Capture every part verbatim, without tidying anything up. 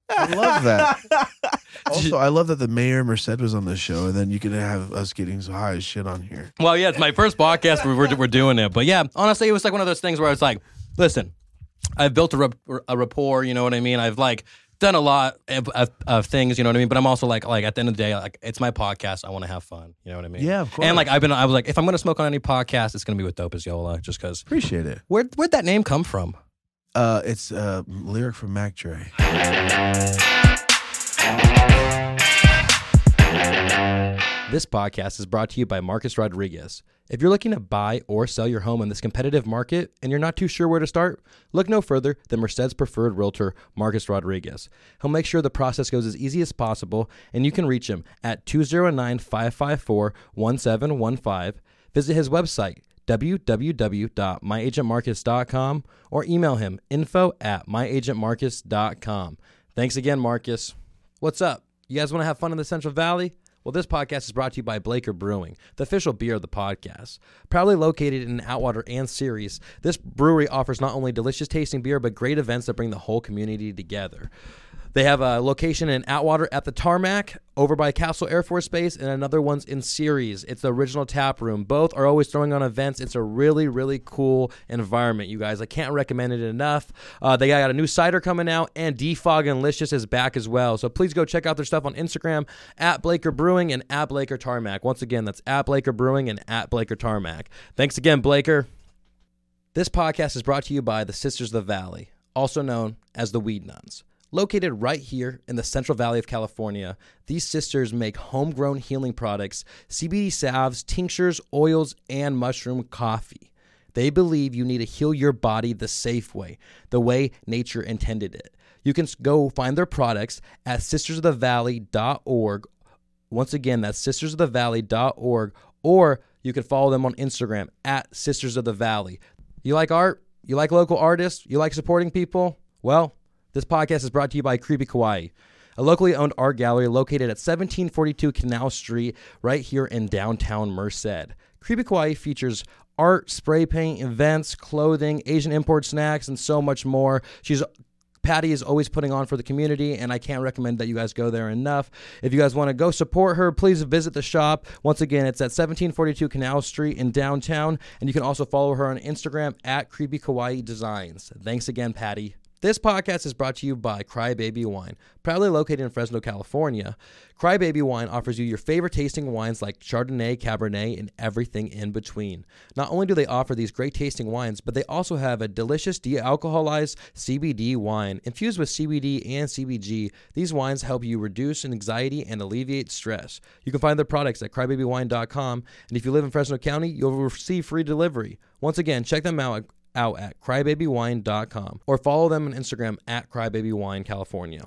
I love that. Also, I love that the mayor Merced was on the show, and then you could have us getting so high as shit on here. Well, yeah, it's my first podcast. We're, we're, we're doing it. But yeah, honestly, it was like one of those things where it's like, listen, I've built a, rap- a rapport, you know what I mean? I've like done a lot of, of, of things, you know what I mean? But I'm also like, like at the end of the day, like it's my podcast. I want to have fun, you know what I mean? Yeah, of course. And like I've been, I was like, if I'm going to smoke on any podcast, it's going to be with Dope as Yola, just because. Appreciate it. Where, where'd that name come from? Uh, it's a lyric from Mac Dre. This podcast is brought to you by Marcus Rodriguez. If you're looking to buy or sell your home in this competitive market and you're not too sure where to start, look no further than Merced's preferred realtor, Marcus Rodriguez. He'll make sure the process goes as easy as possible, and you can reach him at two oh nine, five five four, one seven one five. Visit his website, w w w dot my agent marcus dot com, or email him, info at my agent marcus dot com. Thanks again, Marcus. What's up? You guys want to have fun in the Central Valley? Well, this podcast is brought to you by Blaker Brewing, the official beer of the podcast. Proudly located in Atwater and Ceres, this brewery offers not only delicious tasting beer, but great events that bring the whole community together. They have a location in Atwater at the Tarmac, over by Castle Air Force Base, and another one's in Ceres. It's the original tap room. Both are always throwing on events. It's a really, really cool environment, you guys. I can't recommend it enough. Uh, they got a new cider coming out, and Defog and Licious is back as well. So please go check out their stuff on Instagram, at Blaker Brewing and at Blaker Tarmac. Once again, that's at Blaker Brewing and at Blaker Tarmac. Thanks again, Blaker. This podcast is brought to you by the Sisters of the Valley, also known as the Weed Nuns. Located right here in the Central Valley of California, these sisters make homegrown healing products, C B D salves, tinctures, oils, and mushroom coffee. They believe you need to heal your body the safe way, the way nature intended it. You can go find their products at sisters of the valley dot org. Once again, that's sisters of the valley dot org, or you can follow them on Instagram at Sisters of the Valley. You like art? You like local artists? You like supporting people? Well, this podcast is brought to you by Creepy Kawaii, a locally owned art gallery located at seventeen forty-two Canal Street, right here in downtown Merced. Creepy Kawaii features art, spray paint, events, clothing, Asian import snacks, and so much more. She's Patty is always putting on for the community, and I can't recommend that you guys go there enough. If you guys want to go support her, please visit the shop. Once again, it's at seventeen forty-two Canal Street in downtown, and you can also follow her on Instagram at Creepy Kawaii Designs. Thanks again, Patty. This podcast is brought to you by Crybaby Wine. Proudly located in Fresno, California, Crybaby Wine offers you your favorite tasting wines like Chardonnay, Cabernet, and everything in between. Not only do they offer these great tasting wines, but they also have a delicious de-alcoholized C B D wine. Infused with C B D and C B G, these wines help you reduce anxiety and alleviate stress. You can find their products at crybaby wine dot com, and if you live in Fresno County, you'll receive free delivery. Once again, check them out at out at crybaby wine dot com or follow them on Instagram at crybabywine california.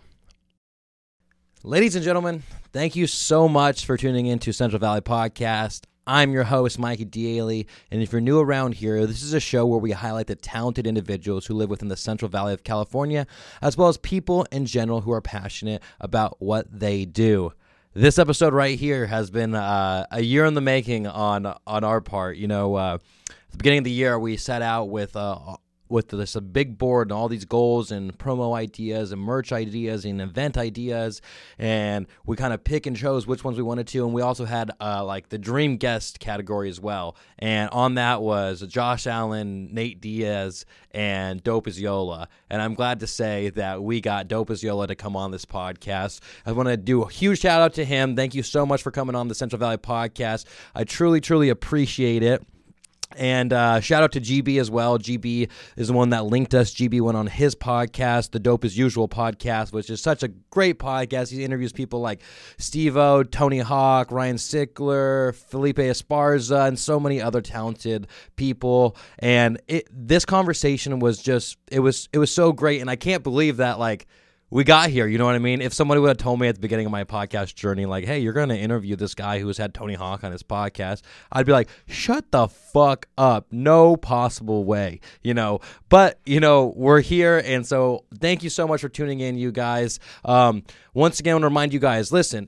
Ladies and gentlemen, thank you so much for tuning in to Central Valley Podcast. I'm your host, Mikey Daly, and if you're new around here, this is a show where we highlight the talented individuals who live within the Central Valley of California, as well as people in general who are passionate about what they do. This episode right here has been uh, a year in the making on on our part. You know, uh, at the beginning of the year, we set out with uh, with this a big board and all these goals and promo ideas and merch ideas and event ideas, and we kind of pick and chose which ones we wanted to. And we also had uh, like the dream guest category as well. And on that was Josh Allen, Nate Diaz, and Dope as Yola. And I'm glad to say that we got Dope as Yola to come on this podcast. I want to do a huge shout out to him. Thank you so much for coming on the Central Valley Podcast. I truly, truly appreciate it. And uh, shout out to G B as well. G B is the one that linked us. G B went on his podcast, the Dope as Usual podcast, which is such a great podcast. He interviews people like Steve-O, Tony Hawk, Ryan Sickler, Felipe Esparza, and so many other talented people. And it, this conversation was just, it was, it was so great. And I can't believe that, like, we got here, you know what I mean? If somebody would have told me at the beginning of my podcast journey, like, hey, you're going to interview this guy who has had Tony Hawk on his podcast, I'd be like, shut the fuck up. No possible way, you know? But, you know, we're here, and so thank you so much for tuning in, you guys. Um, once again, I want to remind you guys, listen,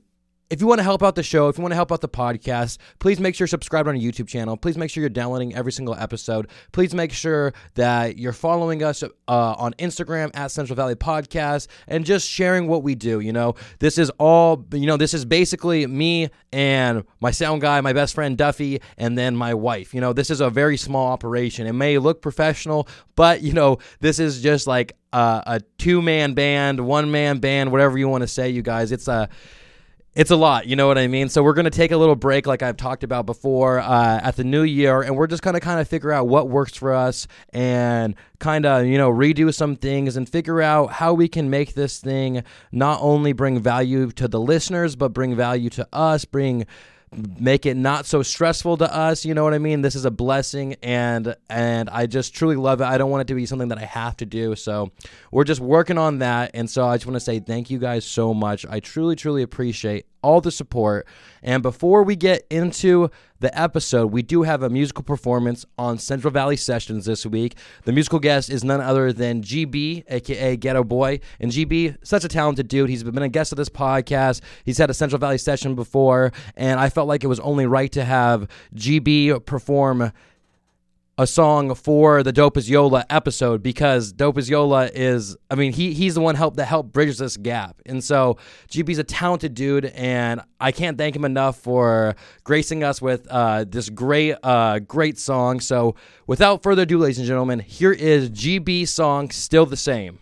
if you want to help out the show, if you want to help out the podcast, please make sure you're subscribed on our YouTube channel. Please make sure you're downloading every single episode. Please make sure that you're following us uh, on Instagram at Central Valley Podcast and just sharing what we do. You know, this is all, you know, this is basically me and my sound guy, my best friend Duffy, and then my wife. You know, this is a very small operation. It may look professional, but, you know, this is just like a, a two-man band, one-man band, whatever you want to say, you guys. It's a... It's a lot, you know what I mean? So we're going to take a little break like I've talked about before uh, at the new year, and we're just going to kind of figure out what works for us and kind of, you know, redo some things and figure out how we can make this thing not only bring value to the listeners, but bring value to us, bring... make it not so stressful to us, you know what I mean? This is a blessing, and and I just truly love it. I don't want it to be something that I have to do, so we're just working on that, and so I just want to say thank you guys so much. I truly, truly appreciate all the support, and before we get into the episode, we do have a musical performance on Central Valley Sessions this week. The musical guest is none other than G B, a k a. Ghetto Boy. And G B, such a talented dude. He's been a guest of this podcast. He's had a Central Valley session before, and I felt like it was only right to have G B perform a song for the Dope as Yola episode, because Dope as Yola is, I mean, he he's the one help that helped bridge this gap. And so G B's a talented dude, and I can't thank him enough for gracing us with uh, this great, uh, great song. So without further ado, ladies and gentlemen, here is G B's song, Still the Same.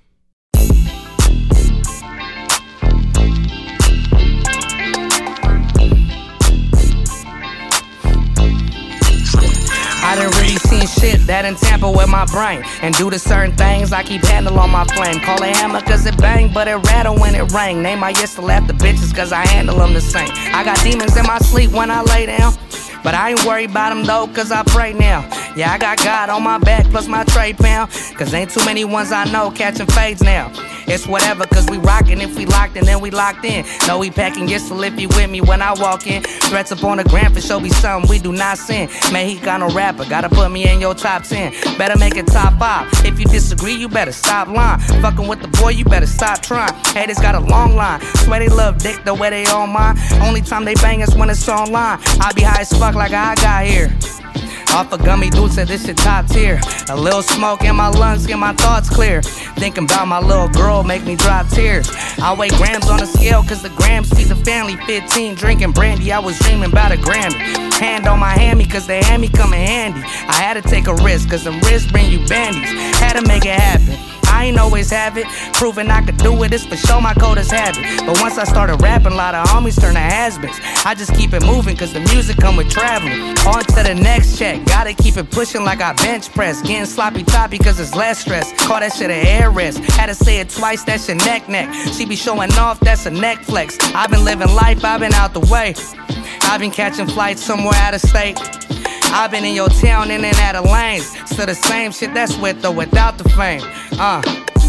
I done really seen shit that done tamper with my brain, and due to certain things I keep handle on my flame. Call it hammer cause it bang, but it rattle when it rang. Name I used to laugh the bitches cause I handle them the same. I got demons in my sleep when I lay down, but I ain't worried about them though, cause I pray now. Yeah, I got God on my back plus my trade pound, cause ain't too many ones I know catching fades now. It's whatever, cause we rockin'. If we locked in, then we locked in. No, we packing gifts to lift you with me when I walk in. Threats up on the gram for sure be something we do not sin. Man, he got no rapper, gotta put me in your top ten. Better make it top five. If you disagree, you better stop lying. Fucking with the boy, you better stop trying. Haters got a long line, swear they love dick the way they all mine. Only time they bang is when it's online. I be high as fuck like I got here. Off a gummy dude said this shit top tier. A little smoke in my lungs, get my thoughts clear. Thinking about my little girl make me drop tears. I weigh grams on the scale cause the grams feed the family. Fifteen drinking brandy, I was dreaming about a Grammy. Hand on my hammy cause the hammy come in handy. I had to take a risk cause them risks bring you bandies. Had to make it happen. I ain't always have it, proving I could do it, it's for sure my code is habit. But once I started rapping, a lot of homies turn to has-beens. I just keep it moving, cause the music come with traveling. On to the next check, gotta keep it pushing like I bench press. Getting sloppy toppy cause it's less stress. Call that shit a air rest, had to say it twice, that's your neck neck. She be showing off, that's a neck flex. I've been living life, I've been out the way. I've been catching flights somewhere out of state. I've been in your town, in and out of lanes. Still the same shit, that's with or without the fame. Uh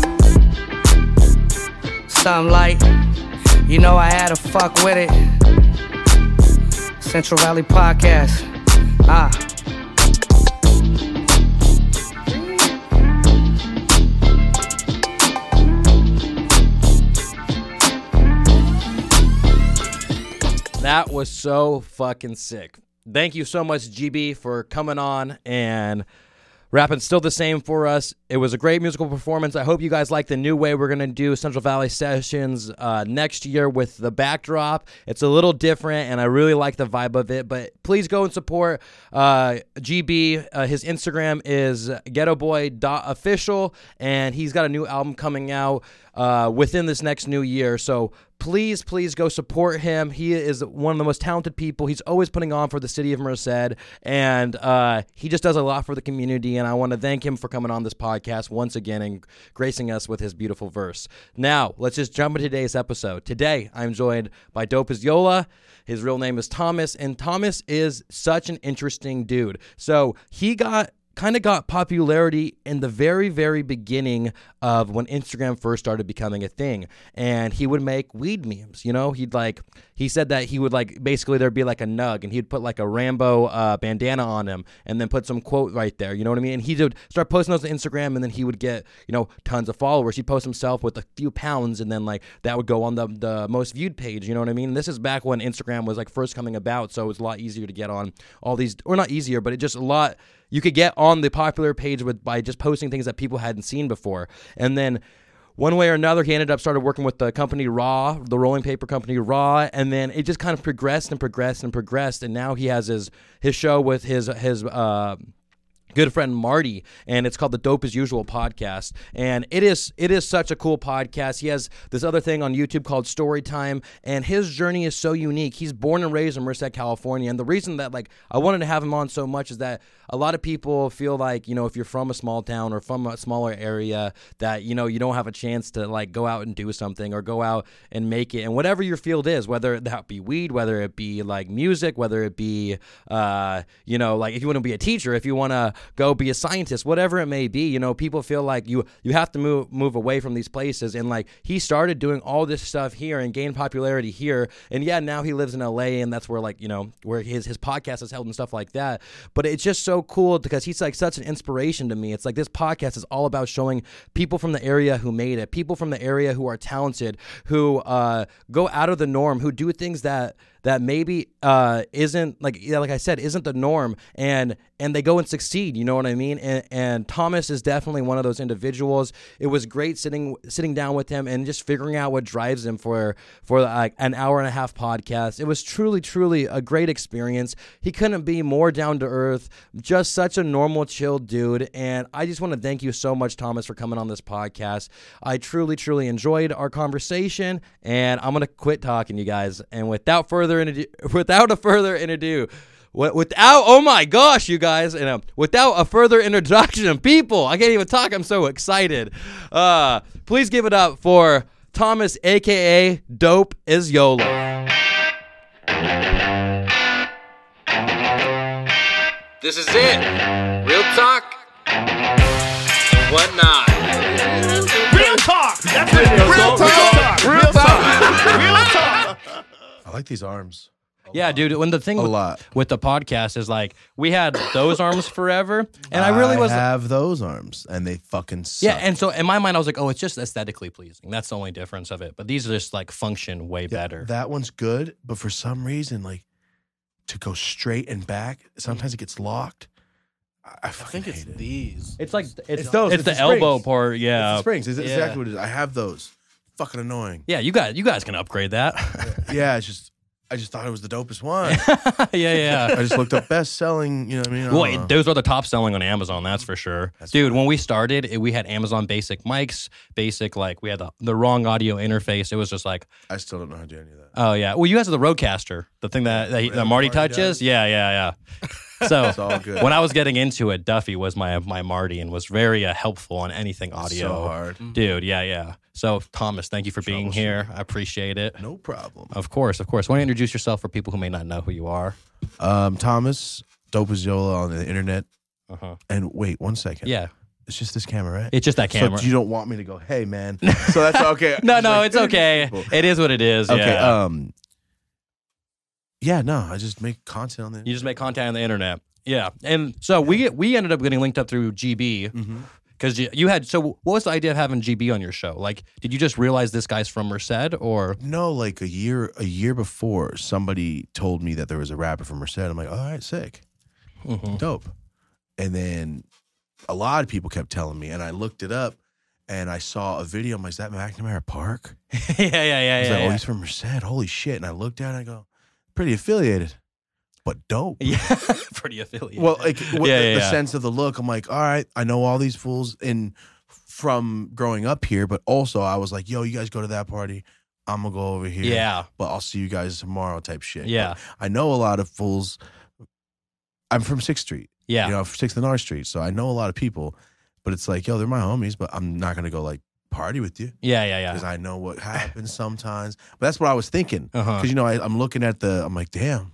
Something like, you know I had to fuck with it. Central Valley Podcast. Ah. That was so fucking sick. Thank you so much, G B, for coming on and rapping Still the Same for us. It was a great musical performance. I hope you guys like the new way we're going to do Central Valley Sessions uh, next year with the backdrop. It's a little different, and I really like the vibe of it. But please go and support uh, G B. Uh, his Instagram is ghetto boy dot official, and he's got a new album coming out uh, within this next new year. So please, please go support him. He is one of the most talented people. He's always putting on for the city of Merced, and uh, he just does a lot for the community, and I want to thank him for coming on this podcast once again and gracing us with his beautiful verse. Now, let's just jump into today's episode. Today, I'm joined by Dope as Yola. His real name is Thomas, and Thomas is such an interesting dude. So he got kind of got popularity in the very, very beginning of when Instagram first started becoming a thing. And he would make weed memes, you know? He'd like, he said that he would like, basically there'd be like a nug and he'd put like a Rambo uh, bandana on him and then put some quote right there, you know what I mean? And he would start posting those on Instagram and then he would get, you know, tons of followers. He'd post himself with a few pounds and then like that would go on the, the most viewed page, you know what I mean? And this is back when Instagram was like first coming about, so it was a lot easier to get on all these, or not easier, but it just a lot, you could get on the popular page with by just posting things that people hadn't seen before. And then one way or another, he ended up started working with the company Raw, the rolling paper company Raw, and then it just kind of progressed and progressed and progressed. And now he has his his show with his his uh, good friend Marty, and it's called the Dope as Usual podcast. And it is it is such a cool podcast. He has this other thing on YouTube called Storytime, and his journey is so unique. He's born and raised in Merced, California, and the reason that like I wanted to have him on so much is that a lot of people feel like, you know, if you're from a small town or from a smaller area, that, you know, you don't have a chance to like go out and do something or go out and make it. And whatever your field is, whether that be weed, whether it be like music, whether it be, uh, you know, like if you want to be a teacher, if you want to go be a scientist, whatever it may be, you know, people feel like you you have to move move away from these places. And like he started doing all this stuff here and gained popularity here. And yeah, now he lives in L A and that's where like, you know, where his his podcast is held and stuff like that. But it's just so cool because he's like such an inspiration to me. It's like this podcast is all about showing people from the area who made it, people from the area who are talented, who uh, go out of the norm, who do things that that maybe uh, isn't like yeah, like I said, isn't the norm, and and they go and succeed. You know what I mean? And, and Thomas is definitely one of those individuals. It was great sitting sitting down with him and just figuring out what drives him for for like an hour and a half podcast. It was truly, truly a great experience. He couldn't be more down to earth, just such a normal, chill dude. And I just want to thank you so much, Thomas, for coming on this podcast. I truly, truly enjoyed our conversation, and I'm gonna quit talking, you guys. And without further ado, without a further ado, without oh my gosh, you guys, you know, without a further introduction, people, I can't even talk. I'm so excited. Uh, please give it up for Thomas, aka Dope is YOLO. This is it. Real talk and whatnot. Real talk. That's it. Real talk. Real talk. Real talk. I like these arms. Yeah, dude. When the thing A with, lot. with the podcast is like we had those arms forever, and I really was I have those arms, and they fucking suck. yeah. And so in my mind, I was like, oh, it's just aesthetically pleasing. That's the only difference of it. But these just like function way Yeah, better. that one's good, but for some reason, like to go straight and back, sometimes it gets locked. I, I I fucking think it's hate it. these. It's like it's, It's those, It's, it's the, the elbow springs. part. It's Yeah. the springs. It's Yeah. exactly what it is. I have those. Fucking annoying. Yeah. You guys, you guys can upgrade that. Yeah, it's just I just thought it was the dopest one. yeah. Yeah. I just looked up best selling. You know what I mean? I Well, don't it- know. those are the top selling on Amazon, that's for sure. That's Dude, when we started, it, we had Amazon basic mics, basic, like, we had the, the wrong audio interface. It was just like, I still don't know how to do any of that. oh, yeah. Well, you guys are the Rodecaster, the thing that, that, he- that Marty Marty touches. does? Yeah, yeah, yeah. So It's all good. when I was getting into it, Duffy was my my Marty and was very uh, helpful on anything audio. So hard. Dude, yeah, yeah. So, Thomas, thank you for being here. I appreciate it. No problem. Of course, of course. Why don't you introduce yourself for people who may not know who you are? Um, Thomas, Dope as YOLO on the internet. Uh-huh. And wait one second. Yeah. It's just this camera, right? It's just that camera. So you don't want me to go, hey, man. So that's okay. no, Just no, like, it's okay. people. It is what it is. Okay. Yeah. Um. Yeah. No, I just make content on the. You just make content on the internet. Yeah. And so we we ended up getting linked up through G B Mm-hmm. because you, you had. So what was the idea of having G B on your show? Like, did you just realize this guy's from Merced or? No, like a year a year before, somebody told me that there was a rapper from Merced. I'm like, all right, sick, Mhm. dope. And then a lot of people kept telling me, and I looked it up, and I saw a video. I'm like, is that McNamara Park? yeah, yeah, yeah, I was yeah. like, yeah. oh, he's from Merced. Holy shit! And I looked at it, and I go, pretty affiliated, but dope. Yeah, pretty affiliated. Well, like what Yeah, the, yeah, the yeah. sense of the look, I'm like, all right, I know all these fools in from growing up here, but also I was like, yo, you guys go to that party, I'm gonna go over here. yeah, But I'll see you guys tomorrow, type shit. yeah, But I know a lot of fools. I'm from Sixth Street, yeah, you know, Sixth and R Street, so I know a lot of people. But it's like, yo, they're my homies, but I'm not gonna go like party with you yeah, yeah, because yeah. I know what happens sometimes. But that's what I was thinking. Uh-huh. Because you know, I, I'm looking at the, I'm like, damn,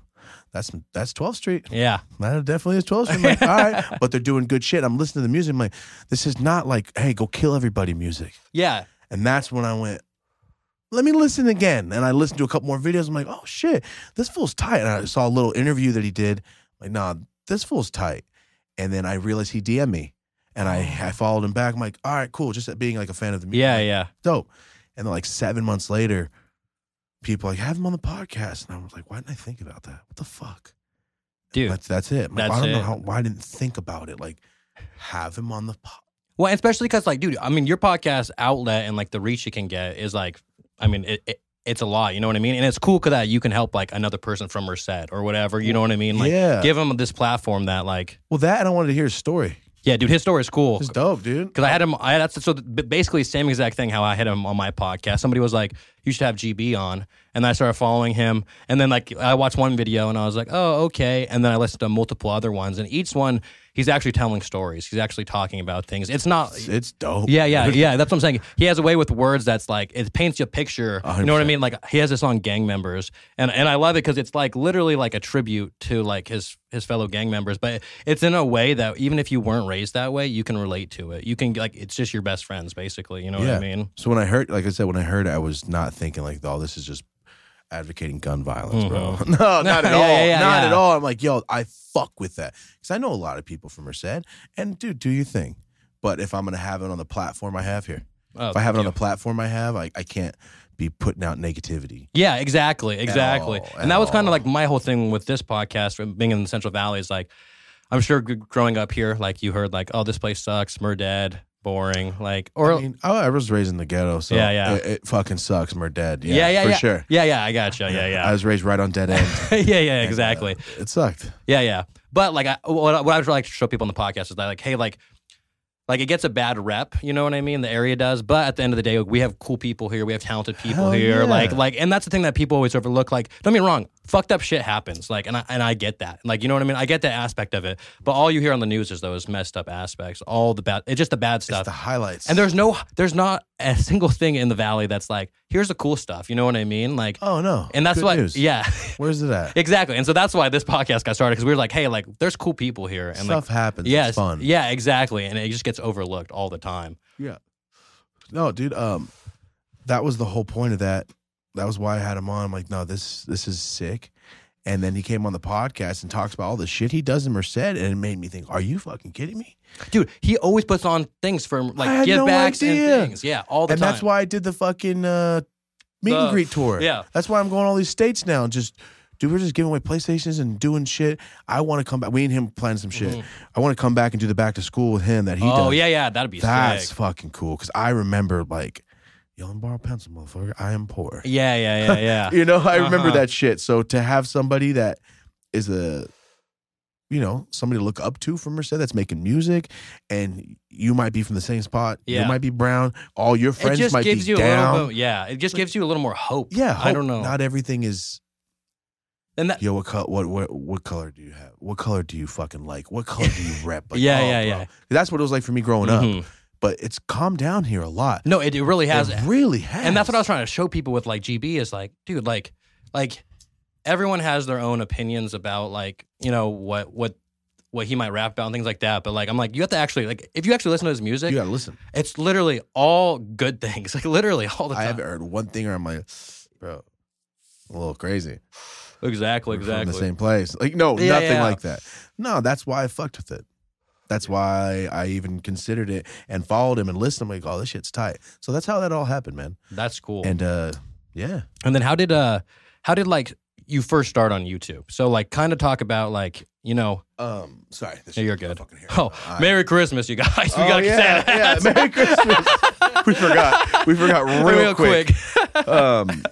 that's that's twelfth Street. Yeah. That definitely is twelfth Street. I'm like, all right, but they're doing good shit. I'm listening to the music. I'm like, this is not like, hey, go kill everybody music. Yeah. And that's when I went, let me listen again. And I listened to a couple more videos. I'm like, oh shit, this fool's tight. And I saw a little interview that he did. I'm like, nah, this fool's tight. And then I realized he D M'd me. And I, I followed him back. I'm like, all right, cool. Just being like a fan of the music. Yeah, like, yeah. dope. And then like seven months later, people like, have him on the podcast. And I was like, why didn't I think about that? What the fuck? Dude. That's that's it. I'm like, That's I don't it. know how, why I didn't think about it. Like, have him on the podcast. Well, especially because, like, dude, I mean, your podcast outlet and, like, the reach you can get is, like, I mean, it, it it's a lot, you know what I mean? And it's cool because that you can help, like, another person from Merced or whatever, you know what I mean? Like, Yeah. give them this platform that, like, Well, that and I wanted to hear his story. yeah, dude, his story is cool. It's dope, dude. Because I had him, I that's so basically same exact thing how I had him on my podcast. Somebody was like, "You should have G B on," and I started following him. And then like I watched one video and I was like, "Oh, okay." And then I listened to multiple other ones, and each one he's actually telling stories. He's actually talking about things. It's not. It's dope. Yeah, yeah, yeah. That's what I'm saying. He has a way with words that's like it paints you a picture. You know what I mean? Like he has this song "Gang Members," and and I love it because it's like literally like a tribute to like his his fellow gang members, but it's in a way that even if you weren't raised that way, you can relate to it. You can like it's just your best friends, basically. You know Yeah. what I mean? So when I heard, like I said, when I heard it, I was not thinking like, oh, this is just advocating gun violence, bro. No, not at Yeah, all. yeah, yeah, not yeah. at all. I'm like, yo, I fuck with that. Because I know a lot of people from Merced. And dude, do your thing. But if I'm going to have it on the platform I have here, Oh, if I have it on yeah. the platform I have, I, I can't be putting out negativity. Yeah, exactly, exactly. all, And that was at kind of all. like my whole thing with this podcast, from being in the Central Valley, is like, I'm sure g- growing up here, like you heard, like, oh, this place sucks, Murdad, boring, like, or I mean, I I was raised in the ghetto, so Yeah, yeah. It, it fucking sucks. We're dead. Yeah, yeah, yeah, for yeah, sure. yeah, yeah. I gotcha. Yeah, I yeah, was raised right on dead end. yeah, yeah. And, Exactly. uh, it sucked. Yeah, yeah. But like, I, what, what I would like to show people on the podcast is that, like, hey, like, like it gets a bad rep, you know what I mean? The area does, but at the end of the day, we have cool people here. We have talented people Hell here. yeah. Like, like, and that's the thing that people always overlook. Like, don't get me wrong, fucked up shit happens. Like, and I and I get that. Like, you know what I mean? I get that aspect of it. But all you hear on the news is those messed up aspects. All the bad. It's just the bad It's stuff. the highlights. And there's no, there's not a single thing in the valley that's like, here's the cool stuff. You know what I mean? Like, oh no, and that's Good why, news. yeah. Where's it at? Exactly. And so that's why this podcast got started, because we were like, hey, like, there's cool people here. And Stuff like, happens. yeah, It's fun. Yeah, exactly. And it just gets overlooked all the time. Yeah. No, dude. Um, that was the whole point of that. That was why I had him on. I'm like, no, this this is sick. And then he came on the podcast and talks about all the shit he does in Merced, and it made me think, are you fucking kidding me? Dude, he always puts on things for I like had give no backs and idea. things. Yeah, all the And time. that's why I did the fucking uh, meet The- and greet tour. yeah. That's why I'm going all these states now. Just, dude, we're just giving away PlayStations and doing shit. I want to come back. We and him plan some shit. I want to come back and do the back to school with him that he does. Oh, yeah, yeah, that'd be That's sick. fucking cool. Because I remember, like, yo, let me borrow a pencil, motherfucker. I am poor. Yeah, yeah, yeah, yeah. You know, I remember Uh-huh. that shit. So to have somebody that is a, you know, somebody to look up to from Merced that's making music, and you might be from the same spot. Yeah. You might be brown. All your It friends just might gives be you down. a little bit, yeah, it just gives you a little more hope. Yeah, I hope. don't know. Not everything is. And that, Yo, what, co- what what what color do you have? What color do you fucking like? What color do you rep? Like, Yeah, oh, yeah, bro. yeah. That's what it was like for me growing Mhm. up. But it's calmed down here a lot. no, it, it really has. It really has. And that's what I was trying to show people with like G B is like, dude, like, like everyone has their own opinions about like, you know, what what what he might rap about and things like that. But like, I'm like, you have to actually like, if you actually listen to his music, You gotta listen. it's literally all good things. Like literally all the I time. haven't heard one thing where I'm like, bro, a little crazy. Exactly, We're exactly. From the same place. Like, no, Yeah, nothing yeah. like that. No, that's why I fucked with it. That's why I even considered it and followed him and listened. I'm like, oh, this shit's tight. So that's how that all happened, man. That's cool. And uh, yeah. And then how did uh how did like you first start on YouTube? So like kind of talk about like, you know, Um, sorry. This yeah, you're shit- good. fucking hair. Oh, I- Merry Christmas, you guys. We Oh, gotta yeah, say that. yeah. Merry Christmas. we forgot. We forgot real, Real quick. quick. um,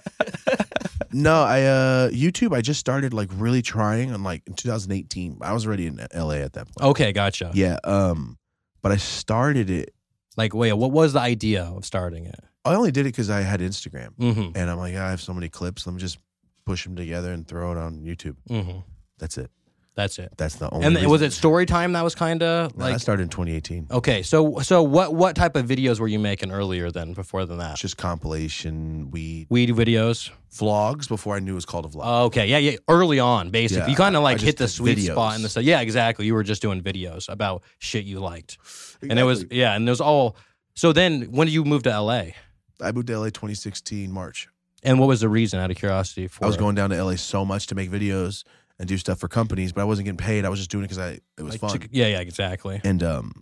no, I uh, YouTube. I just started like really trying on like in two thousand eighteen. I was already in L A at that point. Okay, gotcha. Yeah. Um, but I started it. Like, wait, what was the idea of starting it? I only did it because I had Instagram, Mm-hmm. and I'm like, I have so many clips. Let me just push them together and throw it on YouTube. Mm-hmm. That's it. That's it. That's the only. And reason. was it story time that was kind of No, like? that started in twenty eighteen. Okay, so so what what type of videos were you making earlier than before than that? Just compilation, weed, Weed videos. vlogs before I knew it was called a vlog. Oh, okay, yeah, yeah. Early on, basically, Yeah, you kind of I like just hit the did sweet videos. spot in the stuff. Yeah, exactly. You were just doing videos about shit you liked, and it was Exactly. yeah, and it was all. So then, when did you move to L A? I moved to L A twenty sixteen March. And what was the reason? Out of curiosity, for I was going down to L A so much to make videos and do stuff for companies, but I wasn't getting paid. I was just doing it because I it was like, fun. to- yeah, yeah, exactly. And um,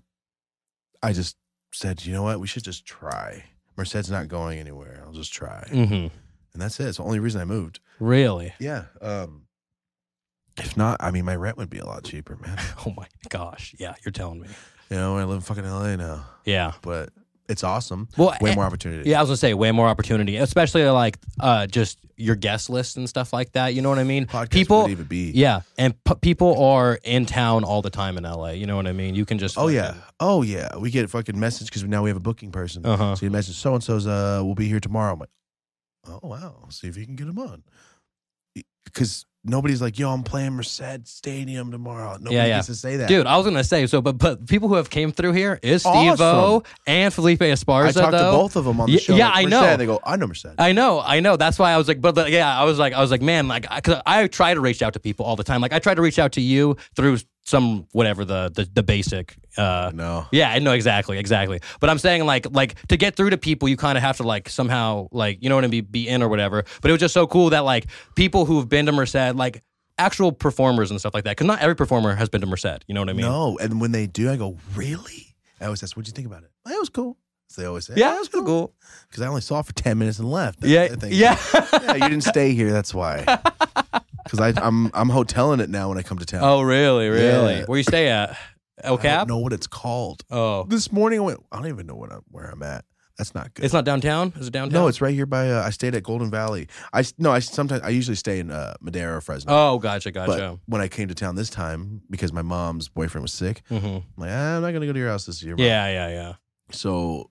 I just said, you know what, we should just try. Merced's not going anywhere. I'll just try, hmm and that's it. It's the only reason I moved. Really? Yeah. Um, if not, I mean, my rent would be a lot cheaper, man. Oh my gosh! Yeah, you're telling me. You know, I live in fucking L A now, Yeah. but it's awesome. Well, Way eh, more opportunity. Yeah, I was gonna say way more opportunity, especially like uh, just your guest list and stuff like that. You know what I mean? Podcast People, would even be. yeah, and p- people are in town all the time in L A. You know what I mean? You can just Oh yeah. Oh yeah. We get a fucking message because now we have a booking person. Uh huh. So you message so and so's uh will be here tomorrow. I'm like, oh wow, see if you can get him on. Because nobody's like, yo, I'm playing Merced Stadium tomorrow. Nobody Yeah, yeah. gets to say that. Dude, I was gonna say so, but but people who have came through here is Steve Awesome. O and Felipe Esparza. I talked though. to both of them on the Y- show. yeah, like, I Merced. know. They go, I know Merced. I know, I know. That's why I was like, but like, yeah, I was like, I was like, man, like, because I, I try to reach out to people all the time. Like, I try to reach out to you through some whatever the the, the basic. Uh, no. yeah, I know exactly, exactly. But I'm saying like, like to get through to people, you kind of have to like somehow like, you know what I mean, be, be in or whatever. But it was just so cool that like people who've been to Merced, like actual performers and stuff like that, because not every performer has been to Merced. You know what I mean? No. And when they do, I go, really? I always ask, what'd you think about it? It was cool. So they always say, Yeah, it was cool. Because I only saw it for ten minutes and left. Yeah, I think, yeah. yeah, you didn't stay here. That's why. Because I'm I'm hoteling it now when I come to town. Oh, really, really? Yeah. Where you stay at? El I Cap? don't know what it's called. Oh, This morning I went, I don't even know what I'm, where I'm at. That's not good. it's not downtown. Is it downtown? no, it's right here by. Uh, I stayed at Golden Valley. I s- no, I sometimes I usually stay in uh, Madera or Fresno. Oh, gotcha, but gotcha. when I came to town this time because my mom's boyfriend was sick, hmm I'm like, ah, I'm not gonna go to your house this year. Mom." Yeah, yeah, yeah. So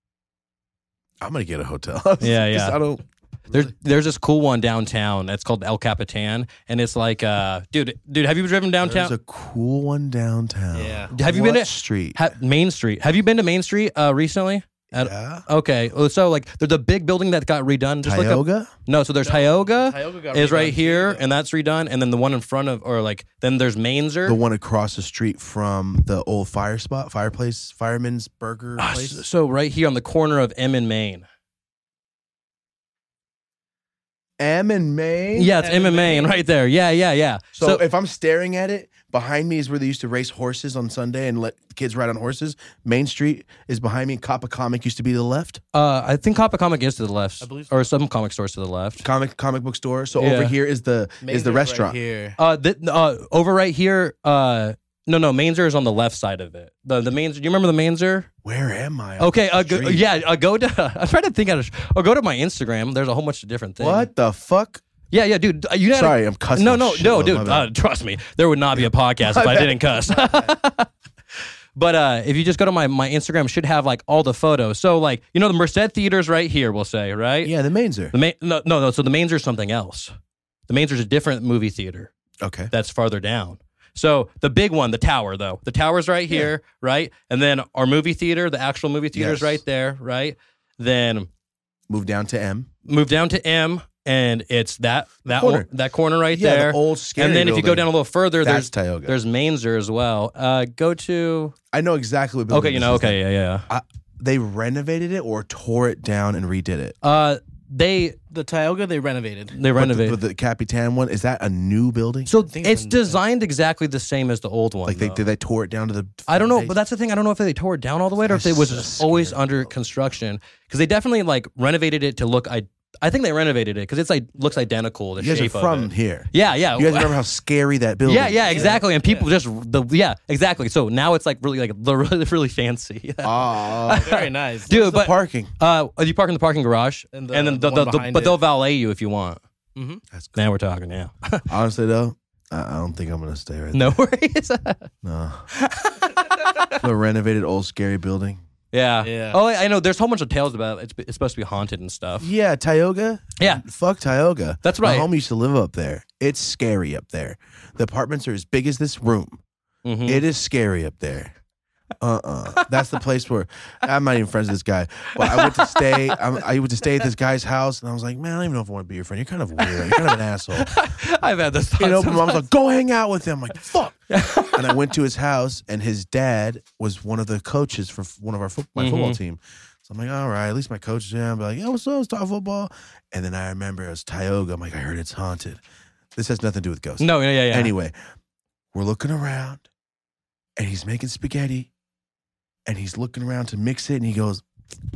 I'm gonna get a hotel. Yeah, yeah. 'Cause I don't. There's there's this cool one downtown that's called El Capitan, and it's like, uh, dude, dude, have you driven downtown? There's a cool one downtown. Yeah. Have you been What to- Street? Ha- Main Street. Have you been to Main Street uh, recently? At- yeah. Okay, well, so like there's a big building that got redone. Just look up- Tioga. no, so there's Tioga, Tioga got is right redone here, too, and that's redone, and then the one in front of, or like, then there's Mainzer. The one across the street from the old fire spot, fireplace, Fireman's Burger Ah, place. s- so right here on the corner of M and Main. M and Main. Yeah, it's M and Main right there. Yeah, yeah, yeah. So, So, if I'm staring at it, behind me is where they used to race horses on Sunday and let kids ride on horses. Main Street is behind me. Coppa Comic used to be to the left. uh, I think Coppa Comic is to the left, I believe so. or some comic stores to the left. Comic comic book store. So Yeah. over here is the is the Mazer's restaurant. right here. Uh, th- uh, over right here. Uh, no, no, Mainzer is on the left side of it. The the Mainzer. Do you remember the Mainzer? Where am I? Okay, uh, go, Street. yeah, uh, go to. I'm trying to think out of. Or go to my Instagram. There's a whole bunch of different things. What the fuck? Yeah, yeah, dude. uh, You gotta, Sorry, I'm cussing. No, the no, shit no, out of dude. my Uh, bad. trust me, there would not be a podcast if I didn't cuss. But uh, if you just go to my my Instagram, it should have like all the photos. So like, you know, the Merced Theater's right here. We'll say right. Yeah, the Mainzer. The main no no no. So the Mainzer's something else. The Mainzer's a different movie theater Okay. that's farther down. So the big one, the tower though, the tower's right here, right? And then our movie theater, the actual movie theater's Yes. right there, right? Then Move down to M. move down to M, and it's that that Corner. corner, that corner right Yeah, there. the old scary and then if you go building. down a little further, That's there's Tioga. there's Mainzer as well. Uh, go to I know exactly what. building okay, you this know, is. okay, yeah, yeah. Uh, they renovated it or tore it down and redid it. Uh, they The Tioga they renovated. they But the, renovated. but the Capitan one, is that a new building? So think it's it's- designed exactly the same as the old one. like they though. did they tore it down to the. I don't know, foundation? but that's the thing. I don't know if they tore it down all the way or if it was That's so always scary, under bro. construction. Because they definitely like renovated it to look. I I think they renovated it because it's like looks identical. The You guys are shape from of it. here. Yeah, yeah. You guys remember how scary that building? Yeah, yeah, is? exactly. And people just the yeah, exactly. So now it's like really like the really really fancy. Ah, Very nice. Dude, the but parking. uh, you park in the parking garage, And the- and then the, the the, one the- behind but it. they'll valet you if you want. That's Now we're talking. Yeah, honestly though, I I don't think I'm gonna stay right no worries. there. No. The renovated old scary building. Yeah. Yeah. Oh, I know. There's a whole bunch of tales about it. It's, it's supposed to be haunted and stuff. Yeah, Tioga. Yeah. Fuck Tioga. That's My right. home used to live up there. It's scary up there. The apartments are as big as this room. Mhm. It is scary up there. Uh-uh. That's the place where I'm not even friends with this guy. But I went to stay. I'm, I went to stay at this guy's house, and I was like, man, I don't even know if I want to be your friend. You're kind of weird. You're kind of an asshole. I've had this. You know, my mom's like, go hang out with him. I'm like, fuck. And I went to his house, and his dad was one of the coaches for one of our fo- my Mhm. football team. So I'm like, all right, at least my coach is there. I'm like, yeah, what's up? Let's talk football. And then I remember it was Tioga. I'm like, I heard it's haunted. This has nothing to do with ghosts. No, yeah, yeah, yeah. Anyway, we're looking around, and he's making spaghetti, and he's looking around to mix it, and he goes,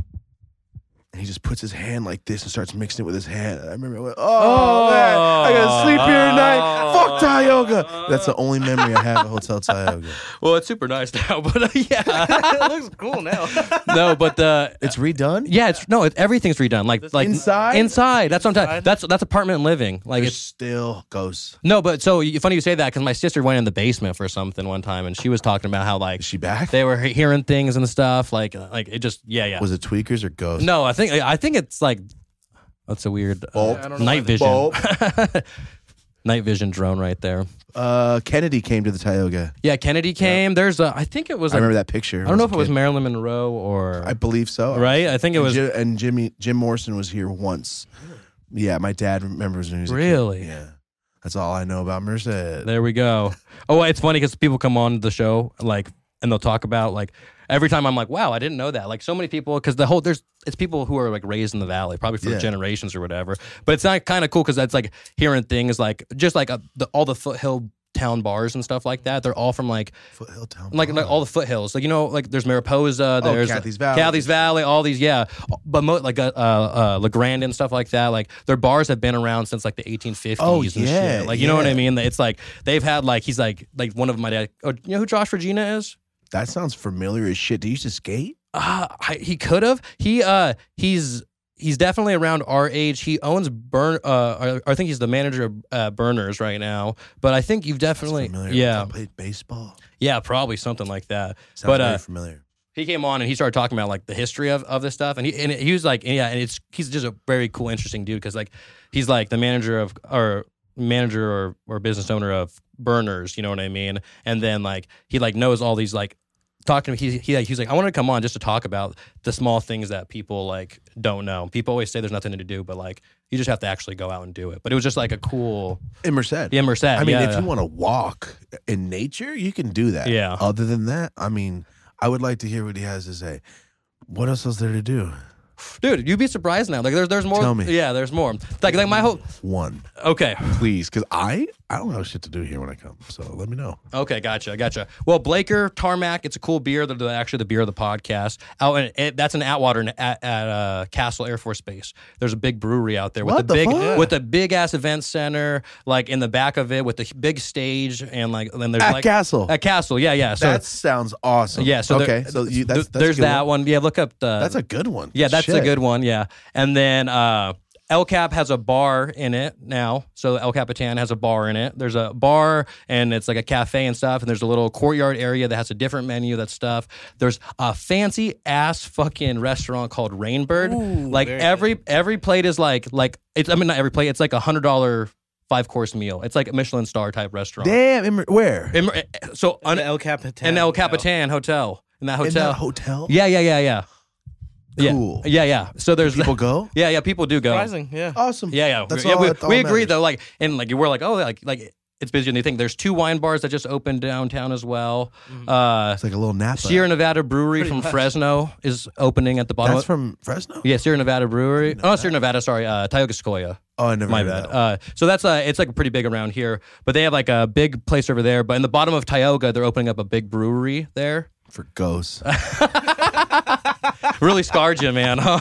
and he just puts his hand like this and starts mixing it with his hand. And I remember I went, oh, man, I gotta sleep here tonight. Fuck Tioga. That's the only memory I have of Hotel Tioga. Well, it's super nice now, but uh, yeah. It looks cool now. No, but the It's redone? yeah, it's no, it, everything's redone. Like like inside? inside. That's what I'm talking. Inside? That's that's apartment living. Like There's it's still ghosts. no, but so y- funny you say that because my sister went in the basement for something one time, and she was talking about how like Is she back? they were he- hearing things and stuff. Like like it just yeah yeah. Was it tweakers or ghosts? No, I think I think it's like that's a weird uh, Bulb. I don't know night why they- vision. Bulb. Night vision drone right there. Uh, Kennedy came to the Tioga. Yeah, Kennedy came. There's a I think it was I a, remember that picture. I don't know if a it was kid. Marilyn Monroe or I believe so. right. I think it And was Jim, and Jimmy Jim Morrison was here once. Yeah, my dad remembers when he was a kid. Really? Yeah, that's all I know about Merced. There we go. Oh, it's funny because people come on the show like, and they'll talk about like every time I'm like, wow, I didn't know that. Like so many people because the whole there's it's people who are like raised in the valley, probably for Yeah. generations or whatever. But it's not kind of cool because that's like hearing things like just like a, the, all the foothill town bars and stuff like that. They're all from like Foothill Town. like, like all the foothills. Like you know, like there's Mariposa, Oh, there's Cathy's Valley. Cathy's Valley, all these, yeah. But mo- like uh, uh, LeGrand and stuff like that. Like their bars have been around since like the eighteen fifties. Oh, and yeah, shit. Like you know what I yeah. mean? It's like they've had like he's like like one of my dad. Oh, you know who Josh Regina is? That sounds familiar as shit. Do you used to skate? Uh, I, he could have. He uh he's. He's definitely around our age. He owns Burn. Uh, I, I think he's the manager of uh, Burners right now. But I think you've definitely, Familiar. yeah, I played baseball. yeah, probably something like that. Sounds but very uh, familiar. he came on and he started talking about like the history of, of this stuff, and he and he was like, yeah, and it's he's just a very cool, interesting dude because like he's like the manager of or manager or or business owner of Burners, you know what I mean? And then like he like knows all these like. Talking to me, he, he like, he's like, I want to come on just to talk about the small things that people like don't know. People always say there's nothing to do, but like you just have to actually go out and do it. But it was just like a cool, In Merced. yeah, Merced. I mean, yeah, if yeah. you want to walk in nature, you can do that. Yeah. Other than that, I mean, I would like to hear what he has to say. What else is there to do? dude, you'd be surprised now. Like there's there's more. Tell me. Yeah, there's more. Like like my whole. One, Okay. please, because I I don't have shit to do here when I come. So let me know. Okay, gotcha, gotcha. Well, Blaker Tarmac, it's a cool beer. They're the, actually the beer of the podcast. Out in, it, that's in Atwater in- at, at uh, Castle Air Force Base. There's a big brewery out there with What a the big fuck? with a big ass event center, like in the back of it with the big stage and like then there's At like Castle. at Castle. Yeah, yeah. So that sounds awesome. yeah, so there- okay, so you, that's, that's a there's good that one. one. Yeah, look up the. That's a good one. Yeah, that's a Shit. good one. Yeah, and then uh, El Cap has a bar in it now. So El Capitan has a bar in it. There's a bar and it's like a cafe and stuff. And there's a little courtyard area that has a different menu. That stuff. There's a fancy ass fucking restaurant called Rainbird. like very every every plate is like like it's. I mean not every plate. It's like a hundred dollar five course meal. It's like a Michelin star type restaurant. Damn, in, where? In- so The un, El Capitan. in El Hotel. Capitan Hotel. In that In hotel. that hotel? Yeah, yeah, yeah, yeah. Cool. Yeah, yeah, yeah. So there's People go? Yeah, yeah. People do go. Surprising, yeah. Awesome. Yeah, yeah. That's yeah, all, we that's all we that agree matters. though. Like, and like we're like, oh, like like it's busy. And they think there's two wine bars that just opened downtown as well. Uh, It's like a little Napa. Sierra Nevada Brewery Pretty from much. Fresno is opening at the bottom. That's of, from Fresno? yeah, Sierra Nevada Brewery. Oh, Sierra Nevada. Sorry, uh, Tioga Sequoia. Oh, I never My heard bad. of that. Uh, so that's uh, it's like pretty big around here. But they have like a big place over there. But in the bottom of Tioga, they're opening up a big brewery there. For ghosts. Really scarred you, man. Huh?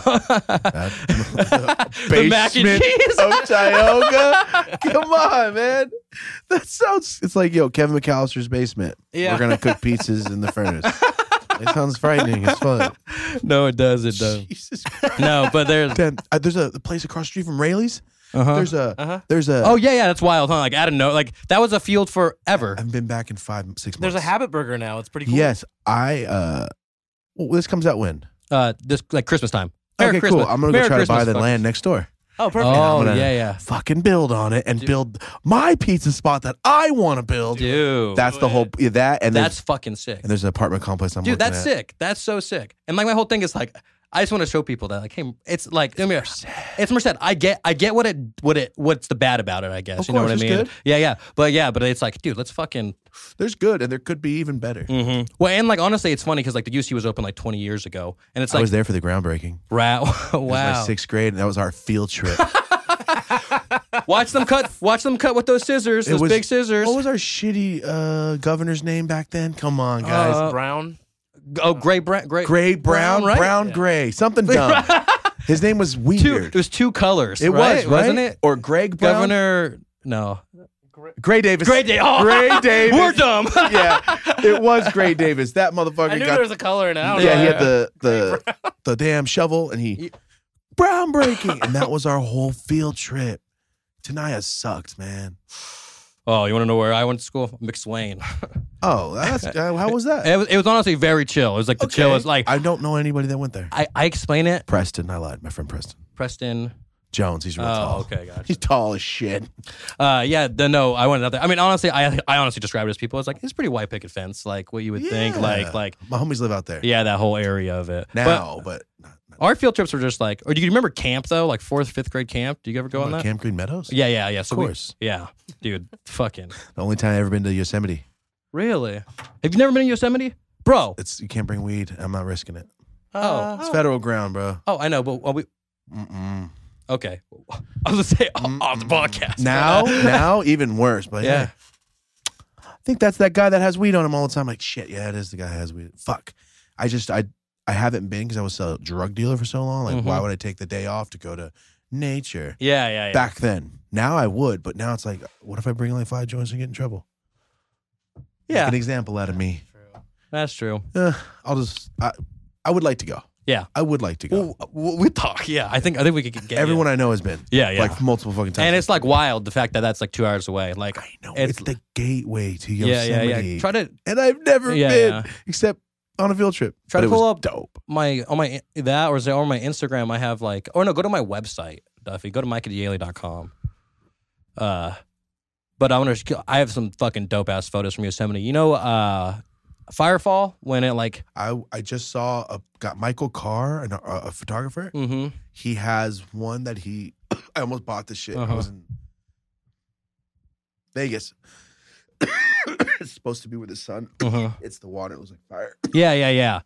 the mac and cheese. of Tioga. Come on, man. That sounds. It's like yo, Kevin McAllister's basement. Yeah. We're gonna cook pizzas in the furnace. It sounds frightening. It's fun. no, it does. It does. Jesus Christ. No, but there's. Damn, uh, there's a, a place across the street from Rayleigh's. Uh-huh. There's a. Uh-huh. There's a. Oh yeah, yeah, that's wild, huh? Like I don't know, like that was a field forever. I haven't been back in five, six months. There's a Habit Burger now. It's pretty cool. Yes, I uh, Well, this comes out when? Uh, this like Christmas time. Merry Okay, Christmas. cool. I'm gonna Merry go try Christmas, to buy the fuck. land next door. Oh, perfect. Oh I'm gonna yeah, yeah, Fucking build on it and build my pizza spot that I want to build. dude. That's the whole yeah, that and that's there's, fucking sick, and there's an apartment complex. I'm dude. looking That's at. sick. That's so sick. And like my whole thing is like, I just want to show people that like, hey, it's like I mean, it's Merced. I get, I get what it, what it, what's the bad about it. I guess Of you know course, what I it's mean. good. Yeah, yeah, but yeah, but it's like, dude, let's fucking. There's good, and there could be even better. Mm-hmm. Well, and like honestly, it's funny because like the U C was open like twenty years ago, and it's I like, was there for the groundbreaking. ra- It was my wow. sixth grade, and that was our field trip. Watch them cut. Watch them cut with those scissors. It Those was- big scissors. What was our shitty uh, governor's name back then? Come on, guys. Uh, Brown. Oh, gray, brown, gray, Gray, brown, right? brown, gray. Something dumb. His name was Two. weird. There's two colors. It right? was, right? Wasn't it? Or Greg Brown? Governor. No. Gray Davis. Gray Day. Oh. Gray Davis. We're dumb. Yeah, it was Gray Davis. That motherfucker I knew got. there was a color in it. I don't yeah, know. he had the the the damn shovel, and he brown breaking, and that was our whole field trip. Tenaya sucked, man. Oh, you want to know where I went to school? McSwain. Oh, that's uh, how was that? It was, it was honestly very chill. It was like the Okay. chillest. Like I don't know anybody that went there. I, I explain it. Preston, I lied. My friend Preston Preston. Jones. He's real Oh, tall. okay, gotcha. He's tall as shit. Uh, yeah, the no, I went out there. I mean, honestly, I I honestly describe it as people. It's like it's pretty white picket fence, like what you would think. Yeah. Like like My homies live out there yeah, that whole area of it. now, but, But not, not our field trips were just like. Or do you remember camp though? Like fourth, fifth grade camp. Do you ever go on that? Camp Green Meadows. Yeah, yeah, yeah. So Of we- course. yeah, dude, fucking. The only time I ever been to Yosemite. Really? Have you never been to Yosemite, bro? It's you can't bring weed. I'm not risking it. Oh, It's federal ground, bro. oh, I know, but well, we Mm-mm. okay. I was gonna say off the podcast. Now, now even worse. But Yeah. yeah, I think that's that guy that has weed on him all the time. Like shit, yeah, it is the guy that has weed. Fuck. I just I I haven't been because I was a drug dealer for so long. Like, Mhm. why would I take the day off to go to nature? Yeah, yeah, yeah. Back then. Now I would, but now it's like, what if I bring like five joints and get in trouble? Yeah. Make an example out of me. That's true. Uh, I'll just. I, I would like to go. Yeah. I would like to go. Well, we talk. Yeah, I think I think we could get Everyone I know has been. Yeah, yeah. Like multiple fucking times. and it's like wild the fact that that's like two hours away. Like, I know. it's- It's, the gateway to yeah, Yosemite. yeah, yeah. Try to and I've never Yeah, been yeah. except on a field trip. Try But to it was pull up- dope. my on my that or is it on my Instagram. I have like, or no, go to my website, Duffy. Go to mike adiele dot com. Uh, but I want to. I have some fucking dope ass photos from Yosemite. You know, uh, Firefall when it like. I I just saw a got Michael Carr, an, a, a photographer. Mm-hmm. He has one that he. I almost bought this shit. Uh-huh. I was in Vegas. It's supposed to be with the sun. Uh-huh. It's the water. It was like fire. Yeah, yeah, yeah.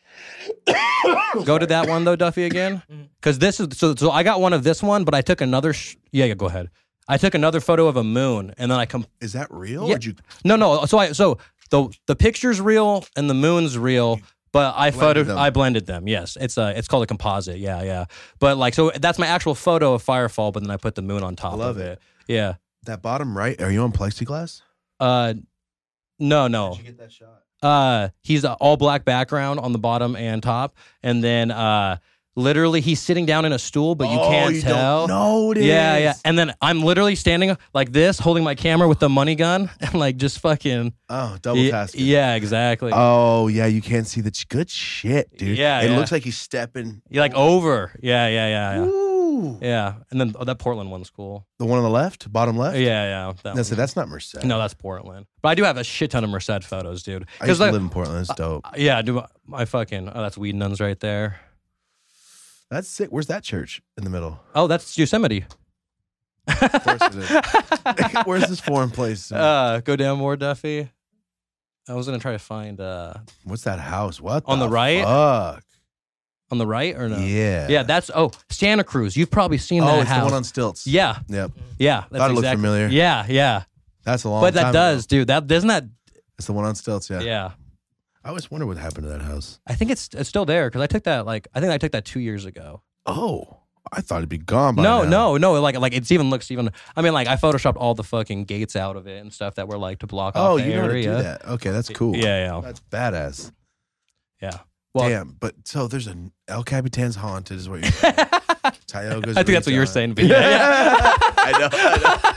Go to that one though, Duffy, again, because this is so. So I got one of this one, but I took another. Sh- yeah, yeah. Go ahead. I took another photo of a moon, and then I come. Is that real? Yeah. Or did you No, no. So I so the the picture's real and the moon's real, but I photo them. I blended them. Yes, it's a it's called a composite. Yeah, yeah. But like so that's my actual photo of Firefall, but then I put the moon on top love of it. it. Yeah. that bottom right? Are you on plexiglass? Uh, no, no. get that shot? Uh, he's a all black background on the bottom and top, and then uh, literally he's sitting down in a stool, but you oh, can't you tell. No, it is. Yeah, yeah. And then I'm literally standing like this, holding my camera with the money gun, and like just fucking. Oh, double Ye- tasking. Yeah, exactly. Oh yeah, you can't see the ch- good shit, dude. Yeah, it yeah. looks like he's stepping. You're like over. Yeah, yeah, yeah, yeah. Ooh. Yeah. And then oh, that Portland one's cool. The one on the left, bottom left. Yeah, yeah. That No, so one. that's not Merced. No, that's Portland. But I do have a shit ton of Merced photos, dude. I used to like, live in Portland. It's dope. yeah, dude, my fucking oh, that's Weed Nuns right there. That's sick. Where's that church in the middle? Oh, that's Yosemite. Of course it is. Where's this foreign place? Uh, go down more, Duffy. I was gonna try to find uh What's that house? What On the right? Fuck. on the right or no? Yeah. Yeah, that's oh Santa Cruz. You've probably seen Oh, that it's house. the one on stilts. yeah, Yep. yeah. That's Thought it looked exactly- familiar. Yeah, yeah. That's a long But time that ago. does, dude. That doesn't that. It's the one on stilts. Yeah. Yeah. I always wonder what happened to that house. I think it's it's still there because I took that like I think I took that two years ago. Oh, I thought it'd be gone by No, now. no, no. Like like it's even looks even. I mean, like I photoshopped all the fucking gates out of it and stuff that were like to block Oh, off the you know how to area. do that. Okay, that's cool. Yeah, yeah, That's badass. yeah. Well, Damn, but so there's an El Capitan's haunted is what you're saying. Tioga's I think that's what you're retard. saying. But yeah, yeah. I know. I know.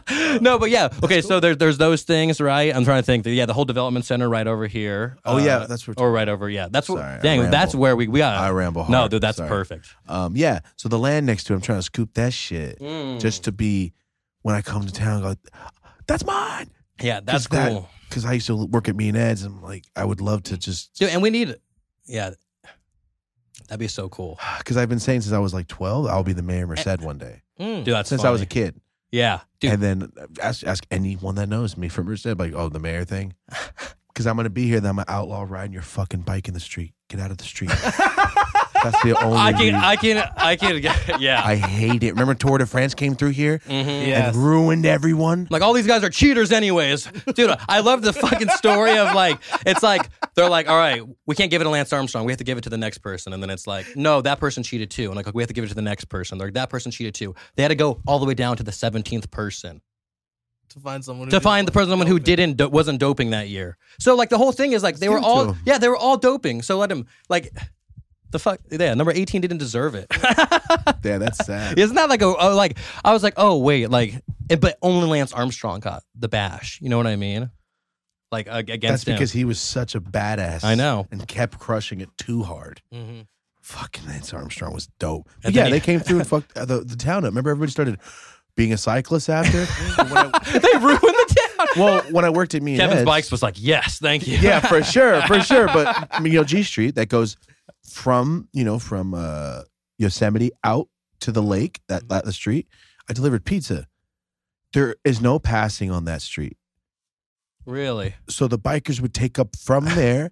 No, but yeah. Okay, cool. So there's there's those things, right? I'm trying to think. Yeah, the whole development center right over here. Oh uh, yeah, that's where. Or right over. Yeah, that's what. Sorry, Dang, that's where we we got. I ramble hard. No, dude, that's Sorry. perfect. Um, yeah. So the land next to it, I'm trying to scoop that shit Mm. just to be when I come to town. Go, that's mine. Yeah, that's Cause cool. Because I used to work at Me and Ed's, and like I would love to just. Dude, and we need. Yeah, that'd be so cool. Because I've been saying since I was like twelve, I'll be the mayor of Merced one day. Mm. Dude, that's since funny. I was a kid. Yeah, dude. And then ask, ask anyone that knows me from Merced, like, oh, the mayor thing. Because I'm going to be here, then I'm an outlaw riding your fucking bike in the street. Get out of the street. That's the only I can, reason. I can, I can, yeah. I hate it. Remember Tour de France came through here Mm-hmm. Yes. and ruined everyone? Like, all these guys are cheaters anyways. Dude, I love the fucking story of like, it's like, they're like, all right, we can't give it to Lance Armstrong. We have to give it to the next person. And then it's like, no, that person cheated too. And like, we have to give it to the next person. They're like, that person cheated too. They had to go all the way down to the seventeenth person. To find someone who To didn't find the want person who doping. didn't, do- wasn't doping that year. So like, the whole thing is like, they Give were it to all, them. yeah, they were all doping. So let him, like, the fuck, yeah, number eighteen didn't deserve it. Yeah, that's sad. Isn't that like a oh, like I was like, oh wait, like it, but only Lance Armstrong got the bash. You know what I mean? Like uh, against That's him. because he was such a badass. I know. And kept crushing it too hard. Mm-hmm. Fucking Lance Armstrong was dope. But And yeah, then he- they came through and fucked the, the town up. Remember everybody started being a cyclist after? when I, They ruined the town. well, when I worked at Me and Kevin's Ed's- Bikes was like, yes, thank you. Yeah, for sure, for sure. But I mean, you know, G Street that goes from you know from uh, Yosemite out to the lake, that, that the street. I delivered pizza. There is no passing on that street, Really? so the bikers would take up from there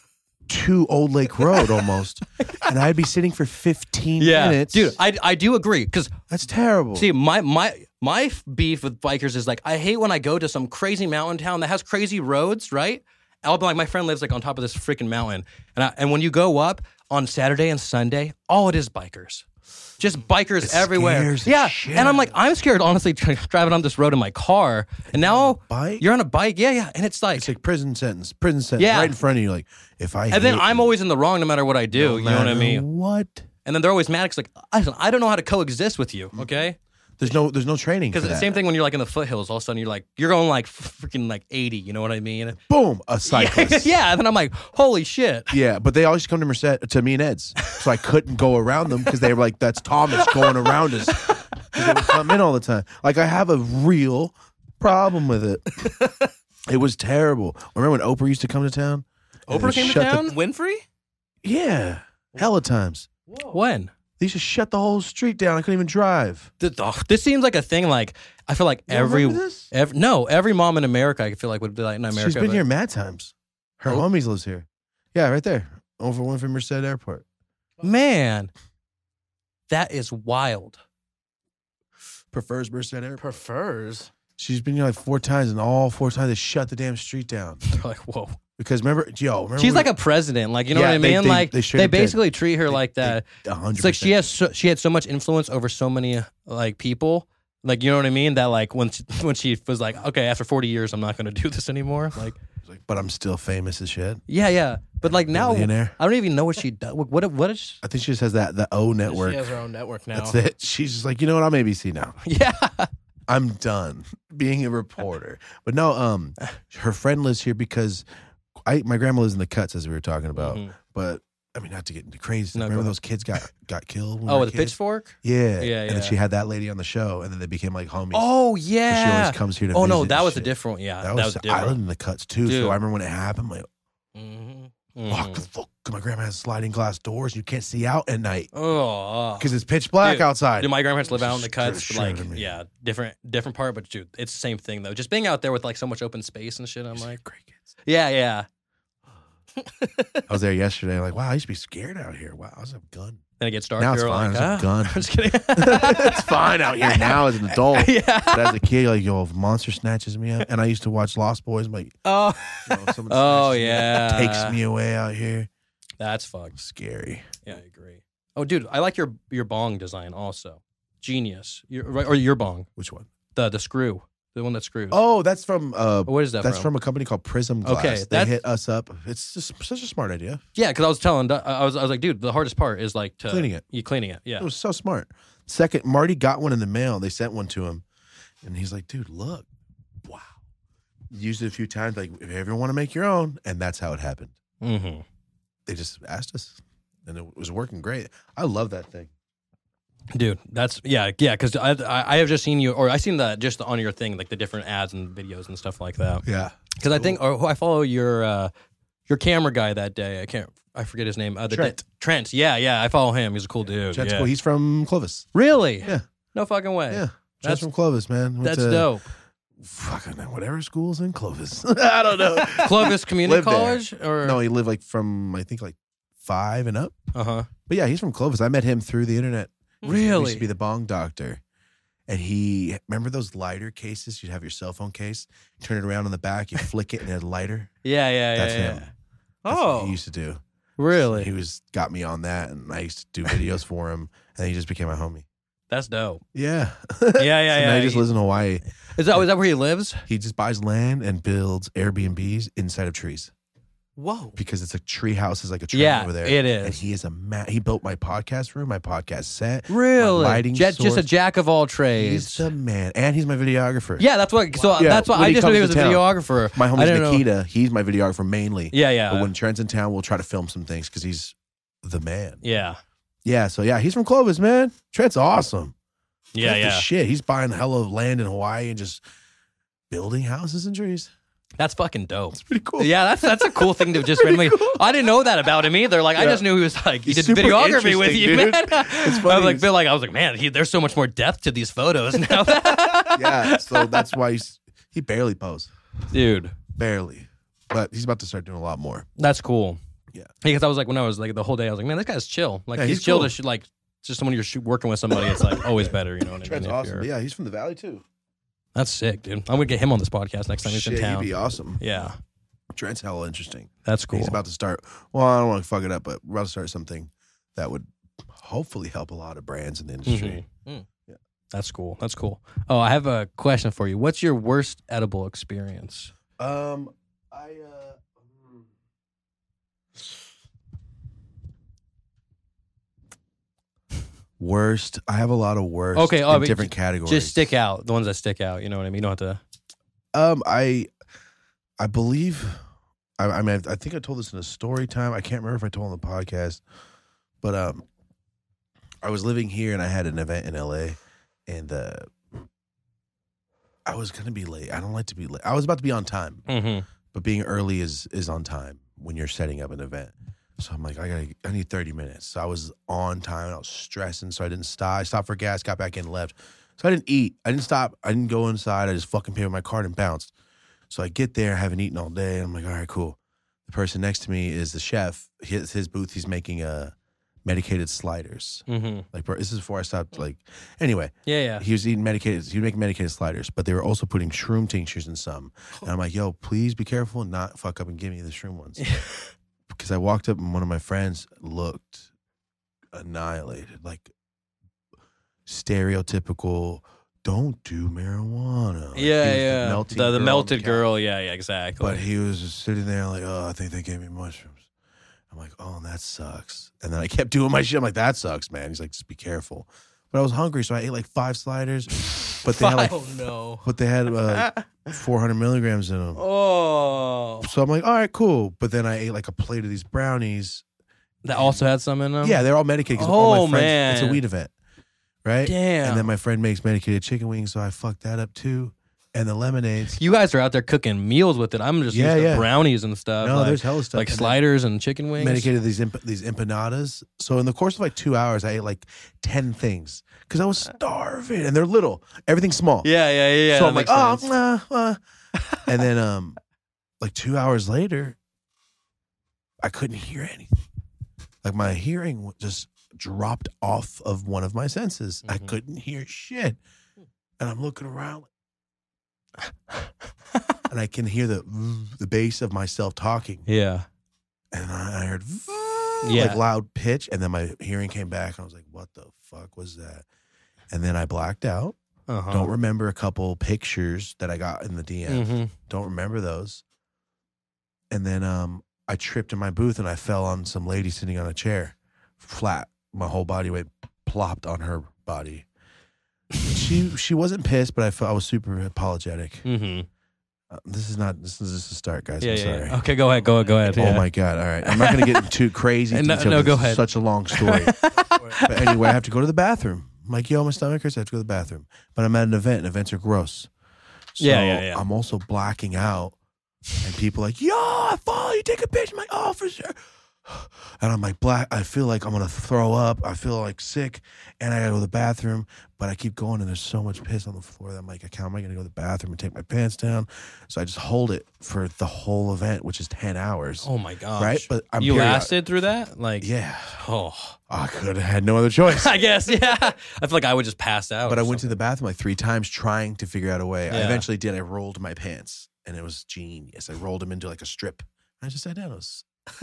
to Old Lake Road almost, and I'd be sitting for fifteen Yeah, minutes. dude, I I do agree because That's terrible. see my my my f- beef with bikers is like I hate when I go to some crazy mountain town that has crazy roads, right? I'll be like, my friend lives like on top of this freaking mountain, and I, and when you go up on Saturday and Sunday, all it is bikers, just bikers It everywhere. scares the Yeah, shit and I'm out like, I'm scared honestly driving on this road in my car, and now bike? you're on a bike, yeah, yeah, and it's like, It's like prison sentence, prison sentence, Yeah. right in front of you. Like if I, and then hit I'm you, always in the wrong no matter what I do. no You know what I matter mean? What? And then they're always mad. It's like, I don't, I don't know how to coexist with you. Okay. There's no, there's no training. Because for the that. same thing when you're like in the foothills, all of a sudden you're like, you're going like freaking like eighty, you know what I mean? Boom, a cyclist. Yeah, and then I'm like, holy shit. Yeah, but they always come to Merced, to Me and Ed's, so I couldn't go around them because they were like, "That's Thomas going around us." 'Cause they would come in all the time. Like I have a real problem with it. It was terrible. Remember when Oprah used to come to town? And Oprah they came to shut the- town? Winfrey? yeah, hella times. When? They used to shut the whole street down. I couldn't even drive. Th- ugh, This seems like a thing. Like I feel like You don't every, remember this? every no, every mom in America, I feel like would be like in America. She's been but- here mad times. Her Oh. homies lives here. Yeah, right there. Over one from Merced Airport. Man, that is wild. Prefers Merced Airport. Prefers. She's been here like four times, and all four times they shut the damn street down. They're like, whoa. Because remember, yo, remember She's we- like a president. Like, you know Yeah, what I they- mean? they- like, they they, straight up did. basically treat her They- like that. A hundred It's like she percent. has so, she had so much influence over so many like people, like you know what I mean. That like when she, when she was like, okay, after forty years, I'm not going to do this anymore. Like, It's like, but I'm still famous as shit. yeah, yeah. But like now, I Billionaire. don't even know what she does. What what, what is? I think she just has that the O network. She has her own network now. That's it. She's just like, you know what? I'm A B C now. Yeah, I'm done being a reporter. But no, um, her friend lives here because I my grandma lives in the Cuts, as we were talking about. Mhm. But I mean, not to get into crazy. No, Remember go those kids got got killed? when we oh, were with a kids? pitchfork. Yeah, Yeah, And then yeah. she had that lady on the show, and then they became like homies. Oh So she yeah. always comes here to Oh no, visit that and was a shit. different. Yeah, That that was, was I different. lived in the Cuts too, Dude. so I remember when it happened. I'm like, Mm-hmm. fuck, fuck, my grandma has sliding glass doors. You can't see out at night Oh, because it's pitch black Dude, outside. Dude, my grandparents live out in the Scared Cuts, the but like, shit out of me. yeah, different, different part. But dude, it's the same thing though. Just being out there with like so much open space and shit. I'm like, Great kids. yeah, yeah. I was there yesterday. Like, wow, I used to be scared out here. Wow, I was a gun. Then it gets dark. Now it's you're fine. like, It's a ah. gun. I'm just kidding. It's fine out here now as an adult. Yeah. But as a kid, like, yo, if Monster snatches me up, and I used to watch Lost Boys. I'm like, Oh, you know, someone Oh, snatches me up, yeah. takes me away out here. that's fucked. Scary. Yeah, I agree. Oh, dude, I like your your bong design also. Genius. Your, right, or your bong, Which one? the the screw, the one that screws. Oh, that's from. Uh, what is that that's from? from a company called Prism Glass. Okay, they that's- hit us up. It's just such a smart idea. Yeah, because I was telling, I was I was like, dude, the hardest part is like to Cleaning it. You cleaning it. Yeah. It was so smart. Second, Marty got one in the mail. They sent one to him, And he's like, dude, look. Wow. Used it a few times, like, if you ever want to make your own. And that's how it happened. Mm-hmm. They just asked us. And it was working great. I love that thing. Dude, that's, yeah, yeah, because I, I I have just seen you, or I seen that just on your thing, like the different ads and videos and stuff like that. Yeah. Because I think, or I follow your uh, your camera guy that day. I can't, I forget his name. Uh, the Trent. Day, Trent, yeah, yeah, I follow him. He's a cool dude. Trent's yeah. cool. He's from Clovis. Really? Yeah. No fucking way. Yeah. Trent's That's- from Clovis, man. Went That's to dope. Fucking whatever school's in Clovis. I don't know. Clovis Community Lived there. College? Or No, he lived like from, I think, like five and up. Uh-huh. But yeah, he's from Clovis. I met him through the internet. He used Really? to be the bong doctor. And he, remember those lighter cases? You'd have your cell phone case, turn it around on the back, you flick it, and it had a lighter. Yeah, yeah, yeah. That's yeah. him. That's what Oh, he used to do. really? He was got me on that, and I used to do videos for him, and he just became my homie. That's dope. Yeah. Yeah, yeah, So yeah. now he just lives in Hawaii. Is that, is that where he lives? He just buys land and builds Airbnbs inside of trees Whoa. because it's a tree house is like a tree Yeah, over there. it is. And he is a ma- he built my podcast room, my podcast set, Really? my lighting Jet, just a source. jack of all He's trades. the man, and he's my videographer. Yeah, that's what. So Yeah, that's what when I he just knew comes he was to a town. videographer. My I homie's didn't know- Nikita. He's my videographer mainly. Yeah, yeah, But when Trent's in town, we'll try to film some things because he's the man. yeah, Yeah. So yeah, he's from Clovis, man. Trent's awesome. yeah, Trent's the yeah. shit. He's buying hella land in Hawaii and just building houses and trees. That's fucking dope. It's pretty cool. Yeah, that's that's a cool thing to just randomly. I didn't know that about him either. Like I Yeah. just knew he was like he He's did super videography with interesting, you, dude. man. It's I funny. was like, feel like I was like, man, he, there's so much more depth to these photos now. Yeah. So that's why he's he barely poses. Dude, Barely. But he's about to start doing a lot more. that's cool. Yeah. Because I was like, when I was like the whole day, I was like, man, this guy's chill. Like Yeah, he's, he's chill cool. to sh- like just when you're sh- working with somebody, it's like always better. You know what I mean? Trent's If awesome. you're- But yeah, he's from the Valley too. That's sick, dude. I'm gonna get him on this podcast next time he's Shit, in town. he'd be awesome. Yeah, Trent's hella interesting. that's cool. He's about to start. Well, I don't want to fuck it up, but we're about to start something that would hopefully help a lot of brands in the industry. Mhm. Mm. Yeah. That's cool. That's cool. Oh, I have a question for you. What's your worst edible experience? Um, I uh, hmm. worst. I have a lot of worst. Okay, oh, in but different categories. Just stick out. The ones that stick out. You know what I mean? You don't have to. Um, I, I believe, I, I mean, I think I told this in a story time. I can't remember if I told on the podcast, but um, I was living here and I had an event in L A, and uh, I was gonna be late. I don't like to be late. I was about to be on time, Mm-hmm. but being early is is on time when you're setting up an event. So I'm like, I gotta, I need thirty minutes. So I was on time and I was stressing, so I didn't stop. I stopped for gas, got back in, left. So I didn't eat. I didn't stop. I didn't go inside. I just fucking paid with my card and bounced. So I get there, I haven't eaten all day. And I'm like, all right, cool. The person next to me is the chef. His, his booth, he's making uh, medicated sliders. Mm-hmm. Like, bro, this is before I stopped. Like, anyway, Yeah, yeah. he was eating medicated. He was making medicated sliders, but they were also putting shroom tinctures in some. And I'm like, yo, please be careful and not fuck up and give me the shroom ones. Because I walked up and one of my friends looked annihilated, like stereotypical. Don't do marijuana. Like, Yeah, he was yeah. The melting the the girl on melted couch. girl. Yeah, yeah, exactly. But he was just sitting there like, oh, I think they gave me mushrooms. I'm like, oh, that sucks. And then I kept doing my shit. I'm like, that sucks, man. He's like, just be careful. But I was hungry, so I ate like five sliders. But they had like, oh no. but they had uh, four hundred milligrams in them. Oh. So I'm like, all right, cool. But then I ate like a plate of these brownies. That also had some in them. Yeah, they're all medicated. 'Cause all Oh, my friends, man. it's a weed event, right? Damn. And then my friend makes medicated chicken wings, so I fucked that up too. And the lemonades. You guys are out there cooking meals with it. I'm just Yeah, used to yeah. brownies and stuff. No, like, there's hella stuff. like And then sliders and chicken wings. medicated these imp- these empanadas. So in the course of like two hours, I ate like ten things because I was starving, and they're little. Everything's small. Yeah, yeah, yeah. yeah so that I'm like, makes oh, sense. nah, uh. And then um, like two hours later, I couldn't hear anything. Like my hearing just dropped off of one of my senses. I Mhm. couldn't hear shit, and I'm looking around, and I can hear the the bass of myself talking, Yeah. and I I heard Yeah. like loud pitch, and then my hearing came back, and I was like, "What the fuck was that?" And then I blacked out. Uh-huh. Don't remember a couple pictures that I got in the D M. Mm-hmm. Don't remember those. And then um, I tripped in my booth and I fell on some lady sitting on a chair, flat. My whole body weight plopped on her body. she she wasn't pissed, but I felt I was super apologetic. Mm-hmm. Uh, this is not this is just a start, guys. Yeah, I'm yeah, sorry. yeah. Okay, go ahead. Go go ahead. Oh yeah. my god! All right, I'm not going to get too crazy. No, detail, no, go it's ahead. Such a long story. But anyway, I have to go to the bathroom. I'm like, yo, my stomach hurts. I have to go to the bathroom. But I'm at an event, and events are gross. So Yeah, yeah, yeah. I'm also blacking out, and people are like, yo, I follow you. Take a picture. I'm like, oh, for sure. And I'm like, black. I feel like I'm gonna throw up. I feel like sick, and I gotta go to the bathroom. But I keep going, and there's so much piss on the floor that I'm like, how am I gonna go to the bathroom and take my pants down? So I just hold it for the whole event, which is ten hours. Oh my gosh. Right? But I'm you period- lasted through that? Like, Yeah. Oh, I could have had no other choice. I guess. Yeah. I feel like I would just pass out. But or I went to something. the bathroom like three times trying to figure out a way. I Yeah. eventually did. I rolled my pants, and it was genius. I rolled them into like a strip. I just sat down. It was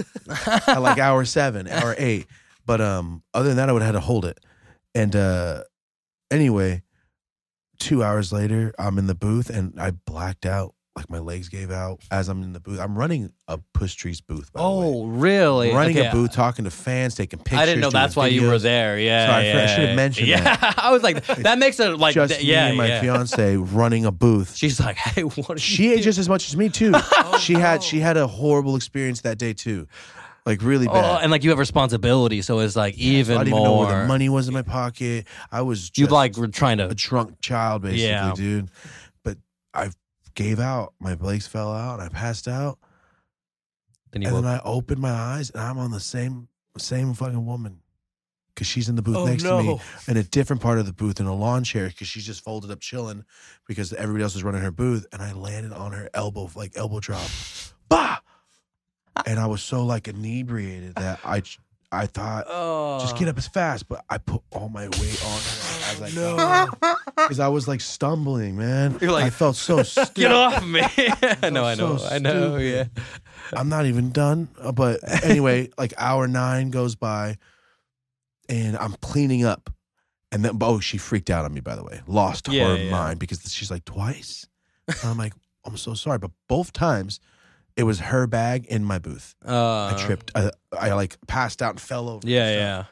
at like hour seven, hour eight. But um, other than that, I would have had to hold it. And uh, anyway, two hours later, I'm in the booth, and I blacked out. Like my legs gave out as I'm in the booth. I'm running a Push Trees booth, by the way. Oh, really? Running Okay. a booth, talking to fans, taking pictures. I didn't know doing that's why you were videos. there. Yeah, Sorry, I yeah. forgot- I should have mentioned yeah. that. I was like, that makes it like, Just th- yeah, me and my yeah. fiance running a booth. She's like, hey, what? Are She you ate just as much as me too. she had she had a horrible experience that day too, like really Oh, bad. and like you have responsibility, so it's like even I didn't more. even know where the money was in my pocket. I was just You like were trying a to. drunk child, basically, Yeah. dude. But I gave out. My legs fell out. And I passed out, Then you and woke. then I opened my eyes, and I'm on the same same fucking woman, because she's in the booth Oh, next no. to me, in a different part of the booth, in a lawn chair, because she's just folded up chilling, because everybody else was running her booth, and I landed on her elbow, like elbow drop, bah, and I was so like inebriated that I I thought. Oh. Just get up as fast, but I put all my weight on her as I go. Because I was like stumbling, man. You're like, I felt so stupid. Get off me! I know, I know, so I know. Yeah. stupid. I'm not even done. Uh, But anyway, like hour nine goes by, and I'm cleaning up. And then, oh, she freaked out on me, by the way. Lost Yeah, her yeah. mind, because she's like, twice? And I'm like, I'm so sorry. But both times, it was her bag in my booth. Uh, I tripped. I, I like passed out and fell over. Yeah, So- yeah.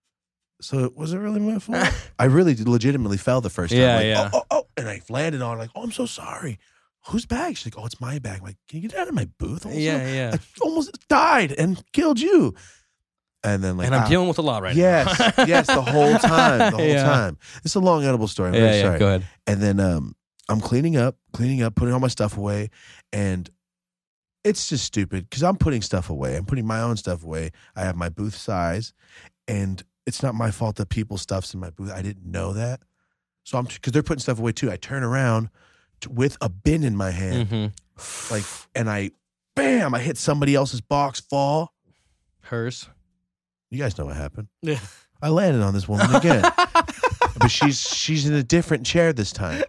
So it wasn't really my fault. I really legitimately fell the first time. Yeah, like, yeah. Oh, oh, oh. And I landed on it like, oh, I'm so sorry. Whose bag? She's like, oh, it's my bag. I'm like, can you get out of my booth? Also? Yeah, yeah. I almost died and killed you. And then like, And I'm ah, dealing with a lot right yes, now. yes, the whole time, the whole Yeah. time. It's a long edible story. I'm yeah, very yeah. sorry. Go ahead. And then um, I'm cleaning up, cleaning up, putting all my stuff away, and it's just stupid because I'm putting stuff away. I'm putting my own stuff away. I have my booth size, and it's not my fault that people's stuff's in my booth. I didn't know that, so I'm because they're putting stuff away too. I turn around to, with a bin in my hand, Mm-hmm. like, and I, bam! I hit somebody else's box, fall. Hers. You guys know what happened. Yeah. I landed on this woman again, but she's she's in a different chair this time.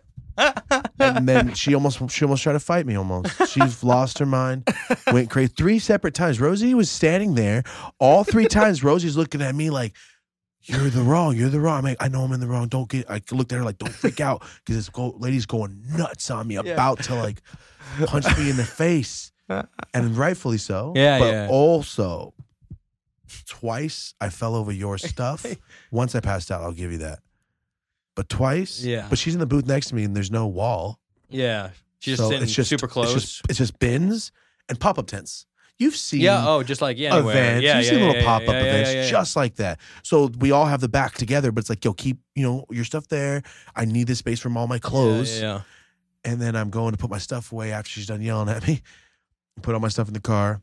And then she almost she almost tried to fight me. Almost, she's lost her mind, went crazy three separate times. Rosie was standing there all three times. Rosie's looking at me like, "You're the wrong. You're the wrong." I'm like, I know I'm in the wrong. Don't get. I looked at her like, "Don't freak out," because this go, lady's going nuts on me, about to like punch me in the face, and rightfully so. Yeah, but yeah. also, twice I fell over your stuff. Once I passed out. I'll give you that. But twice, Yeah. But she's in the booth next to me, and there's no wall. Yeah. She's So sitting it's just super close. It's just, it's just bins and pop up tents. You've seen yeah. Oh, just like yeah, anywhere. events. Yeah, You've yeah, seen yeah, little yeah, pop up yeah, yeah, events yeah, yeah. just like that. So we all have the back together, but it's like, yo, keep you know your stuff there. I need this space from all my clothes. Yeah, yeah, yeah. And then I'm going to put my stuff away after she's done yelling at me. Put all my stuff in the car.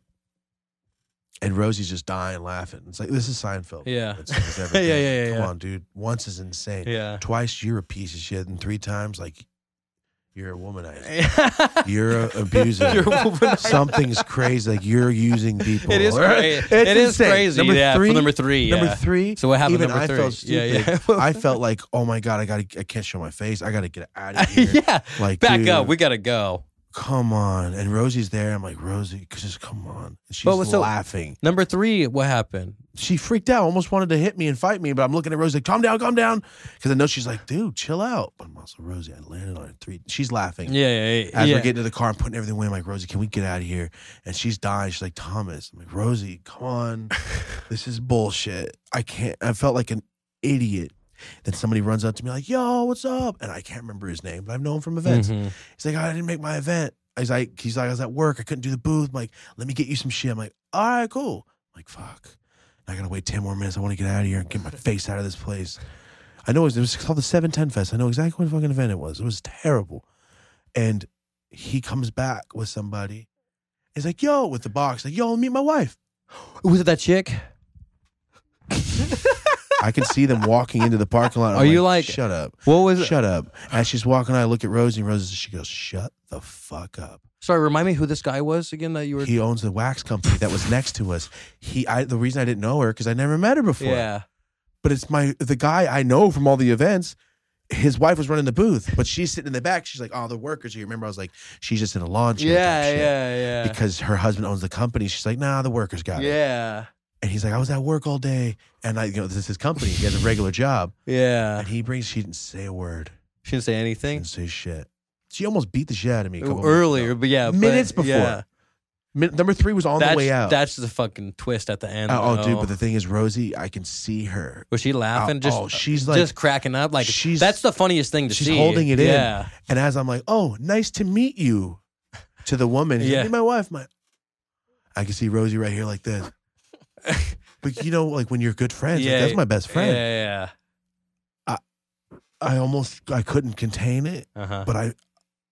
And Rosie's just dying laughing. It's like, this is Seinfeld. Yeah. It's, it's everything. Yeah, yeah, yeah, Come yeah. on, dude. Once is insane. Yeah. Twice, you're a piece of shit. And three times, like, you're a womanizer. You're an abuser. You're a womanizer. Something's crazy. Like, you're using people. It is crazy. It's It is insane. crazy. Number yeah, for three, number three. Yeah. Number three. So what happened Even number I three? felt Yeah, stupid. yeah. I felt like, oh my God, I got to, I can't show my face. I got to get out of here. yeah. Like, Back dude, up. We gotta go. come on. And Rosie's there. I'm like, Rosie, just come on. And she's But so- laughing. Number three. What happened? She freaked out, almost wanted to hit me and fight me, but I'm looking at Rosie like, calm down, calm down. Because I know she's like, dude, chill out. But I'm also, Rosie, I landed on her three. She's laughing. Yeah, yeah, yeah. As yeah. we're getting to the car, I'm putting everything away. I'm like, Rosie, can we get out of here? And she's dying. She's like, Thomas. I'm like, Rosie, come on. This is bullshit. I can't. I felt like an idiot. Then somebody runs up to me like, yo, what's up? And I can't remember his name, but I've known him from events. Mm-hmm. He's like, I didn't make my event. He's like, he's like, I was at work. I couldn't do the booth. I'm like, let me get you some shit. I'm like, all right, cool. I'm like, fuck. I got to wait ten more minutes. I want to get out of here and get my face out of this place. I know it was, it was called the seven ten Fest. I know exactly what fucking event it was. It was terrible. And he comes back with somebody. He's like, yo, with the box. Like, yo, meet my wife. Was it that chick? I can see them walking into the parking lot. I'm Are you like, shut up. What was it? Shut up. As she's walking, I look at Rosie, and Rosie, she goes, shut the fuck up. Sorry, remind me who this guy was again that you were. He owns the wax company that was next to us. He, I, the reason I didn't know her because I never met her before. Yeah. But it's my the guy I know from all the events. His wife was running the booth, but she's sitting in the back. She's like, "Oh, the workers here." Remember, I was like, "She's just in a lawn chair." Yeah, type shit. yeah, yeah. Because her husband owns the company. She's like, "Nah, the workers got it." Yeah. And he's like, "I was at work all day, and I, you know, this is his company. He has a regular job." Yeah. And he brings. She didn't say a word. She didn't say anything. Didn't say shit. She almost beat the shit out of me a couple earlier, minutes ago. but yeah, minutes but, before. Yeah. Min- number three was on That's, the way out. That's the fucking twist at the end. oh, oh, though. dude! But the thing is, Rosie, I can see her. Was she laughing? Oh, just oh, she's like just cracking up. Like she's- that's the funniest thing to she's see. holding it in. Yeah. And as I'm like, "Oh, nice to meet you," to the woman, she's Yeah. like, "Meet my wife." My, I can see Rosie right here like this. But you know, like when you're good friends, like, Yeah. that's my best friend. Yeah, yeah. I almost, I couldn't contain it, Uh huh. but I.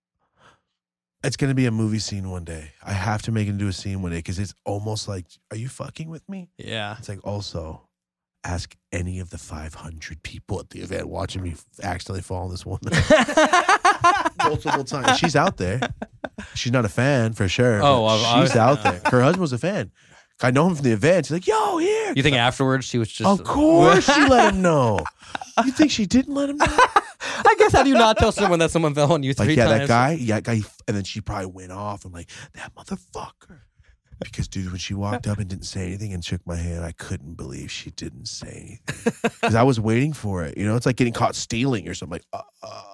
It's gonna be a movie scene one day. I have to make it into a scene one day because it's almost like, are you fucking with me? Yeah. It's like also ask any of the five hundred people at the event watching me accidentally fall on this woman multiple times. She's out there. She's not a fan for sure. Oh, but I've- she's I've- out there. Her husband was a fan. I know him from the event. She's like, yo, here. You think afterwards she was just? Of course she let him know. You think she didn't let him know? I guess how do you not tell someone that someone fell on you three Like, yeah, times? that guy, yeah, that guy, and then she probably went off. I'm like, that motherfucker. Because, dude, when she walked up and didn't say anything and shook my hand, I couldn't believe she didn't say anything. Because I was waiting for it. You know, it's like getting caught stealing or something. Like, uh,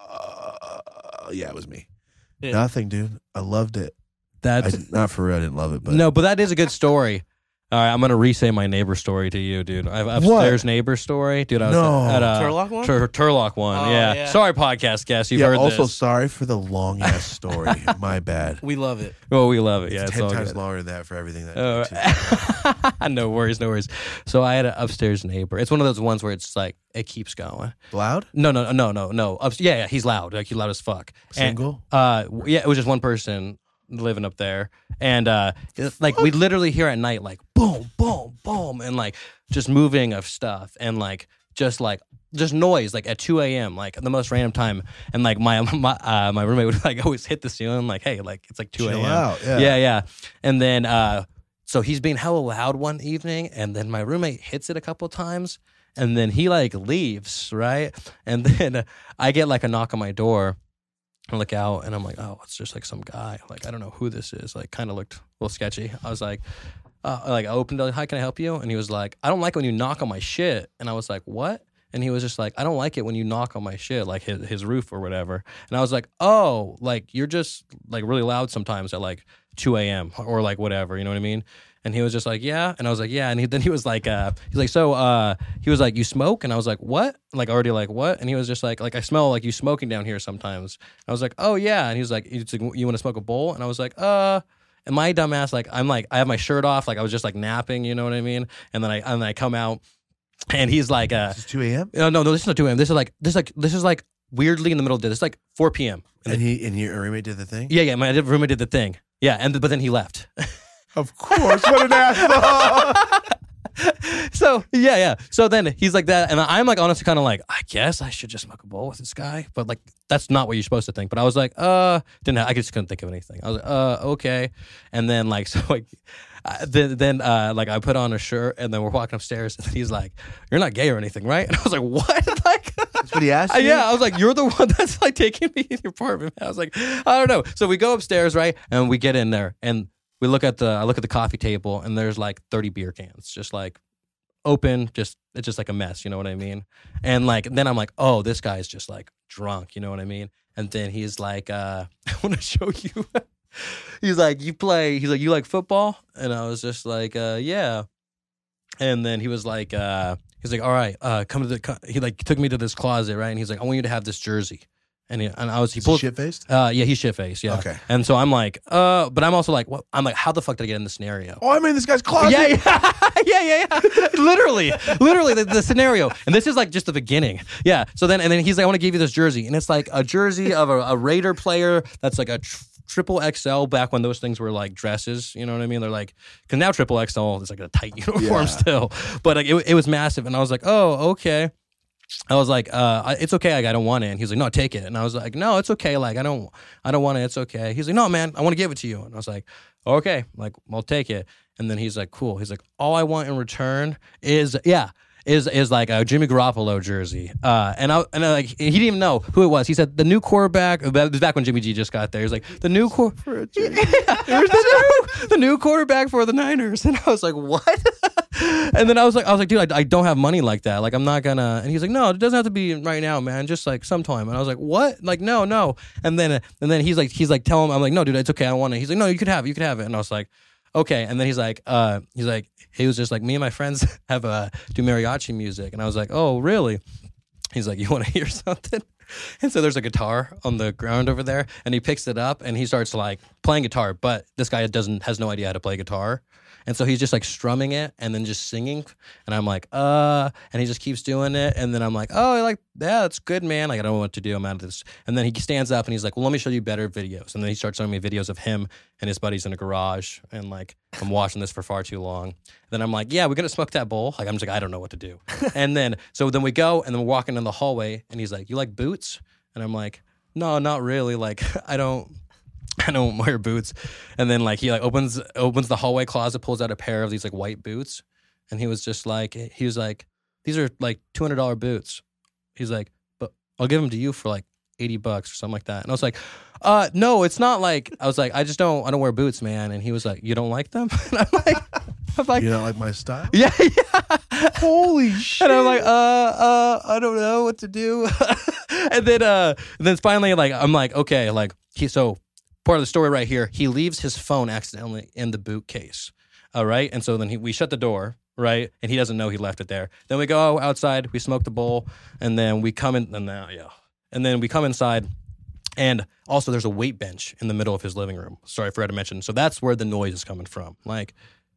uh, yeah, it was me. Yeah. Nothing, dude. I loved it. I, That's not for real, I didn't love it. But no, but that is a good story. All right, I'm gonna re-say my neighbor story to you, dude. I have upstairs neighbor story, dude. I was No. at a Turlock one? Tur- Turlock one. Oh, yeah. yeah. Sorry, podcast guest. You've yeah, heard also, this. sorry for the long ass story. My bad. We love it. Well, we love it. Yeah, It's it's ten all times good. longer than that for everything that Uh, too. no worries, no worries. So I had an upstairs neighbor. It's one of those ones where it's like it keeps going. Loud? No, no, no, no, no. Up, yeah, yeah, he's loud. Like he's loud as fuck. And, Single? uh, yeah, it was just one person living up there, and uh, it- like we literally hear at night, like boom, boom, boom, and like just moving of stuff, and like just like just noise, like at two a.m., like the most random time, and like my my uh, my roommate would like always hit the ceiling, like hey, like it's like two a.m. Chill out. Yeah. yeah, yeah, and then uh, so he's being hella loud one evening, and then my roommate hits it a couple times, and then he like leaves, right, and then I get like a knock on my door. I look out and I'm like, oh, it's just like some guy. Like, I don't know who this is. Like, kind of looked a little sketchy. I was like, uh, like I opened it, like, hi, can I help you? And he was like, I don't like when you knock on my shit. And I was like, what? And he was just like, I don't like it when you knock on my shit, like his, his roof or whatever. And I was like, oh, like you're just like really loud sometimes at like two a.m. or like whatever, you know what I mean? And he was just like, yeah. And I was like, yeah. And he, then he was like, uh, he's like, so, uh, he was like, you smoke? And I was like, what? Like already like, what? And he was just like, like, I smell like you smoking down here sometimes. And I was like, oh yeah. And he was like, you, you want to smoke a bowl? And I was like, uh, and my dumbass, like, I'm like, I have my shirt off. Like I was just like napping, you know what I mean? And then I, and then I come out and he's like, uh, It's two a.m.? no, no, no, this is not two a.m. This is like, this is like, this is like weirdly in the middle of the day. This is like four p.m. And he and your roommate did the thing? Yeah, yeah. My roommate did the thing. Yeah. And, but then he left. Of course. What an asshole. So yeah, yeah. So then he's like that, and I'm like honestly kind of like, I guess I should just smoke a bowl with this guy, but like that's not what you're supposed to think. But I was like, uh, didn't have, I just couldn't think of anything. I was like, uh, okay. And then like so like I, then then uh like I put on a shirt, and then we're walking upstairs, and he's like, you're not gay or anything, right? And I was like, what? Like. That's what he asked Uh, you? yeah, I was like, you're the one that's like taking me in your apartment. I was like, I don't know. So we go upstairs, right? And we get in there and we look at the, I look at the coffee table and there's like thirty beer cans, just like open, just, it's just like a mess. You know what I mean? And like, then I'm like, oh, this guy's just like drunk. You know what I mean? And then he's like, uh, I want to show you. He's like, you play, he's like, you like football? And I was just like, uh, yeah. And then he was like, uh, He's like, all right, uh, come to the. Co-. He like took me to this closet, right? And he's like, I want you to have this jersey. And he, and I was he Is pulled he shit faced. Uh, yeah, he's shit faced. Yeah. Okay. And so I'm like, uh, but I'm also like, what? I'm like, how the fuck did I get in this scenario? Oh, I'm in this guy's closet. Yeah, yeah, yeah, yeah, yeah. literally, literally the, the scenario. And this is like just the beginning. Yeah. So then, and then he's like, I want to give you this jersey, and it's like a jersey of a, a Raider player that's like a tr- triple X L back when those things were like dresses. You know what I mean? They're like, because now triple X L is like a tight uniform Yeah. still, but like it, it was massive, and I was like, oh, okay. I was like, uh, it's okay. Like, I don't want it. And he's like, no, take it. And I was like, no, it's okay. Like, I don't, I don't want it. It's okay. He's like, no, man, I want to give it to you. And I was like, okay, like, I'll take it. And then he's like, cool. He's like, all I want in return is, yeah, is is like a Jimmy Garoppolo jersey. Uh, and I and I, like he didn't even know who it was. He said the new quarterback. It was back when Jimmy G just got there. He was like the new quar- yeah, the, new, the new quarterback for the Niners. And I was like, what? And then I was like, I was like, dude, I, I don't have money like that. Like, I'm not gonna. And he's like, no, it doesn't have to be right now, man. Just like sometime. And I was like, what? Like, no, no. And then and then he's like, he's like, tell him. I'm like, no, dude, it's okay. I don't want it. He's like, no, you could have it. You could have it. And I was like, okay. And then he's like, uh, he's like, he was just like, me and my friends have uh, do mariachi music. And I was like, oh, really? He's like, you want to hear something? And so there's a guitar on the ground over there, and he picks it up and he starts like playing guitar. But this guy doesn't has no idea how to play guitar. And so he's just like strumming it and then just singing. And I'm like, uh, and he just keeps doing it. And then I'm like, oh, like, yeah, that's good, man. Like, I don't know what to do. I'm out of this. And then he stands up and he's like, well, let me show you better videos. And then he starts showing me videos of him and his buddies in a garage. And like, I'm watching this for far too long. Then I'm like, yeah, we're going to smoke that bowl. Like, I'm just like, I don't know what to do. And then, so then we go and then we're walking in the hallway and he's like, you like boots? And I'm like, no, not really. Like, I don't. I don't wear boots. And then like he like opens opens the hallway closet, pulls out a pair of these like white boots, and he was just like he was like, these are like two hundred dollar boots. He's like, but I'll give them to you for like eighty bucks or something like that. And I was like, uh no, it's not like I was like, I just don't I don't wear boots, man. And he was like, you don't like them? And I'm like I'm like, You don't like my style? yeah, yeah. Holy shit. And I'm like, uh, uh, I don't know what to do. And then uh and then finally like I'm like, okay, like he so part of the story right here, he leaves his phone accidentally in the boot case. All right. And so then he, we shut the door, right? And he doesn't know he left it there. Then we go outside, we smoke the bowl, and then we come in, and now, yeah. And then we come inside, and also there's a weight bench in the middle of his living room. Sorry, I forgot to mention. So that's where the noise is coming from. Like,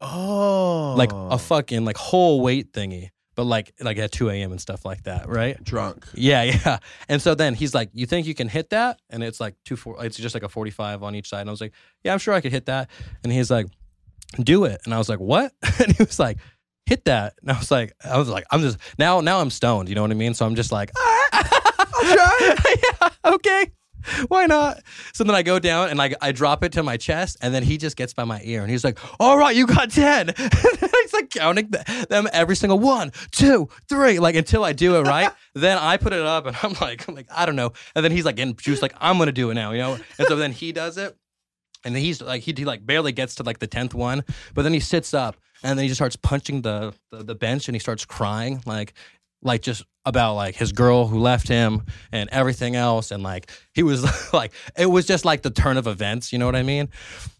Oh. like a fucking like whole weight thingy. But like like at two a.m. and stuff like that, right? Drunk. Yeah, yeah. And so then he's like, you think you can hit that? And it's like two four it's just like a forty-five on each side. And I was like, yeah, I'm sure I could hit that. And he's like, do it. And I was like, what? And he was like, hit that. And I was like, I was like, I'm just now now I'm stoned, you know what I mean? So I'm just like, all right, I'll try. Yeah, okay. Why not? So then I go down and like I drop it to my chest, and then he just gets by my ear and he's like, all right, you got ten. And he's like counting them every single one, two, three, like until I do it right. Then I put it up and I'm like, I'm like, I don't know. And then he's like getting juiced, like, I'm gonna do it now, you know? And so then he does it, and then he's like, he, he like barely gets to like the tenth one, but then he sits up and then he just starts punching the the, the bench, and he starts crying, like like just about like his girl who left him and everything else. And like, he was like, it was just like the turn of events, you know what I mean?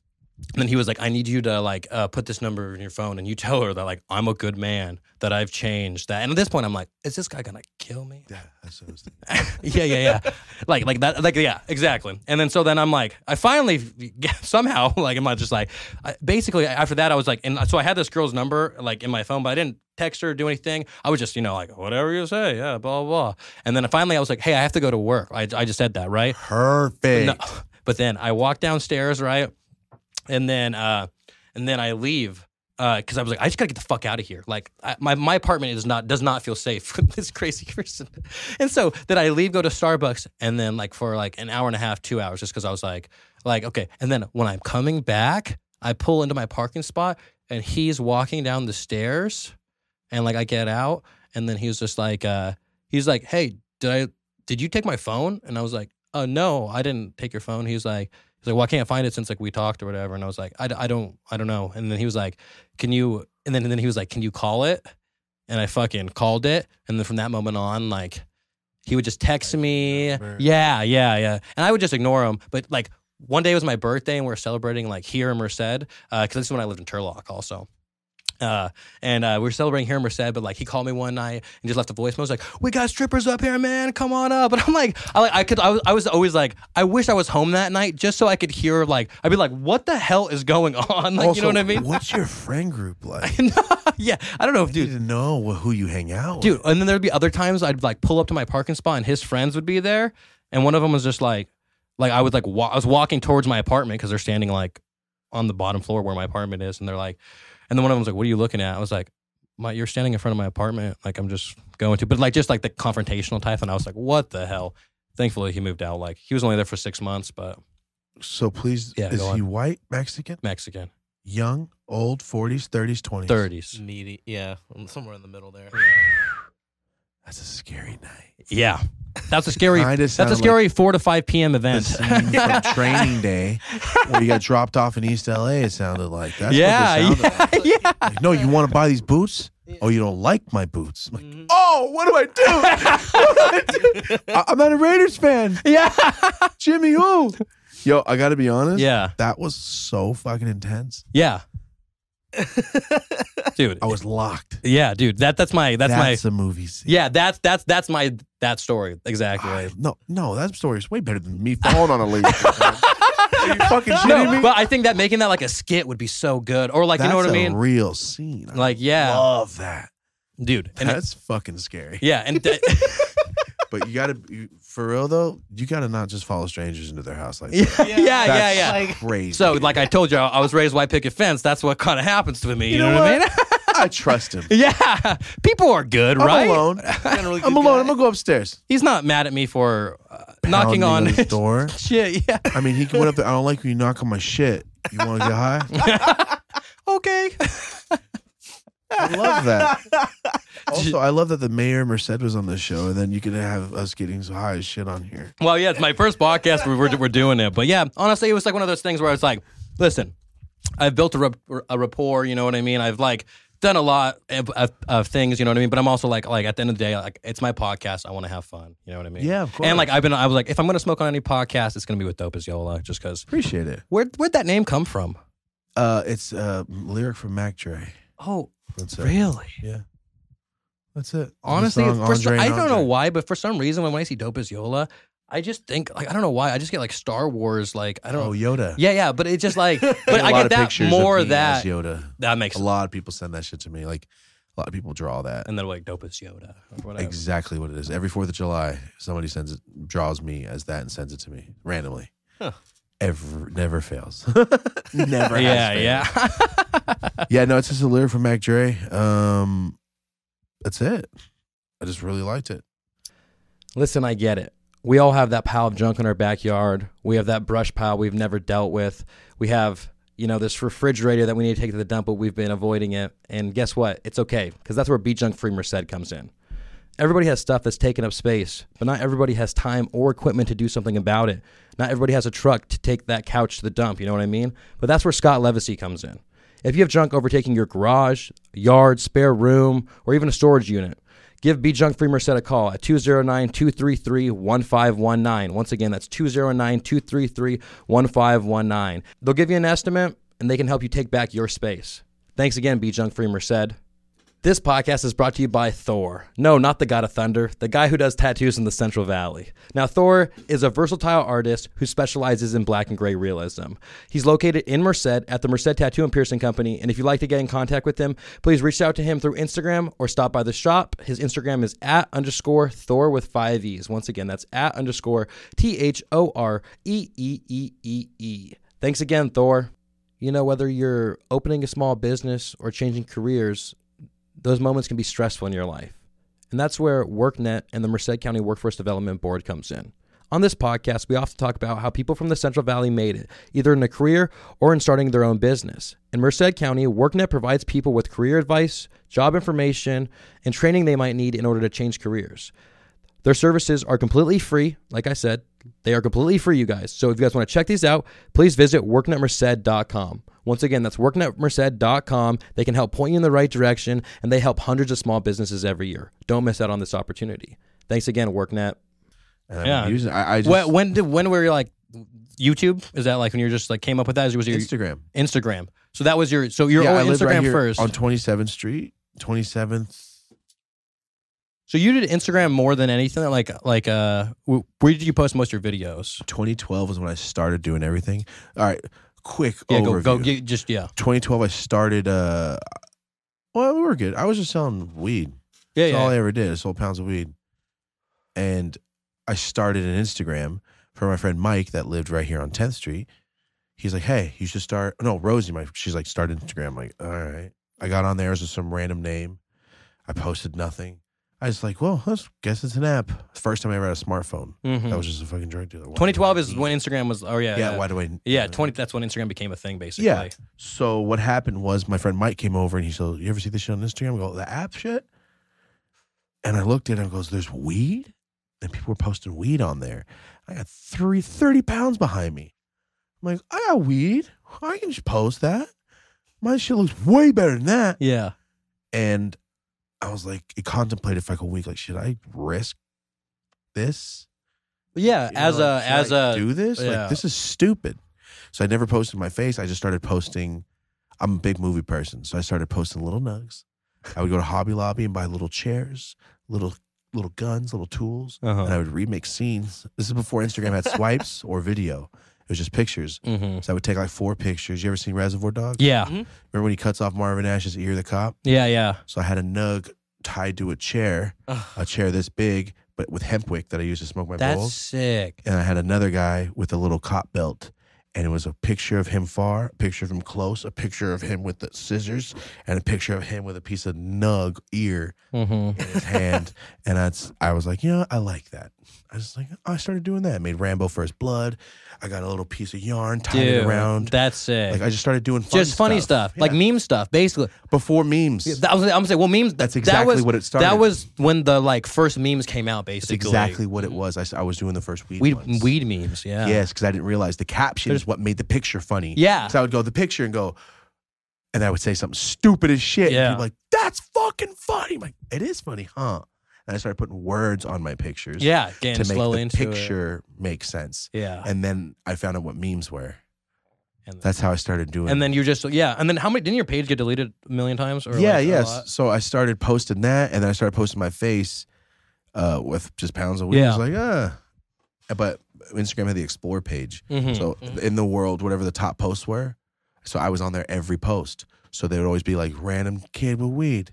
And then he was like, I need you to like uh, put this number in your phone, and you tell her that like, I'm a good man, that I've changed that. And at this point I'm like, is this guy gonna kill me? Yeah, that's what I was thinking. yeah, yeah, yeah. Like, like that, like, yeah, exactly. And then so then I'm like, I finally somehow like, am I just like, I, basically after that I was like, and so I had this girl's number like in my phone, but I didn't text her or do anything. I was just, you know, like, whatever you say, yeah, blah, blah, blah. And then finally I was like, hey, I have to go to work. I, I just said that, right? Perfect. No, but then I walk downstairs, right? And then, uh, and then I leave. Because uh, I was like, I just gotta get the fuck out of here. Like, I, my my apartment is not does not feel safe with this crazy person. And so then I leave, go to Starbucks, and then like for like an hour and a half, two hours, just because I was like, like okay. And then when I'm coming back, I pull into my parking spot, and he's walking down the stairs, and like I get out, and then he was just like, uh, he's like, hey, did I did you take my phone? And I was like, oh no, I didn't take your phone. He was like. He's like, well, I can't find it since like we talked or whatever. And I was like, I, I don't, I don't know. And then he was like, can you, and then, and then he was like, can you call it? And I fucking called it. And then from that moment on, like he would just text me. Yeah, yeah, yeah. And I would just ignore him. But like one day was my birthday and we we're celebrating like here in Merced. Uh, cause this is when I lived in Turlock also. Uh, and uh, we were celebrating here in Merced, but like he called me one night and just left a voicemail. He was like, "We got strippers up here, man. Come on up." And I'm like, I like, I could, I was, I was always like, I wish I was home that night just so I could hear. Like, I'd be like, "What the hell is going on?" Like, also, you know what I mean? What's your friend group like? Yeah, I don't know, if You dude. need to know wh- who you hang out Dude, with. and then there'd be other times I'd like pull up to my parking spot and his friends would be there, and one of them was just like, like I would like, wa- I was walking towards my apartment because they're standing like on the bottom floor where my apartment is, and they're like. And then one of them was like, "What are you looking at?" I was like, "My, you're standing in front of my apartment. Like, I'm just going to," but like, just like the confrontational type. And I was like, "What the hell?" Thankfully, he moved out. Like, he was only there for six months, but So please, Yeah, is go he on. white, Mexican, Mexican, young, old, forties, thirties, twenties? thirties. Meaty, yeah, somewhere in the middle there. That's a scary night. Yeah, that's a scary. Kinda That's a sounded scary four to five p.m. The event. scene from Training Day where you got dropped off in East L A. It sounded like that's yeah, what this sounded yeah, like. yeah. Like, no, you want to buy these boots? Oh, you don't like my boots? I'm like, oh, what do I do? What do I do? I- I'm not a Raiders fan. Yeah. Jimmy, who? Yo, I got to be honest. Yeah. That was so fucking intense. Yeah. Dude. I was locked. Yeah, dude. That that's my that's, That's my a movie scene. Yeah, that's that's that's my that story. Exactly. I- no, no, that story is way better than me falling on a lady. Are you fucking shitting No, me? but I think that making that like a skit would be so good. Or like, That's you know what I a mean? real scene. I Like, yeah. love that. Dude. And it- That's fucking scary. yeah, and th- But you gotta, you, for real though, you gotta not just follow strangers into their house like yeah, that. yeah, yeah, That's yeah. Like, crazy. So, like I told you, I was raised white picket fence. That's what kind of happens to me. You, You know, know what I mean? I trust him. Yeah, people are good, I'm right? alone. generally I'm good alone. guy. I'm gonna go upstairs. He's not mad at me for uh, knocking Pounding on his door. Shit, yeah. I mean, he went up there. I don't like when you knock on my shit. You want to get high? Okay. I love that. Also, I love that the mayor of Merced was on this show, and then you could have us getting so high as shit on here. Well, yeah, it's my first podcast. We were we're doing it, but yeah, honestly, it was like one of those things where it's like, listen, I've built a, rap- a rapport. You know what I mean? I've like done a lot of, of, of things. You know what I mean? But I'm also like, like at the end of the day, like it's my podcast. I want to have fun. You know what I mean? Yeah, of course. And like I've been, I was like, if I'm gonna smoke on any podcast, it's gonna be with Dope as Yola, just because. Appreciate it. Where where'd that name come from? Uh, it's a lyric from Mac Dre. Oh, That's it. really? Yeah. That's it. Honestly, The song for some, Andre I and don't know Andre. why, but for some reason, when I see Dope as Yola, I just think like I don't know why. I just get like Star Wars, like I don't. Oh, Yoda. Yeah, yeah, but it's just like, but a I lot get of that pictures more of me that as Yoda. that makes A lot of people send that shit to me. Like a lot of people draw that. and then like Dope as Yoda or whatever. Exactly what it is. Every Fourth of July, somebody sends it, draws me as that, and sends it to me randomly. Huh. Ever, never fails. never. has Yeah, failed. yeah. Yeah, no, it's just a lyric from Mac Dre. Um, that's it. I just really liked it. Listen, I get it. We all have that pile of junk in our backyard. We have that brush pile we've never dealt with. We have, you know, this refrigerator that we need to take to the dump, but we've been avoiding it. And guess what? It's okay, because that's where Be Junk Free Merced comes in. Everybody has stuff that's taking up space, but not everybody has time or equipment to do something about it. Not everybody has a truck to take that couch to the dump, you know what I mean? But that's where Scott Levacy comes in. If you have junk overtaking your garage, yard, spare room, or even a storage unit, give Be Junk Free Merced a call at two oh nine, two three three, one five one nine. Once again, that's two oh nine, two three three, one five one nine. They'll give you an estimate, and they can help you take back your space. Thanks again, Be Junk Free Merced. This podcast is brought to you by Thor. No, not the God of Thunder, the guy who does tattoos in the Central Valley. Now, Thor is a versatile artist who specializes in black and gray realism. He's located in Merced at the Merced Tattoo and Piercing Company, and if you'd like to get in contact with him, please reach out to him through Instagram or stop by the shop. His Instagram is at underscore Thor with five E's. Once again, that's at underscore T H O R E E E E E. Thanks again, Thor. You know, whether you're opening a small business or changing careers, those moments can be stressful in your life. And that's where WorkNet and the Merced County Workforce Development Board comes in. On this podcast, we often talk about how people from the Central Valley made it, either in a career or in starting their own business. In Merced County, WorkNet provides people with career advice, job information, and training they might need in order to change careers. Their services are completely free. Like I said, they are completely free, you guys. So if you guys want to check these out, please visit work net merced dot com. Once again, that's work net merced dot com. They can help point you in the right direction, and they help hundreds of small businesses every year. Don't miss out on this opportunity. Thanks again, WorkNet. And I'm Yeah. using, I, I just When, when did when were you like YouTube? Is that like when you just like came up with that? Was your Instagram. Instagram? So that was your. So you're yeah, I on lived Instagram right here first. on twenty-seventh Street, twenty-seventh. So you did Instagram more than anything. Like like uh, where did you post most of your videos? twenty twelve was when I started doing everything. All right, quick Yeah, overview. go go get, just yeah. twenty twelve, I started. Uh, well, we were good. I was just selling weed. Yeah, That's yeah. all I ever did. I sold pounds of weed, and I started an Instagram for my friend Mike that lived right here on tenth Street. He's like, "Hey, you should start." No, Rosie, my she's like, "Start Instagram." I'm like, all right. I got on there as some random name. I posted nothing. I was like, well, I guess it's an app. First time I ever had a smartphone. Mhm. That was just a fucking drug dealer. Why twenty twelve do I is need- when Instagram was. Oh yeah, Yeah, yeah. why do I? Yeah, twenty. That's when Instagram became a thing, basically. Yeah. So what happened was my friend Mike came over and he said, "You ever see this shit on Instagram?" I go, "The app shit." And I looked at it and goes, "There's weed?" And people were posting weed on there. I got three, thirty pounds behind me. I'm like, I got weed. I can just post that. My shit looks way better than that. Yeah. And I was like, it contemplated for like a week. Like, should I risk this? Yeah. You know, As like, a should as I a do this? yeah. Like, this is stupid. So I never posted my face. I just started posting. I'm a big movie person, so I started posting little nugs. I would go to Hobby Lobby and buy little chairs, little little guns, little tools, Uh-huh. and I would remake scenes. This is before Instagram had swipes or video. It was just pictures. Mm-hmm. So I would take like four pictures. You ever seen Reservoir Dogs? Yeah. Remember when he cuts off Marvin Ash's ear, the cop? Yeah. Yeah. So I had a nug tied to a chair, a chair this big, but with hemp wick that I used to smoke my That's bowls. sick. And I had another guy with a little cop belt. And it was a picture of him far, a picture of him close, a picture of him with the scissors, and a picture of him with a piece of nug ear Mm-hmm. in his hand. And that's, I was like, you know, I like that. I was like, I started doing that. I made Rambo First Blood. I got a little piece of yarn, tied Dude, it around. that's sick. Like I just started doing fun Just funny stuff, like Yeah. meme stuff, basically. before memes. That was, I'm gonna say, well, memes. That's that exactly was, what it started. That was when the like first memes came out. That's Basically, exactly what it was. I, s- I was doing the first weed weed ones. weed memes. Yeah. Yes, because I didn't realize the caption is what made the picture funny. Yeah. So I would go the picture and go, and I would say something stupid as shit. Yeah. And people were like, that's fucking funny. I'm like, it is funny, huh? And I started putting words on my pictures. Yeah. Getting To make slowly the into picture make sense. it. Yeah. And then I found out what memes were. And, That's how I started doing. and then you just yeah. And then how many didn't your page get deleted a million times? Or yeah, like, a yes. lot? So I started posting that, and then I started posting my face uh, with just pounds of weed. Yeah. I was like, ah. But Instagram had the explore page. Mhm. So in the world, whatever the top posts were, so I was on there every post. So they would always be like random kid with weed,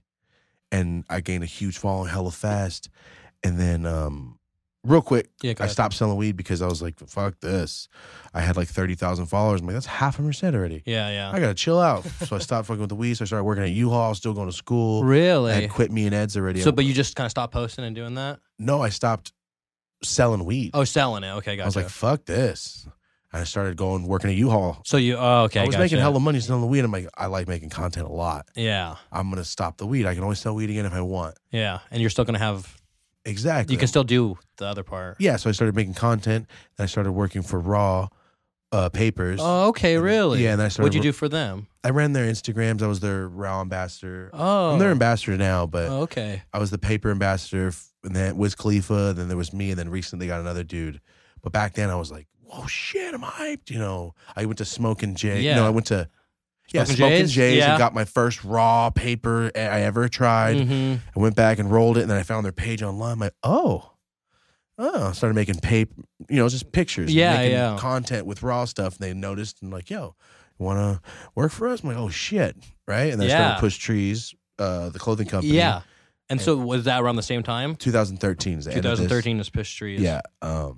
and I gained a huge following hella fast. And then, um, real quick, Yeah, go I ahead. stopped selling weed because I was like, fuck this. I had like thirty thousand followers. I'm like, that's half a percent already. Yeah. Yeah. I gotta chill out. So I stopped fucking with the weed. So I started working at U-Haul, still going to school. I Really? had quit me and Ed's already. So, but you just kind of stopped posting and doing that? no, I stopped selling weed. Oh, selling it. Okay, gotcha. I was like, fuck this. And I started going working at U-Haul. so you? Oh, okay. I was gotcha. making hella money selling the weed. I'm like, I like making content a lot. Yeah. I'm gonna stop the weed. I can only sell weed again if I want. Yeah. And you're still gonna have. Exactly. You can still do the other part. Yeah. So I started making content, and I started working for Raw uh, Papers. Oh, okay. And- Really? yeah, and I started What'd you wor- do for them? I ran their Instagrams. I was their Raw ambassador. Oh. I'm their ambassador now, but Oh, okay. I was the paper ambassador, f- and then Wiz Khalifa. Then there was me, and then recently they got another dude. But back then I was like, "Whoa, shit, I'm hyped!" You know, I went to Smokin' Jay. Yeah. No, I went to yeah, Smokin' Smokin' Jay's? Jay's Yeah. and got my first raw paper I ever tried. Mhm. I went back and rolled it, and then I found their page online. I'm like, oh, oh, I started making paper, you know, just pictures, and Yeah, making yeah. content with raw stuff. And they noticed and like, yo, you want to work for us? I'm like, oh shit, right? And then I Yeah. started Push Trees, uh, the clothing company. Yeah. And so was that around the same time? twenty thirteen is the end of this. twenty thirteen is Push Trees. Yeah. Um,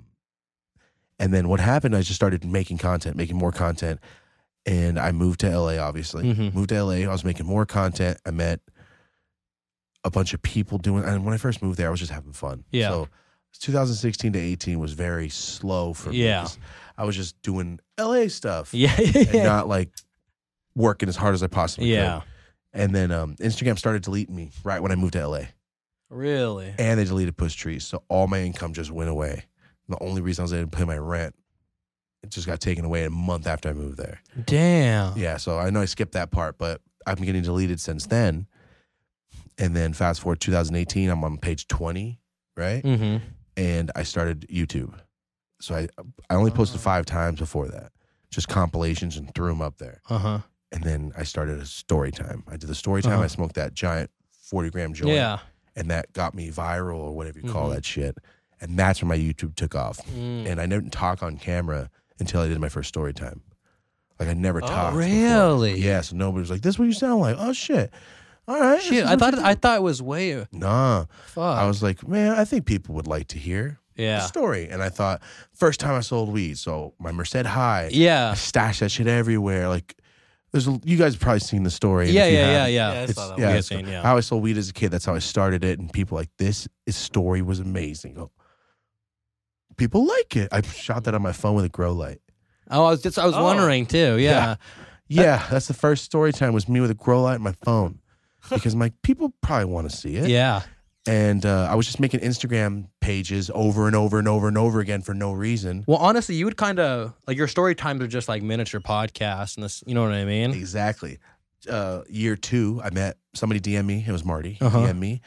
and then what happened? I just started making content, making more content, and I moved to L A. Obviously, Mhm. moved to L A. I was making more content. I met a bunch of people doing. And when I first moved there, I was just having fun. Yeah. So twenty sixteen to eighteen was very slow for me. Yeah. 'cause I was just doing L A stuff, Yeah. and Yeah. not like working as hard as I possibly Yeah. could. And then um, Instagram started deleting me right when I moved to L A. Really? And they deleted Push Trees. So all my income just went away. The only reason I was able to pay my rent, it just got taken away a month after I moved there. Damn. Yeah, so I know I skipped that part, but I've been getting deleted since then. And then fast forward twenty eighteen, I'm on page twenty, right? Mm-hmm. And I started YouTube. So I I only posted five times before that. Just compilations and threw them up there. Uh-huh. and then I started a story time. I did the story time. Uh-huh. I smoked that giant forty gram joint. Yeah. And that got me viral or whatever you call Mhm. that shit. And that's when my YouTube took off. Mm. And I didn't talk on camera until I did my first story time. Like I never talked. before. really? Yeah. So nobody was like, "This is what you sound like." Oh shit. All right. this Shit, is I what thought you I do. thought it was way. Nah. Fuck. I was like, man, I think people would like to hear the yeah. story. And I thought, first time I sold weed, so my Merced High, I Yeah. stashed that shit everywhere. Like, there's a, you guys have probably seen the story. and Yeah. if you Yeah. Yeah. haven't, Yeah. Yeah, I It's, saw that yeah, one. it's- We had seen, yeah. How I sold weed as a kid. That's how I started it. And people like, this is story was amazing. Oh, people like it. I shot that on my phone with a grow light. Oh, I was just I was Oh. wondering too. Yeah. Yeah, that's the first story time was me with a grow light on my phone. Because I'm like, people probably want to see it. Yeah. And uh, I was just making Instagram pages over and over and over and over again for no reason. Well, honestly, you would kind of like your story times are just like miniature podcasts, and this, you know what I mean? Exactly. Uh, year two, I met somebody D M me. It was Marty. Uh-huh. D M me.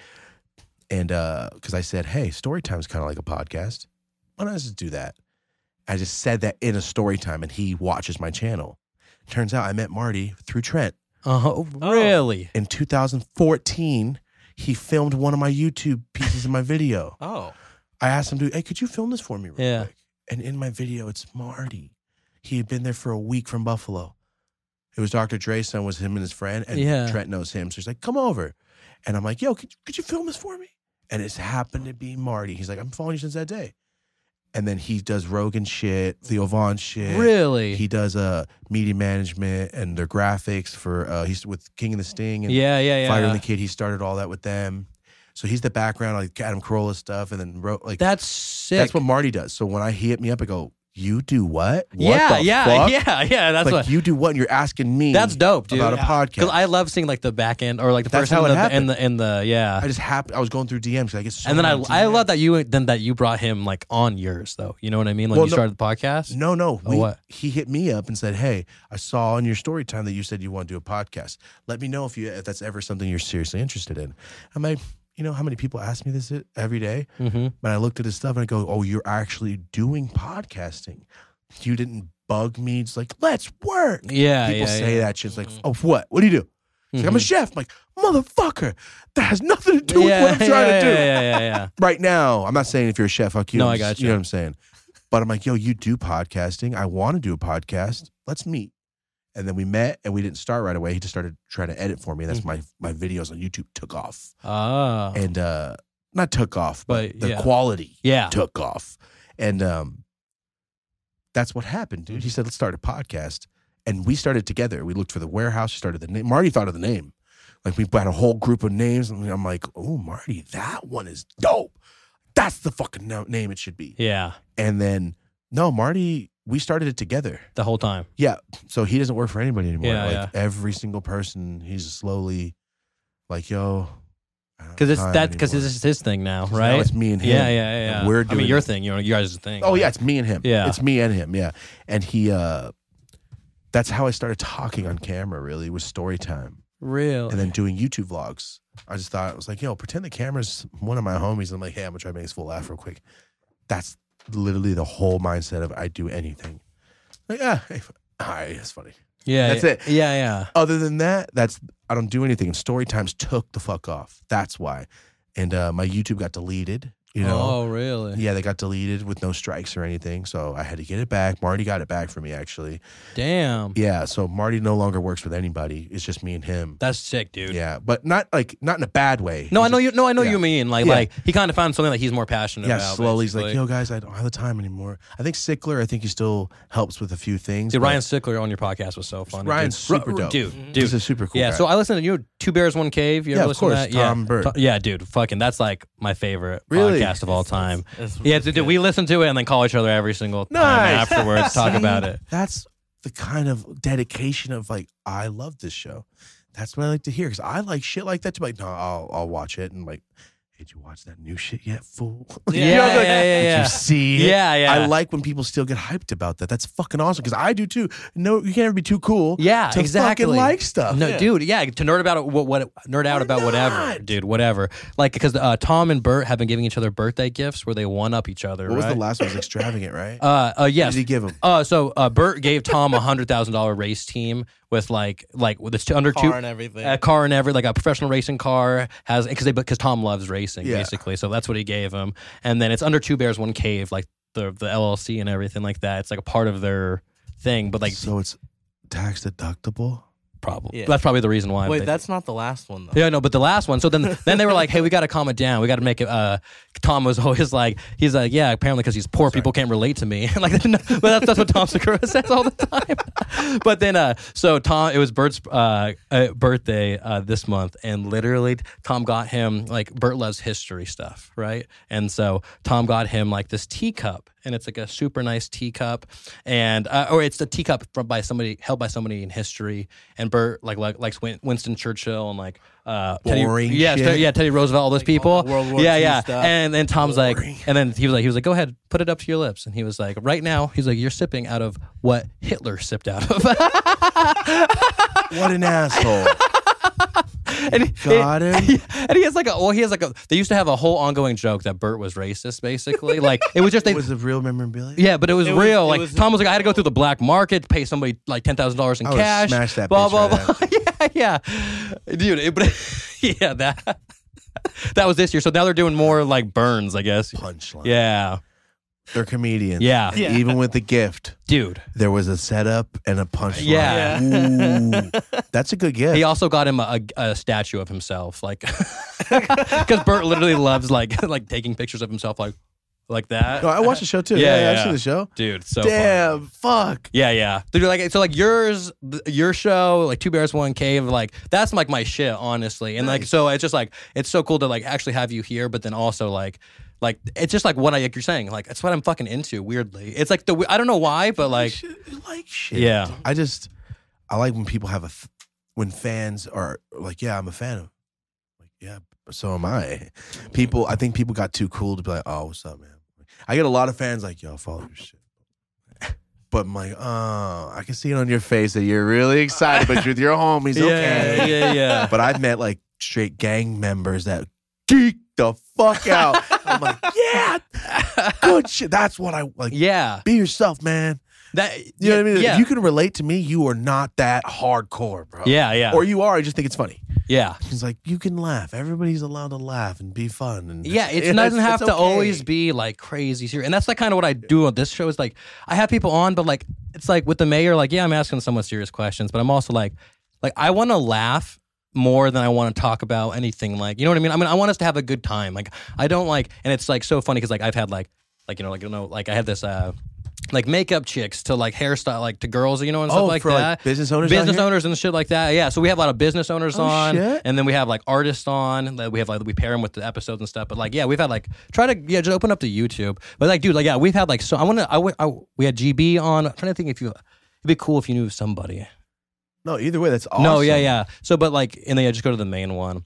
And because I said, hey, story time is kind of like a podcast. Why don't I just do that? I just said that in a story time, and he watches my channel. Turns out I met Marty through Trent. Uh-huh. Really? In two thousand fourteen, he filmed one of my YouTube pieces of my video. Oh. I asked him to, hey, could you film this for me real Yeah. quick? And in my video, it's Marty. He had been there for a week from Buffalo. It was Doctor Dre's son, was him and his friend, and Yeah. Trent knows him. So he's like, come over. And I'm like, yo, could, could you film this for me? And it's happened to be Marty. He's like, I'm following you since that day. And then he does Rogan shit, Theo Vaughn shit. Really? He does uh, media management and their graphics for, uh, he's with King and the Sting and yeah, yeah, yeah. Fire and the Kid. He started all that with them. So he's the background, like Adam Carolla stuff, and then wrote like That's sick. that's what Marty does. So when I he hit me up, I go, "You do what? What yeah, the yeah, fuck? yeah, yeah. That's like what. you do what? And you're asking me. That's dope, dude. About a Because podcast. I love seeing like the back end or like the That's first how in it the, in happened. the in the yeah. I just happened. I was going through D Ms. I get so and then I many I D Ms. love that you then that you brought him like on yours though. You know what I mean? When Well, you no- started the podcast. No, no. Oh, we- what? He hit me up and said, "Hey, I saw in your story time that you said you want to do a podcast. Let me know if you if that's ever something you're seriously interested in." I'm like, you know how many people ask me this every day? Mm-hmm. But I looked at his stuff and I go, "Oh, you're actually doing podcasting. You didn't bug me. It's like, let's work." Yeah, People yeah, say yeah. that shit. It's like, "Oh, what? What do you do?" He's like, "I'm a Mhm. chef." I'm like, "Motherfucker, that has nothing to do with yeah, what I'm trying yeah, to do." Yeah, yeah, yeah. Right now, I'm not saying if you're a chef, fuck you. No, I'm I just- got You you. know what I'm saying? But I'm like, yo, you do podcasting. I want to do a podcast. Let's meet. And then we met, and we didn't start right away. He just started trying to edit for me. That's my my videos on YouTube took off, Ah, and uh not took off, but, But, the yeah. quality yeah. took off, and um, that's what happened, dude. He said, "Let's start a podcast," and we started together. We looked for the warehouse. Started the name. Marty thought of the name. Like we had a whole group of names, and I'm like, "Oh, Marty, that one is dope. That's the fucking no- name it should be." Yeah, And then no, Marty, we started it together. the whole time. Yeah. So he doesn't work for anybody anymore. Yeah, like yeah. every single person, he's slowly like, yo. Because it's that because this is his thing now, right? Now it's me and him. Yeah, yeah, yeah. And we're I doing mean, your it. thing, you know, you guys' thing. Oh right? yeah, it's me and him. Yeah. It's me and him, yeah. And he uh that's how I started talking on camera, really, was story time. real. And then doing YouTube vlogs. I just thought, I was like, yo, pretend the camera's one of my homies. I'm like, hey, I'm gonna try to make this full laugh real quick. That's literally the whole mindset of I do anything. Like, ah, hey, all right, that's funny. yeah, that's yeah. it. Yeah, yeah. Other than that, that's I don't do anything. And story times took the fuck off. That's why. And uh, my YouTube got deleted. You know, Oh, really? yeah, they got deleted with no strikes or anything. So I had to get it back. Marty got it back for me, actually. Damn. Yeah, so Marty no longer works with anybody. It's just me and him. That's sick, dude. Yeah, but not like not in a bad way. No, He's I know just- you. No, I know yeah. you mean like Yeah. like he kind of found something that he's more passionate Yeah, about. slowly he's like, basically. yo, guys, I don't have the time anymore. I think Sickler, I think he still helps with a few things. Dude, but Ryan Sickler on your podcast was so fun. Ryan's dude. super R- dope. dude. He's Dude, a super cool yeah. guy. So I listened to you, Two Bears One Cave. You ever Yeah, of listen to course, that? Tom yeah. Burt. To- yeah, dude. Fucking, that's like my favorite Really? podcast of all time. It's- Yeah, it's dude, good. we listen to it and then call each other every single time Nice. afterwards, talk See? about it. That's the kind of dedication of like, I love this show. That's what I like to hear because I like shit like that too. Like, no, I'll I'll watch it and like, hey, did you watch that new shit yet, fool? Yeah, You know, yeah, like, yeah, yeah, Did yeah. you see it? Yeah, yeah. I like when people still get hyped about that. That's fucking awesome because I do too. No, you can't ever be too cool. Yeah, to exactly. fucking like stuff. No, Yeah. dude, yeah, to nerd about it, what, what nerd out Why about whatever, not? dude, whatever. Like because uh, Tom and Bert have been giving each other birthday gifts where they one up each other. What was right? the last one? It was extravagant, right? Uh, uh, What yes. did he give him? Uh, so uh, Bert gave Tom a hundred thousand dollar race team with like like with this under Car two and everything. a car and every like a professional racing car has because they because Tom loves racing Yeah. basically, so that's what he gave him. And then it's under two bears, one cave, like the the L L C and everything like that. It's like a part of their thing, but like So it's tax deductible. probably Yeah. that's probably the reason why. Wait, they- that's not the last one though. Yeah, no, but the last one. So then, then they were like, "Hey, we got to calm it down. We got to make it." Uh, Tom was always like, "He's like, yeah, apparently because he's poor, people can't relate to me." like, no, but that's, that's what Tom Segura says all the time. but then, uh, so Tom, it was Bert's uh, uh, birthday uh, this month, and literally, Tom got him like Bert loves history stuff, right? And so Tom got him like this teacup. And it's like a super nice teacup, and uh, or it's a teacup from by somebody held by somebody in history. And Bert like, like likes Win- Winston Churchill and like uh, Teddy, Boring yeah, shit. yeah, Teddy Roosevelt, all those people, all the World War yeah, Two yeah. stuff. And then Tom's Boring. like, and then he was like, he was like, go ahead, put it up to your lips. And he was like, right now, he's like, you're sipping out of what Hitler sipped out of. What an asshole. and, he, Got him. and he has like a, well, he has like a. They used to have a whole ongoing joke that Bert was racist, basically. Like it was just they. Was it real memorabilia? Yeah, but it was It was- real. it like was- Tom was like, I had to go through the black market, pay somebody like ten thousand dollars in I would cash. smash that blah bitch blah right blah. yeah, yeah, dude. It, but yeah, that that was this year. So now they're doing more like Burns, I guess. Punchline. Yeah, They're comedians. Yeah. And even with the gift, dude. there was a setup and a punchline. Yeah. Ooh, that's a good gift. He also got him a, a, a statue of himself, like because Bert literally loves like like taking pictures of himself, like like that. No, I watched the show too. Yeah, Yeah, yeah, I've yeah. seen the show. Dude, so funny. Damn, fuck. Yeah, yeah. Dude, like so, like yours, th- your show, like Two Bears One Cave, like that's like my shit, honestly. And like, so it's just like it's so cool to like actually have you here, but then also like, like it's just like what I like you're saying, like it's what I'm fucking into. Weirdly, it's like the I don't know why, but like, Shit, you like shit. Yeah. I just I like when people have a f- when fans are like, yeah, I'm a fan of. Like, yeah, so am I. People, I think people got too cool to be like, oh, what's up, man? I get a lot of fans like, yo, follow your shit. But I'm like, oh, I can see it on your face that you're really excited, but you're with your homies, okay. yeah, yeah, yeah. But I've met like straight gang members that geek the fuck out. I'm like, yeah, good shit. That's what I like. yeah. Be yourself, man. That You know what I mean? Yeah, If you can relate to me, you are not that hardcore, bro. yeah, yeah, Or you are, I just think it's funny. yeah. It's like, you can laugh. Everybody's allowed to laugh and be fun. And Yeah, it it's- doesn't have it's to okay. always be like crazy serious. And that's like kind of what I do on this show is like I have people on, but like it's like with the mayor, like, yeah, I'm asking somewhat serious questions, but I'm also like like I want to laugh more than I want to talk about anything like, you know what I mean? I mean, I want us to have a good time. Like I don't like, and it's like so funny because like I've had like like you know like you know like I had this uh like makeup chicks to like hairstyle like to girls, you know, and stuff Oh, like for, that. like, business owners out business here? owners and shit like that. Yeah, so we have a lot of business owners Oh, on, shit. and then we have like artists on. Like, we have like we pair them with the episodes and stuff. But like, yeah, we've had like try to yeah just open up to YouTube. But like, dude, like yeah, we've had like so I want to I, w- I we had G B on. I'm trying to think if you it'd be cool if you knew somebody. No, either way, that's awesome. No, yeah, yeah. So, but like, and then yeah, just go to the main one.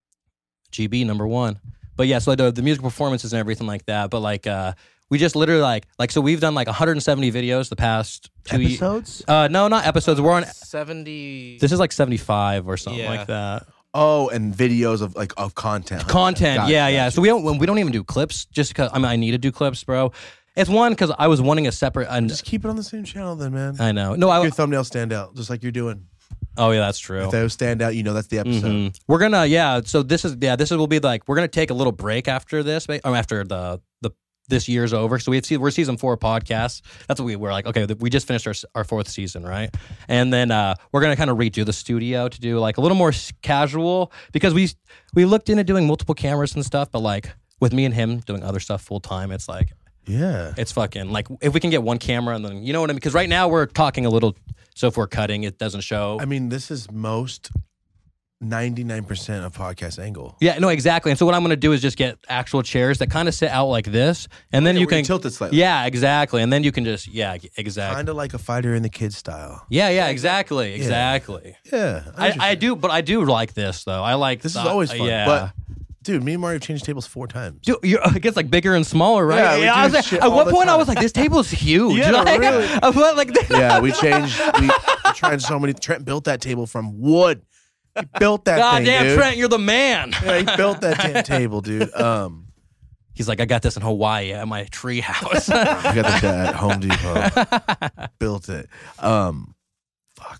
G B number one. But yeah, so like the, the music performances and everything like that. But like, uh, we just literally like, like, so we've done like one hundred seventy videos the past two ye- Episodes? Uh, no, not episodes. We're on. seventy. This is like seventy-five or something Yeah. like that. Oh, and videos of like of content. Content, Gotcha, yeah, yeah. gotcha. So we don't we don't even do clips just because I mean I need to do clips, bro. It's one because I was wanting a separate. And Just keep it on the same channel then, man. I know. No, I. Your thumbnails stand out, just like you're doing. Oh yeah, that's true. If those stand out, you know that's the episode. Mhm. We're gonna yeah. So this is yeah. This is will be like we're gonna take a little break after this. Or after the the this year's over. So we have we're season four podcasts. That's what we were like. Okay, we just finished our our fourth season, right? And then uh, we're gonna kind of redo the studio to do like a little more s- casual because we we looked into doing multiple cameras and stuff, but like with me and him doing other stuff full time, it's like Yeah. it's fucking like if we can get one camera and then you know what I mean? Because right now we're talking a little. So if we're cutting, it doesn't show. I mean, this is most ninety-nine percent of podcast angle. Yeah, no, exactly. And so what I'm going to do is just get actual chairs that kind of sit out like this, and then Yeah, you where you can tilt it slightly. Yeah, exactly. And then you can just yeah, exactly. Kind of like a fighter in the kids style. Yeah, yeah, exactly, exactly. Yeah. I, I do, but I do like this though. I like This is the- always fun. Yeah. But, dude, me and Mario have changed tables four times. Dude, you're, it gets like bigger and smaller, right? Yeah, we I do was like, shit at all what the point I time. was like, this table's huge. Yeah, like, really. I was like, Yeah, we changed. We, we tried so many. Trent built that table from wood. He built that God thing, damn, dude. Trent, you're the man. Yeah, he built that damn table, dude. Um, He's like, I got this in Hawaii at my tree house. we got the shit at Home Depot. Built it. Um, fuck.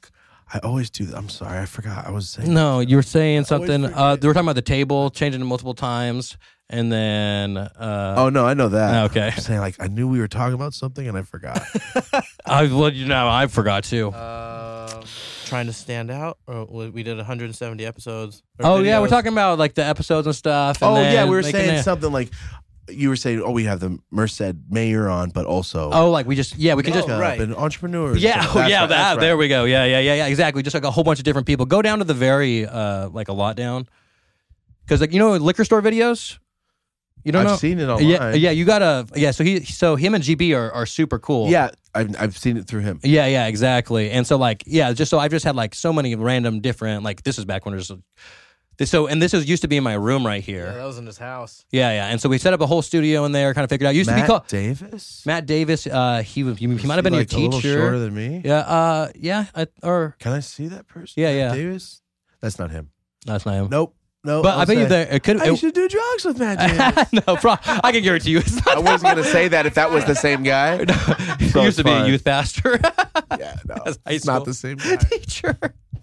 I always do that. I'm sorry, I forgot. I was saying. No, you were saying something. forget. Uh, they were talking about the table changing it multiple times, and then. Uh, Oh no, I know that. Okay. I'm saying like I knew we were talking about something and I forgot. I well, you know, I forgot too. Um, trying to stand out. Or we we did one hundred seventy episodes. or Oh yeah, we're videos. talking about like the episodes and stuff. And oh then yeah, we were making saying it- something like you were saying. Oh, we have the Merced Mayor on, but also Oh, like we just yeah, we can like, just uh, right. been entrepreneurs. yeah, That's oh, yeah, right, that that's right. there we go. Yeah, yeah, yeah, yeah, exactly. Just like a whole bunch of different people. Go down to the very uh like a lot down, because like you know liquor store videos. You don't I've know? seen it online. Yeah, yeah. You gotta yeah. So he so him and G B are are super cool. Yeah, I've I've seen it through him. Yeah, yeah, exactly. And so like, yeah, just so I've just had like so many random different like this is back when there's so and this is used to be in my room right Yeah, here. that was in his house. Yeah, yeah. And so we set up a whole studio in there, kind of figured out. It used Matt to be called Davis. Matt Davis. Uh, he was- he, he Is might have been like your a little teacher. shorter than me. Yeah, uh, yeah, I, or Can I see that person? Yeah, Matt yeah. Davis. That's not him. that's not him. Nope. No. But I'll I bet you say, that it could. I It, should do drugs with Matt Davis. no, pro- I can guarantee you, it's not. I wasn't gonna say that if that was the same guy. he So used to it's be a fine. youth pastor. Yeah, no, That's high it's not school. the same guy. teacher.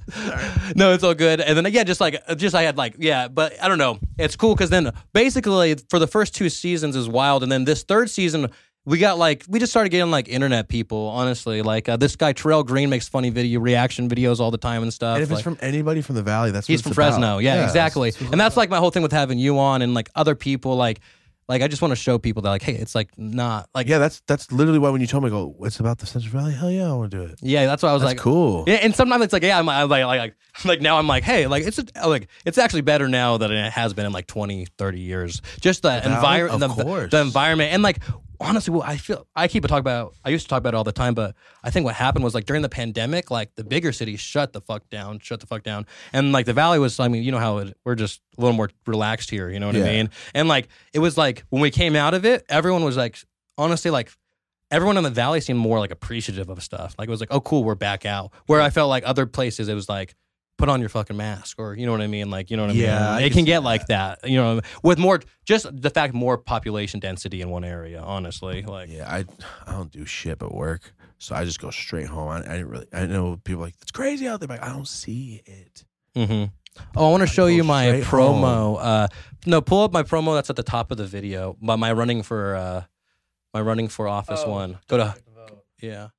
No, it's all good. And then again, just like just I had like yeah, but I don't know. It's cool because then basically for the first two seasons is wild, and then this third season we got like we just started getting like internet people. Honestly, like uh, this guy Terrell Green makes funny video reaction videos all the time and stuff. And if like, it's from anybody from the valley, that's what he's it's from about. Fresno, yeah, exactly. that's what it's And that's like my whole thing with having you on and like other people like. Like I just want to show people that like, hey, it's like not like Yeah, that's that's literally why when you told me, I go, it's about the Central Valley. Hell yeah, I want to do it. yeah, that's why I was That's like, cool. Yeah, and sometimes it's like, yeah, I'm, I'm like, like, like now I'm like, hey, like it's a, like it's actually better now than it has been in like twenty, thirty years. Just the Valley? environment, Of the, course. the environment, and like honestly, well, I feel I keep talking about. I used to talk about it all the time, but I think what happened was like during the pandemic, like the bigger cities shut the fuck down, shut the fuck down, and like the valley was. I mean, you know how it, we're just a little more relaxed here. You know what Yeah. I mean? And like it was like when we came out of it, everyone was like, honestly, like. Everyone in the valley seemed more like appreciative of stuff. Like it was like, oh, cool, we're back out. Where I felt like other places, it was like, put on your fucking mask, or you know what I mean? Like, you know what I Yeah, mean? I It can can see get like that, you know, with more just the fact more population density in one area. Honestly, like, Yeah, I I don't do shit but work, so I just go straight home. I, I didn't really. I know people are like it's crazy out there, but I don't see it. hmm oh, I want to show go you my straight promo. Uh, no, pull up my promo that's at the top of the video. But my running for uh, my running for office Oh. one. Go to yeah.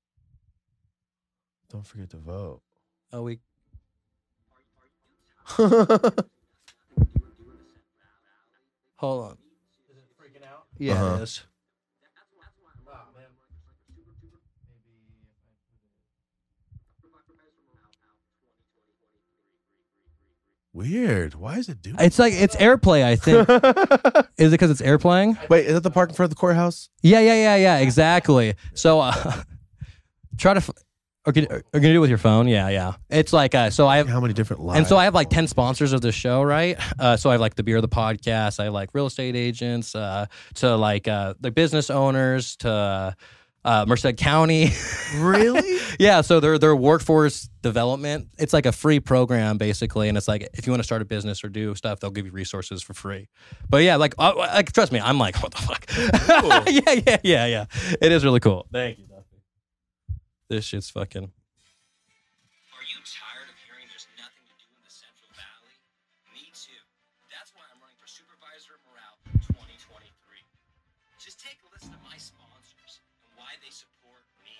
Don't forget to vote. Oh, we hold on. Yeah, Uh-huh. it is. Weird. Why is it doing? It's like it's airplay. I think is it because it's airplaying? Wait, is that the park in front of the courthouse? Yeah, yeah, yeah, yeah. Exactly. So uh, try to. F- or can, or can you do it with your phone? Yeah, yeah. It's like uh, so I have. How many different lives? And so I have like ten sponsors of the show, right? Uh, so I have like the Beer of the Podcast. I have like real estate agents, uh, to like uh, the business owners, to uh, Merced County. really? Yeah, so they're they're workforce development. It's like a free program basically, and it's like if you want to start a business or do stuff, they'll give you resources for free. But yeah, like uh, like trust me, I'm like what the fuck? yeah, yeah, yeah, yeah. It is really cool. Thank you, Duffy. This shit's fucking. Are you tired of hearing there's nothing to do in the Central Valley? Me too. That's why I'm running for Supervisor of Morale twenty twenty-three. Just take a listen to my sponsors and why they support me.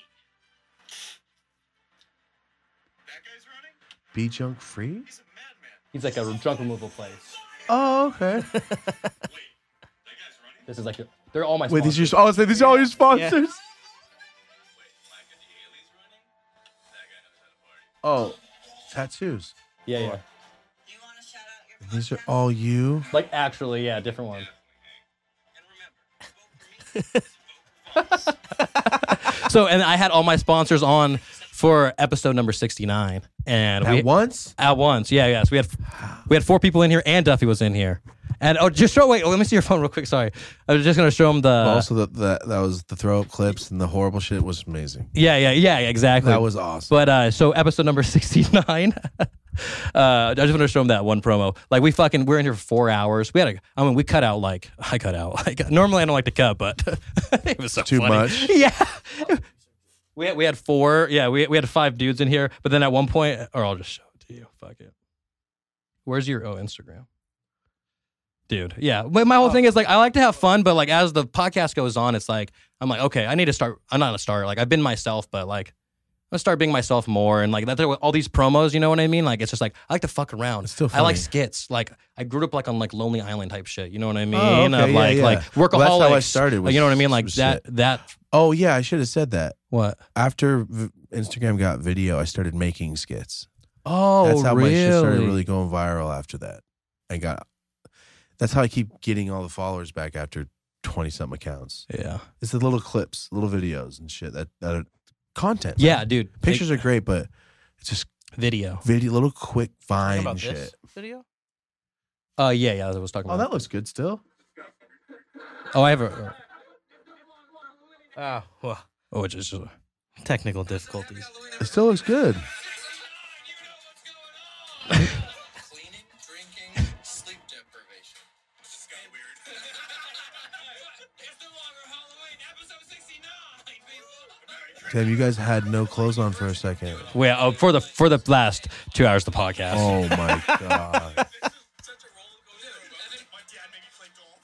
That guy's running? Be junk free? He's a madman. He's like a junk removal place. Oh, okay. Wait, that guy's running? This is like they're all my. Wait, sponsors. these are oh, so these are all your sponsors. Wait, Micah D. Haley's running? That guy knows how to party. Oh, tattoos. Yeah, yeah. You want to shout out your These are all you. Like actually, yeah, different one. And remember, vote for me. So, and I had all my sponsors on for episode number sixty-nine, and At we, once? at once, yeah, yeah. So we had we had four people in here, and Duffy was in here. And oh, just show wait. Oh, let me see your phone real quick. Sorry, I was just gonna show him the. also, the, the that was the throw up clips and the horrible shit was amazing. yeah, yeah, yeah, yeah, exactly. That was awesome. But uh, so episode number sixty-nine. uh, I just want to show him that one promo. Like we fucking we're in here for four hours. We had a. I mean, we cut out like I cut out. Like normally I don't like to cut, but it was so Too funny. much? Yeah. We had, we had four. Yeah, we we had five dudes in here. But then at one point, or I'll just show it to you. Fuck it. Where's your oh Instagram? Dude, yeah. But my whole thing is like I like to have fun, but like as the podcast goes on, it's like I'm like, okay, I need to start. I'm not gonna start. Like I've been myself, but like I'm gonna start being myself more. And like that, all these promos, you know what I mean? Like it's just like I like to fuck around. It's still I like funny. skits. Like I grew up like on like Lonely Island type shit. You know what I mean? Oh, okay, of yeah, like yeah. like workaholics. Well, that's how I started was- you know what I mean? Like was that shit. that Oh yeah, I should have said that. what? After v- Instagram got video, I started making skits. Oh, That's how really? my shit started really going viral after that. I got. That's how I keep getting all the followers back after twenty something accounts. Yeah. It's the little clips, little videos and shit that that are content. Yeah, man. dude. Pictures Like, are great, but it's just video. video, little quick Talking vine about shit. this video? Uh, yeah, yeah. I was talking Oh, about. that looks good still. Oh, I have a. Oh, well, Oh, it's just. technical difficulties. It still looks good. Cleaning, drinking, sleep deprivation. This is kind of weird. It's no longer Halloween, episode sixty-nine, people. Damn, you guys had no clothes on for a second. Wait, oh, for the for the last two hours of the podcast. Oh my god. Such a roller coaster. And then my dad made me play golf.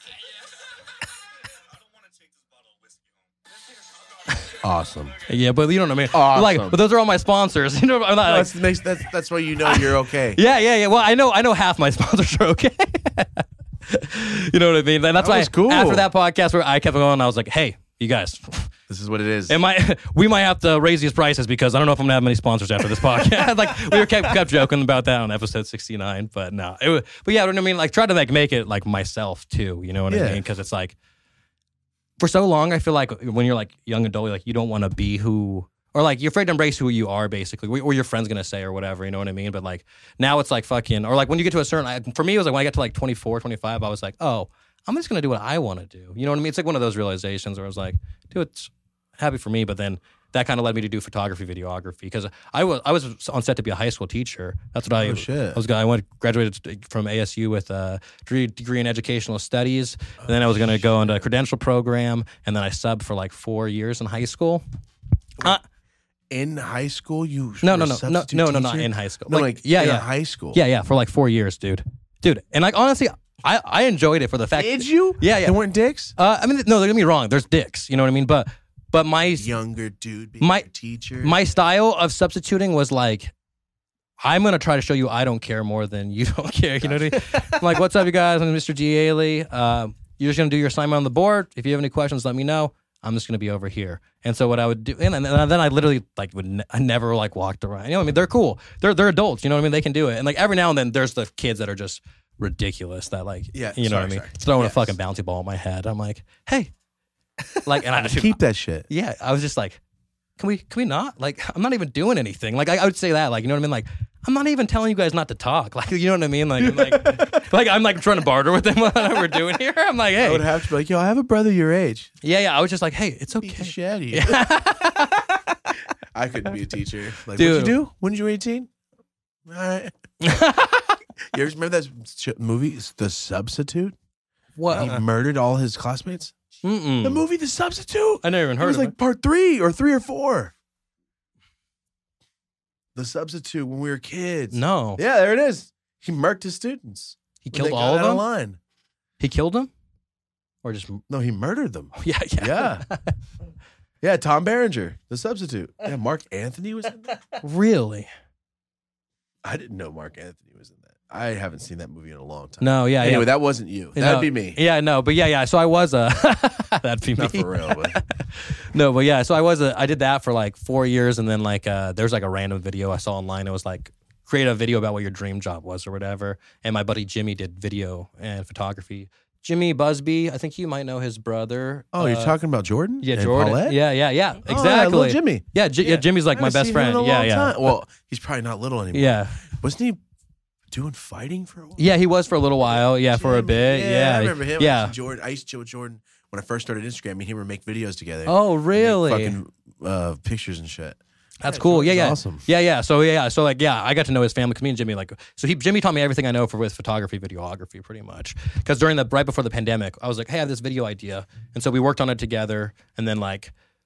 I don't want to take this bottle of whiskey home. Awesome. Yeah, but you know what I mean. Awesome. Like, but those are all my sponsors. You know, I'm not, like, That's makes that's that's why you know you're okay. yeah, yeah, yeah. Well, I know, I know half my sponsors are okay. You know what I mean? And that's That why was cool. after that podcast where I kept going, I was like, hey, you guys. This is what it is. It might, we might have to raise these prices because I don't know if I'm gonna have many sponsors after this podcast. Like we were kept, kept joking about that on episode sixty-nine, but no, it was, but yeah, you know what I mean. Like try to like make it like myself too. You know what I Yeah. mean? Because it's like for so long, I feel like when you're like young adult, like you don't want to be who, or like you're afraid to embrace who you are, basically, or your friend's gonna say or whatever. You know what I mean? But like now it's like fucking, or like when you get to a certain, I, for me, it was like when I got to like twenty-four, twenty-five, I was like, oh, I'm just gonna do what I want to do. You know what I mean? It's like one of those realizations where I was like, dude, it's happy for me, but then that kind of led me to do photography, videography, because I was I was on set to be a high school teacher. That's what I Oh, shit. I was. I went graduated from A S U with a degree, degree in educational studies, and then I was going to go into a credential program, and then I subbed for like four years in high school. Uh, in high school, you no, were no, a no, no, substitute no, no, not teacher? in high school. No, like, like, yeah, in yeah, a high school. yeah, yeah, for like four years, dude, dude, and like honestly, I I enjoyed it for the fact. Did you? Yeah, yeah. They weren't dicks. Uh, I mean, no, don't get me wrong. There's dicks, you know what I mean, but but my Younger dude being My- a teacher. my style of substituting was like, I'm gonna try to show you I don't care more than you don't care. You know what I mean? I'm like, what's up, you guys? I'm Mister G. Ailey. Uh, you're just gonna do your assignment on the board. If you have any questions, let me know. I'm just gonna be over here. And so what I would do, and, and then I literally like would ne- I never like walked around. You know what I mean? They're cool. They're they're adults. You know what I mean? They can do it. And like every now and then, there's the kids that are just ridiculous. That like, Yeah, you know sorry, what I mean? sorry. Throwing Yes. a fucking bouncy ball at my head. I'm like, hey, like, and I just Keep that shit. yeah, I was just like, can we can we not? Like, I'm not even doing anything. Like, I, I would say that, like, you know what I mean? Like, I'm not even telling you guys not to talk. Like, you know what I mean? Like, I'm like, like I'm like trying to barter with them what we're doing here. I'm like, I would hey, have to be like, yo, I have a brother your age. yeah, yeah. I was just like, hey, it's Beat the okay. shit out of you. I couldn't be a teacher. Like, Dude. what'd you do when you were eighteen? All right. You ever remember that sh- movie, The Substitute? What? He murdered all his classmates. Mm-mm. The movie, The Substitute. I never even It heard was of like it. part three or three or four. The Substitute when we were kids. No, Yeah, there it is. He murked his students. he when they killed got all of out them. line. He killed them, or just No, he murdered them. yeah, yeah, Yeah. Yeah, Tom Berenger, The Substitute. Yeah, Mark Anthony was in that. really? I didn't know Mark Anthony was in that. I haven't seen that movie in a long time. No, yeah, Anyway, yeah. that wasn't you. No, That'd be me. Yeah, no, but yeah, yeah. So I was a that'd be Not me. for real, but No, but yeah, so I was a, I did that for like four years, and then like uh, there's like a random video I saw online. It was like create a video about what your dream job was or whatever. And my buddy Jimmy did video and photography. Jimmy Busby, I think you might know his brother. oh, you're Uh, talking about Jordan? yeah, And Jordan. Paulette? Yeah, yeah, yeah, Oh, yeah, exactly. little Jimmy. Yeah, J- yeah, Jimmy's like I my haven't best seen him in friend. a Yeah, long yeah, time. Well, he's probably not little anymore. yeah, Wasn't he doing fighting for a while? yeah. He was for a little while. Yeah, for a Jimmy. bit. Yeah, I remember him. Yeah. I used to Jordan. I used to chill with Jordan when I first started Instagram. Me and him would make videos together. Oh, Make really? Fucking uh, pictures and shit. That's Yeah, cool. Yeah, Jordan's yeah, awesome. yeah, yeah. So yeah, yeah. So like, yeah, I got to know his family. Cause me and Jimmy, like, so he Jimmy taught me everything I know for with photography, videography, pretty much. Because during the right before the pandemic, I was like, hey, I have this video idea, and so we worked on it together. And then like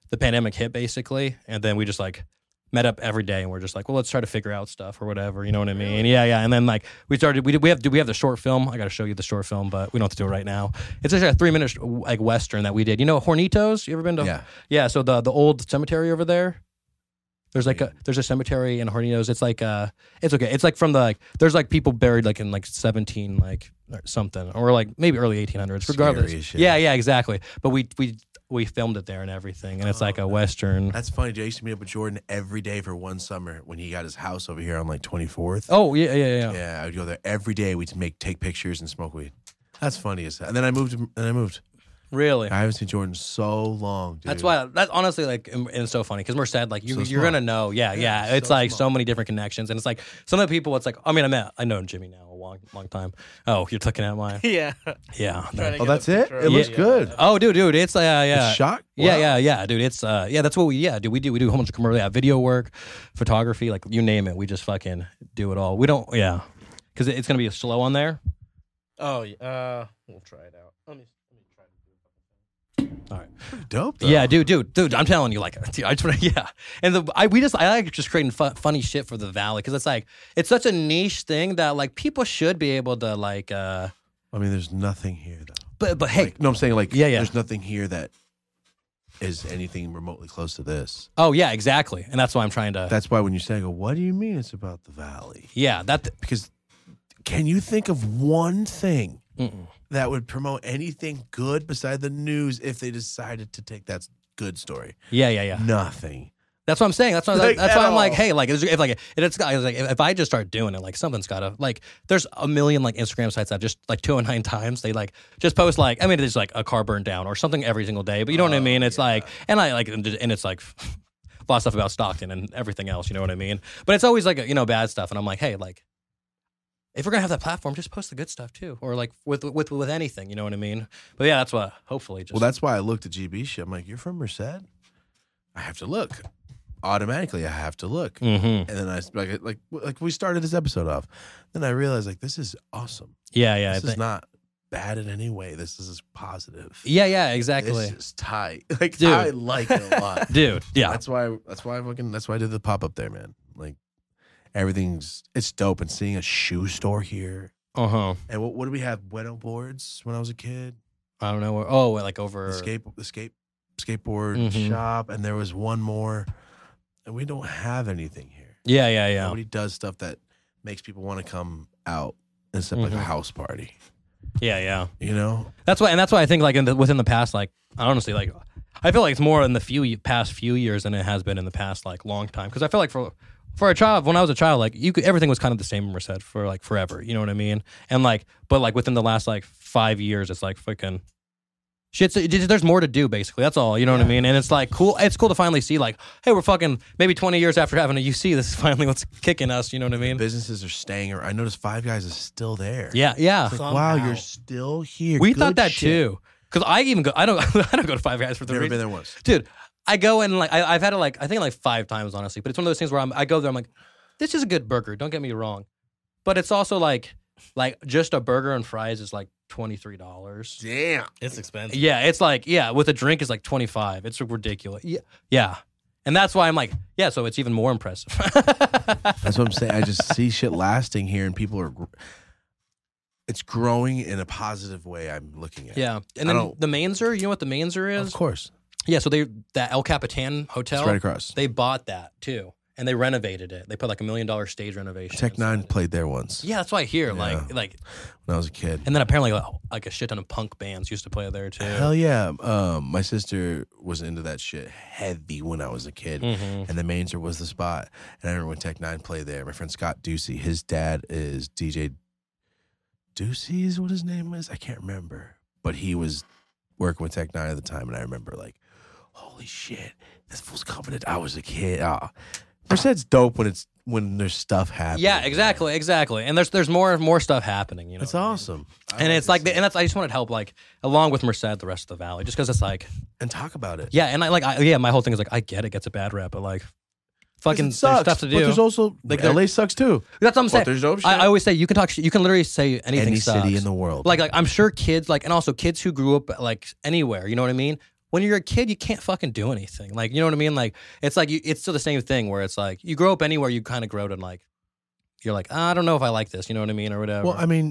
the pandemic hit basically, and then we just like met up every day, and we're just like, well, let's try to figure out stuff or whatever. You know what I mean? Yeah, yeah. And then like we started. We did. We have. Do we have the short film? I got to show you the short film, but we don't have to do it right now. It's actually a three minute like western that we did. You know, Hornitos. You ever been to? Yeah. Yeah. So the the old cemetery over there. There's like a there's a cemetery in Hornitos. It's like uh it's okay. It's like from the like there's like people buried like in like seventeen like or something or like maybe early eighteen hundreds. Regardless. Scary as shit. Yeah, yeah, exactly. But we we we filmed it there and everything, and it's like a western. That's funny. Jay used to meet up with Jordan every day for one summer when he got his house over here on like twenty-fourth. Oh yeah, yeah, yeah. Yeah, I would go there every day. We'd make take pictures and smoke weed. That's funny as hell. And then I moved. And I moved. Really. I haven't seen Jordan so long, dude. That's why. That's honestly like, and it's so funny because Merced, like you, So you're smart. gonna know. Yeah, yeah. Yeah, it's so like smart. so many different connections, and it's like some of the people. It's like I mean, I met I know Jimmy now a long, long time. Oh, you're looking at my Yeah. yeah. Trying to Oh, get that's a it? picture It of looks yeah. good. Oh, dude, dude, it's uh, yeah, It's shot? Yeah, Wow. yeah, yeah, dude. It's uh, yeah, that's what we yeah, dude. We do we do a whole bunch of commercial, yeah, video work, photography, like you name it. We just fucking do it all. We don't, yeah, because it's gonna be slow on there. Oh, yeah. Uh, we'll try it out. Let me. Let me try to do a couple things. All right. Dope, though. Yeah, dude, dude, dude. I'm telling you, like, dude, I just wanna, yeah. And the I we just I like just creating fu- funny shit for the Valley because it's like it's such a niche thing that like people should be able to like. uh I mean, there's nothing here, though. But but hey, Like, no, I'm saying, like, Yeah, yeah. there's nothing here that is anything remotely close to this. oh yeah, exactly. And that's why I'm trying to. That's why when you say, I go, what do you mean it's about the Valley? yeah, that. Because can you think of one thing Mm-mm. that would promote anything good beside the news if they decided to take that good story? Yeah, yeah, yeah. Nothing. That's what I'm saying. That's why. Like, that's at why I'm like, all. hey, like, if like, it's I was like, if I just start doing it, like, something's gotta like. There's a million like Instagram sites that just like two and nine times they like just post like. I mean, it's like a car burned down or something every single day. But you know what I mean? It's like, and I like, and it's like a lot of stuff about Stockton and everything else. You know what I mean? But it's always like you know bad stuff, and I'm like, hey, like, if we're gonna have that platform, just post the good stuff too, or like with with with anything. You know what I mean? But yeah, that's what hopefully. Just Well, that's why I looked at G B shit. I'm like, you're from Merced? I have to look. Automatically, I have to look. Mm-hmm. And then I like like like we started this episode off. Then I realized like this is awesome. Yeah, yeah, this I is think- not bad in any way. This is positive. yeah, yeah, exactly, This is tight. Like Dude. I like it a lot. dude. Yeah, That's why that's why I fucking that's why I did the pop up there, man. Like everything's it's dope. And seeing a shoe store here. uh huh. And what what do we have? Bueno boards when I was a kid. I don't know. Where, oh, like over. The skate the skate skateboard Mhm. shop, and there was one more. And we don't have anything here. Yeah, yeah, yeah. Nobody does stuff that makes people want to come out instead of like Mhm. a house party. Yeah, yeah. You know? That's why, and that's why I think like in the, within the past, like honestly, like I feel like it's more in the few past few years than it has been in the past like long time. Because I feel like for for a child, when I was a child, like you could everything was kind of the same in Merced for like forever. You know what I mean? And like, but like within the last like five years, it's like fucking. Shit's, there's more to do, basically. That's all. You know what I mean? And it's like cool. It's cool to finally see, like, hey, we're fucking maybe twenty years after having a U C. This is finally what's kicking us. You know what I mean? Businesses are staying. Or I noticed Five Guys is still there. Yeah, yeah. It's like, wow, Somehow. you're still here. We Good thought that shit. too. Because I even go. I don't. I don't go to Five Guys for the Never reason. been there once. Dude, I go and like I, I've had it like I think like five times honestly, but it's one of those things where I'm I go there I'm like, this is a good burger. Don't get me wrong, but it's also like like just a burger and fries is like twenty three dollars. Damn. It's expensive. Yeah, it's like yeah, with a drink is like twenty five. It's ridiculous. Yeah, yeah, and that's why I'm like yeah. So it's even more impressive. That's what I'm saying. I just see shit lasting here, and people are. Gr- it's growing in a positive way. I'm looking at. Yeah, and I then don't- the Mainzer. You know what the Mainzer is? Of course. Yeah, so they that El Capitan hotel. It's right across. They bought that too, and they renovated it. They put like a million dollar stage renovation. Tech Nine inside it. played there once. Yeah, that's what I hear. Yeah. Like, like, When I was a kid. and then apparently like, like a shit ton of punk bands used to play there too. Hell yeah. Um, my sister was into that shit heavy when I was a kid. Mhm. And the Mainzer was the spot. And I remember when Tech Nine played there, my friend Scott Ducey, his dad is D J Ducey is what his name is? I can't remember. But he was working with Tech Nine at the time, and I remember like, holy shit, this fool's coming to I was a kid. Oh. Merced's dope when it's when there's stuff happening. Yeah, exactly, exactly. And there's there's more more stuff happening. You know, It's awesome. I And like it's to like, see and that's I just wanted to help like along with Merced, the rest of the valley, just because it's like, it. And talk about it. yeah, and I like, I, yeah, my whole thing is like, I get it gets a bad rap, but like, fucking It there's sucks, stuff to But do. there's also Like, L A sucks too. That's what I'm But saying. there's dope shit. I, I always say you can talk. sh- You can literally say anything. Any sucks. city in the world. Like, like I'm sure kids, like, and also kids who grew up like anywhere. You know what I mean? when you're a kid, you can't fucking do anything. Like, you know what I mean? Like, it's like, you, it's still the same thing where it's like, you grow up anywhere, you kind of grow to like, you're like, I don't know if I like this, you know what I mean? Or whatever. Well, I mean,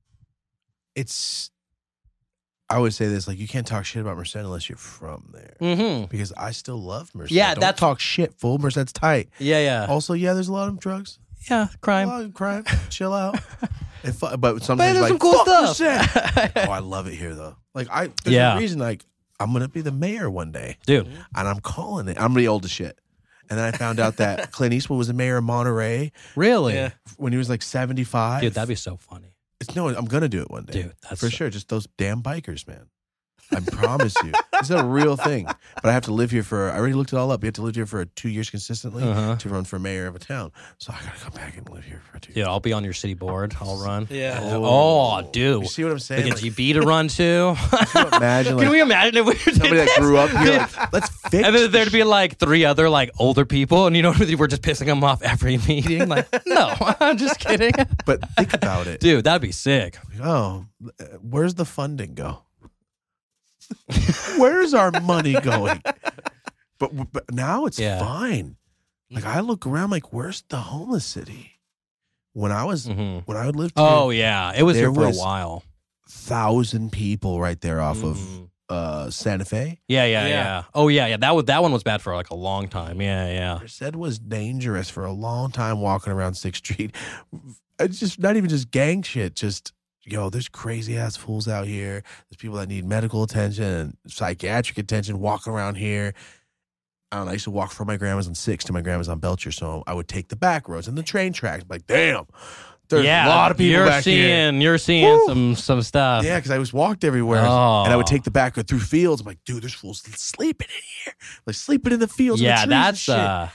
it's, I would say this, like, you can't talk shit about Merced unless you're from there. mm-hmm. Because I still love Merced. Yeah, Don't that's- talk shit, fool. Merced's tight. Yeah, yeah. Also, yeah, there's a lot of drugs. Yeah, A crime. lot of crime. Chill out. If, but sometimes But there's like, some cool fuck stuff. Merced. Oh, I love it here, though. Like, I, there's Yeah. a reason, like, I'm going to be the mayor one day. Dude. And I'm calling it. I'm really old as shit. And then I found out that Clint Eastwood was the mayor of Monterey Really? Yeah. when he was like seventy-five. Dude, that'd be so funny. It's, no, I'm going to do it one day. Dude, that's For so- sure. Just those damn bikers, man. I promise you. It's a real thing. But I have to live here for, I already looked it all up. You have to live here for two years consistently Uh-huh. to run for mayor of a town. So I got to come back and live here for two years. Yeah, I'll be on your city board. I'll run. Yeah. Oh, dude. You see what I'm We saying? get Like, G B to run too. can you imagine like Can we imagine if we were somebody that grew up here, like, let's fix And then there'd be like three other like older people, and you know we're just pissing them off every meeting. Like, no, I'm just kidding, But think about it. dude. That'd be sick. Oh, where's the funding go? Where's our money going? But but now it's Yeah. fine. Like I look around, like where's the homeless city? When I was Mhm. when I lived Oh here, yeah, it was There here for was- a while. thousand people right there off of Mhm. uh, Santa Fe. Yeah, yeah, yeah, Yeah. Oh yeah, yeah. That was that one was bad for like a long time. Yeah, yeah. Merced was dangerous for a long time walking around Sixth Street. It's just not even just gang shit. Just yo, there's crazy ass fools out here. There's people that need medical attention and psychiatric attention walking around here. I don't know. I used to walk from my grandma's on Sixth to my grandma's on Belcher, so I would take the back roads and the train tracks. I'm like, damn, there's yeah, a lot of people you're back seeing, here. You're seeing Woo. some some stuff. Yeah, because I was walked everywhere, Oh. and I would take the back road through fields. I'm like, dude, there's fools sleeping in here, like sleeping in the fields. and the yeah. trees and That's shit. uh,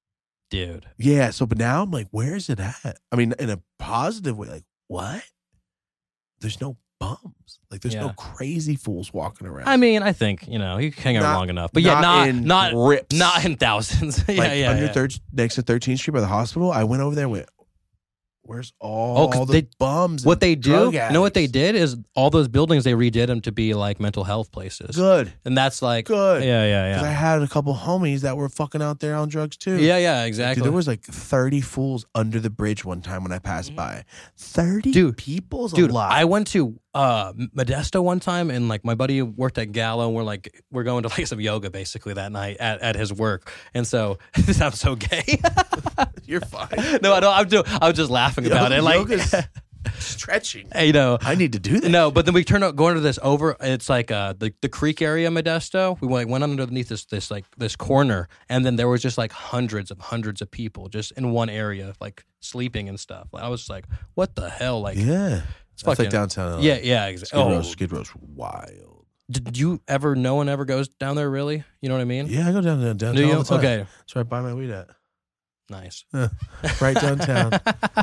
dude. Yeah, so but now I'm like, where is it at? I mean, in a positive way, like what? There's no bums. Like there's no Yeah. crazy fools walking around. I mean, I think you know you can hang out Not- long enough, but yeah, not not in not rips. not in thousands. yeah, like yeah, under yeah. third next to thirteenth Street by the hospital, I went over there and went, where's all Oh, 'cause the they- bums? What and they do, drug you know what they addicts? did is all those buildings they redid them to be like mental health places, Good, and that's like good. Yeah, yeah, Because I yeah, had a couple homies that were fucking out there on drugs too. yeah, yeah, Dude, exactly. there was like thirty fools under the bridge one time when I passed by. thirty Dude, people's Dude, a lot. I went to uh, Modesto one time, and like my buddy worked at Gallo, and we're like we're going to like some yoga basically that night at, at his work, and so this sounds so gay. You're fine. no, I don't. I'm doing. I was just laughing about it, like Yoga's stretching. you know. I need to do that. No, but then we turned out going to this over. It's like uh, the the creek area, Modesto. We went went underneath this this like this corner, and then there was just like hundreds of hundreds of people just in one area, like sleeping and stuff. I was just like, what the hell? Like, Yeah. it's That's fucking like downtown. L A. Yeah, yeah, Skid exactly. Row. Oh, Skid Row's wild. did you ever? No one ever goes down there, really? You know what I mean? Yeah, I go down there downtown Do you? all the time. Okay, That's where I buy my weed at. nice. Right downtown.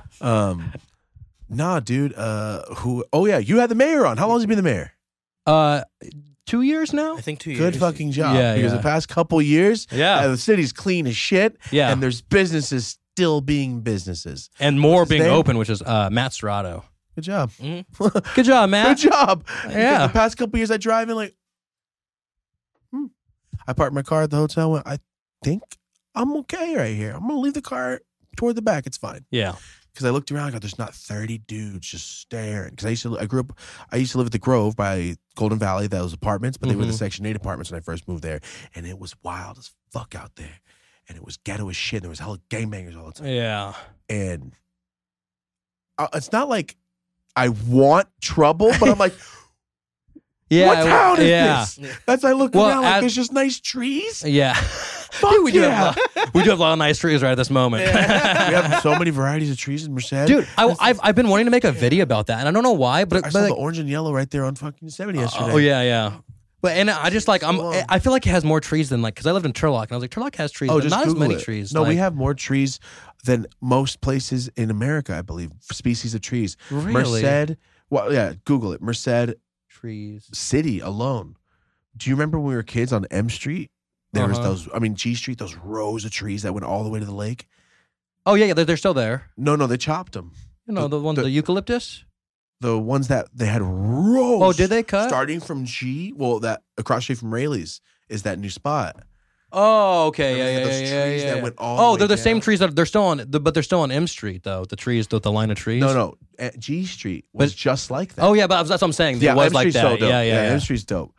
um, nah, dude. Uh, who? Oh yeah, you had the mayor on. How long has he been the mayor? Uh, two years now. I think two years. Good fucking job. Yeah, because yeah. the past couple years, Yeah. uh, the city's clean as shit. Yeah. and there's businesses still being businesses. And more What's his being name? open, which is uh, Matt Strato. Good job. Good job, Matt. Good job. Because Yeah. The past couple years, I drive in like, hmm. I parked my car at the hotel. Went, I think I'm okay right here. I'm gonna leave the car toward the back. It's fine. Yeah. Because I looked around, I go, there's not thirty dudes just staring. Because I used to, I grew up, I used to live at the Grove by Golden Valley. That was apartments, but they were the Mhm. Section eight apartments when I first moved there, and it was wild as fuck out there, and it was ghetto as shit. There was hella gangbangers all the time, Yeah. and uh, it's not like I want trouble, but I'm like, Yeah. what town is yeah. this? That's I look Well, around like as- there's just nice trees. Yeah. Fuck Dude, we do yeah. have a lot, we do have a lot of nice trees right at this moment. we have so many varieties of trees in Merced. Dude, I, I've I've been wanting to make a video about that, and I don't know why, but, I but saw like, the orange and yellow right there on fucking seventy yesterday. oh yeah, yeah. But and I just like I'm So long. I feel like it has more trees than like because I lived in Turlock and I was like Turlock has trees, Oh, but just not Google as many it. trees. No, we like- have more trees than most places in America, I believe. Species of trees. Really? Merced. Well, yeah. Google it. Merced trees. City alone. Do you remember when we were kids on M Street? There was Uh-huh. those. I mean, G Street. Those rows of trees that went all the way to the lake. Oh yeah, yeah, they're, they're still there. No, no, they chopped them. You know The- the, ones, the- the eucalyptus. The ones that they had rows. Oh, did they cut? Starting from G, well, that across street from Rayleigh's is that new spot. Oh, okay, yeah, Remember yeah, those yeah, trees yeah. that went all oh, the they're way the same down? trees that they're still on, the, but they're still on M Street though. The trees, the, the line of trees. No, no. At G Street was But- just like that. Oh yeah, but that's what I'm saying. yeah, it was M like Street's that. so dope. Yeah, yeah, yeah. M Street's dope.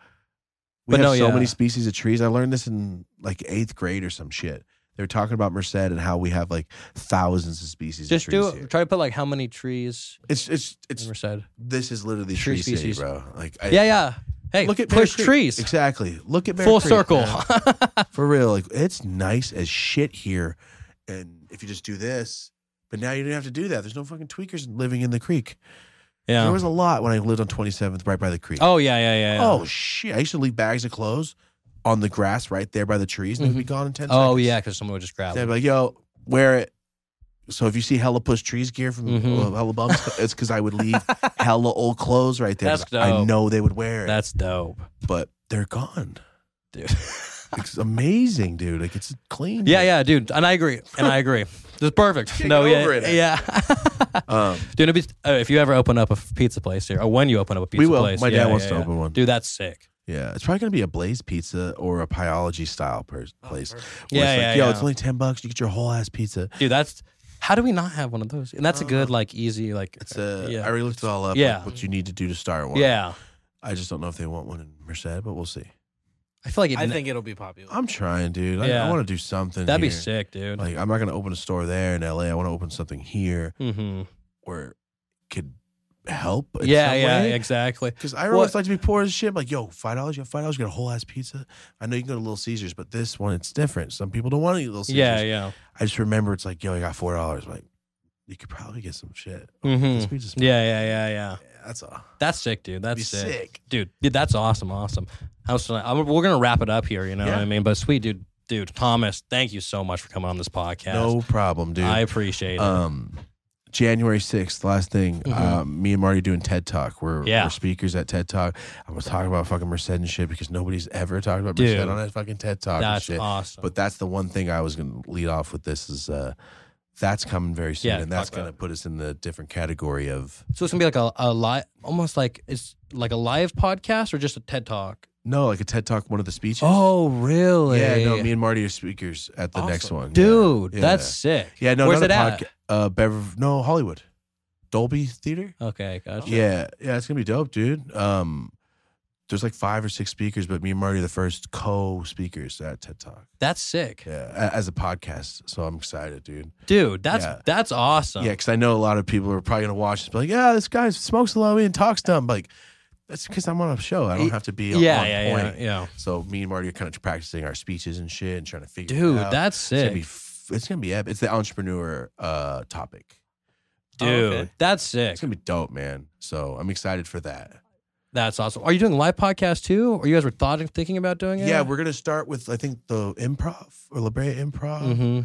We But have no, so yeah. many species of trees. I learned this in like eighth grade or some shit. They were talking about Merced and how we have like thousands of species Just of trees do it. here. Try to put like how many trees It's it's it's in Merced. this is literally Tree tree, city, species. bro. Like I, Yeah, yeah. Hey, Look at Bear push Creek. trees. Exactly. Look at Bear Full Creek, circle. man. For real. Like it's nice as shit here. And if you just do this, but now you don't have to do that. There's no fucking tweakers living in the creek. Yeah. There was a lot when I lived on twenty-seventh right by the creek. Oh yeah, yeah, yeah. yeah. Oh shit! I used to leave bags of clothes on the grass right there by the trees, and they'd be gone in ten Oh seconds. yeah, because someone would just grab They'd it. be like, "Yo, wear it." So if you see hella push trees gear from Mhm. uh, hella bums, it's because I would leave hella old clothes right there. That's 'cause I dope. know they would wear it, That's dope, but they're gone. dude. It's amazing, dude. Like it's clean. Yeah, yeah, dude. And I agree. And I agree. This is perfect. Can't no, get yeah, over it. yeah. Um, Dude, it'd be, uh, if you ever open up a pizza place here, or when you open up a pizza We will. place, My yeah, dad wants yeah, to yeah. open one. Dude, that's sick. yeah, it's probably gonna be a Blaze Pizza or a Pyology style per- place. Where Yeah, it's yeah, like, Yo, yeah. it's only ten bucks. You get your whole ass pizza. Dude, that's how do we not have one of those? And that's a good, like, easy, like, It's a. yeah, I already looked it all up. Yeah. like, what you need to do to start one. yeah. I just don't know if they want one in Merced, but we'll see. I feel like it, I think it'll be popular. I'm trying, dude. I, Yeah. I want to do something. that'd be here. sick, dude. Like, I'm not gonna open a store there in L A. I want to open something here mm-hmm. where it could help. in Yeah, some yeah, way. exactly. Because I What- always like to be poor as shit. I'm like, yo, five dollars, you have five dollars, you get a whole ass pizza. I know you can go to Little Caesars, but this one, it's different. Some people don't want to eat Little Caesars. Yeah, yeah. I just remember it's like, yo, I got four dollars. Like, you could probably get some shit. This Mm-hmm. pizza's Yeah, yeah, yeah, yeah. yeah, that's all. That's sick, dude. That's Be sick. sick. dude. Dude, that's awesome, awesome. I was, I'm, we're gonna wrap it up here. You know Yeah. what I mean? But sweet, dude, dude, Thomas, thank you so much for coming on this podcast. No problem, dude. I appreciate it. Um, January sixth, last thing, Mhm. um, me and Marty doing TED Talk. We're, Yeah. we're speakers at TED Talk. I'm going to talk about fucking Merced and shit because nobody's ever talked about Dude. Merced on that fucking TED Talk and that's shit. awesome. But that's the one thing I was going to lead off with this is uh, that's coming very soon. Yeah, and that's talk about going to put us in the different category of, so it's gonna be like a, a live, almost like it's like a live podcast or just a TED Talk. no, like a TED Talk, one of the speeches. Oh, really? Yeah, no, me and Marty are speakers at the next Awesome. one. dude, Yeah. that's Yeah. sick. Yeah, no, Where's it another at? podca- Uh, Bever- no, Hollywood. Dolby Theater? Okay, gotcha. Yeah, yeah, it's gonna be dope, dude. Um, there's like five or six speakers, but me and Marty are the first co-speakers at TED Talk. That's sick, Yeah, a- as a podcast, so I'm excited, dude. dude. That's Yeah. that's awesome. Yeah, because I know a lot of people are probably gonna watch this, be like, "Yeah, this guy smokes a lot of weed and talks dumb." Like, that's because I'm on a show. I don't have to be yeah, on yeah, point. yeah, yeah. So me and Marty are kind of practicing our speeches and shit and trying to figure Dude, it out. that's It's gonna sick, be. f- It's gonna be epic. It's the entrepreneur uh topic. dude. Oh, okay. That's sick. It's gonna be dope, man. So I'm excited for that. That's awesome. Are you doing a live podcast too, or you guys were thought thinking about doing it? Yeah, we're gonna start with I think the Improv or La Brea Improv. Mm-hmm.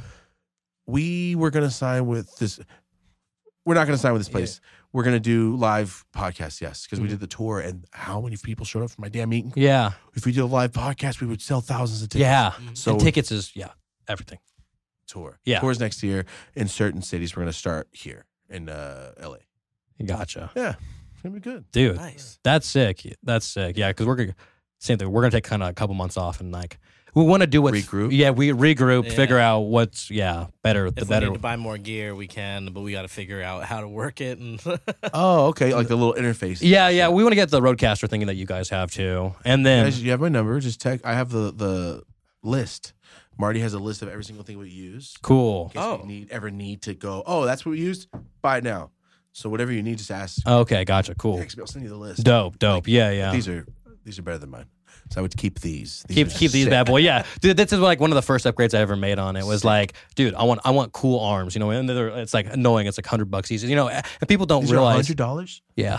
We were gonna sign with this. We're not gonna sign with this place. We're gonna do live podcasts, yes, because we Mhm. did the tour and how many people showed up for my damn meeting. Yeah, If we did a live podcast, we would sell thousands of tickets. yeah. So and tickets is yeah everything. tour, Yeah. tours next year in certain cities. We're gonna start here in uh, L A. Gotcha, Yeah, it's gonna be good. dude. Nice. That's sick. That's sick. Yeah, because we're gonna same thing. We're gonna take kind of a couple months off and like we want to do what Regroup? Yeah, we regroup, Yeah. figure out what's yeah better. The If we better. need to buy more gear, we can, but we got to figure out how to work it. And Oh, okay, like the little interface. Yeah, yeah. We want to get the Roadcaster thing that you guys have too, and then Guys, you have my number. Just text. I have the the list. Marty has a list of every single thing we use. cool. In case Oh. we need ever need to go. Oh, that's what we used. Buy it now. So whatever you need, just ask. Okay, gotcha. Cool. Text me. I'll send you the list. Dope, dope. Yeah, yeah. These are these are better than mine. So I would keep these. these keep are keep these sick. bad boy. Yeah, dude, this is like one of the first upgrades I ever made on it. Was like, dude, I want I want cool arms. You know, and they're, it's like annoying. It's like hundred bucks easy. You know, and people don't These are realize. hundred dollars. Yeah.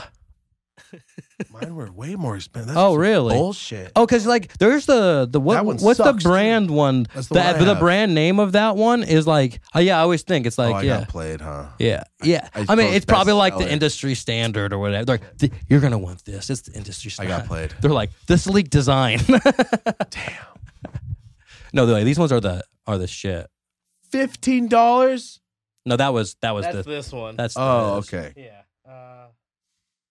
Mine were way more expensive. That's Oh, some really? Bullshit. Oh, because like there's the the what That one what's the sucks, too. brand one? That's the The one I the have. brand name of that one is like. Oh yeah, I always think it's like oh, I yeah. got played, huh? Yeah, yeah. I I, mean, suppose it's probably like the bestseller. industry standard or whatever. They're like, "Th- you're gonna want this. It's the industry I standard. got played. They're like, this sleek design. Damn. No, they're like, these ones are the are the shit. Fifteen dollars. No, that was that was that's the this one. that's Oh, this. okay. yeah. Uh,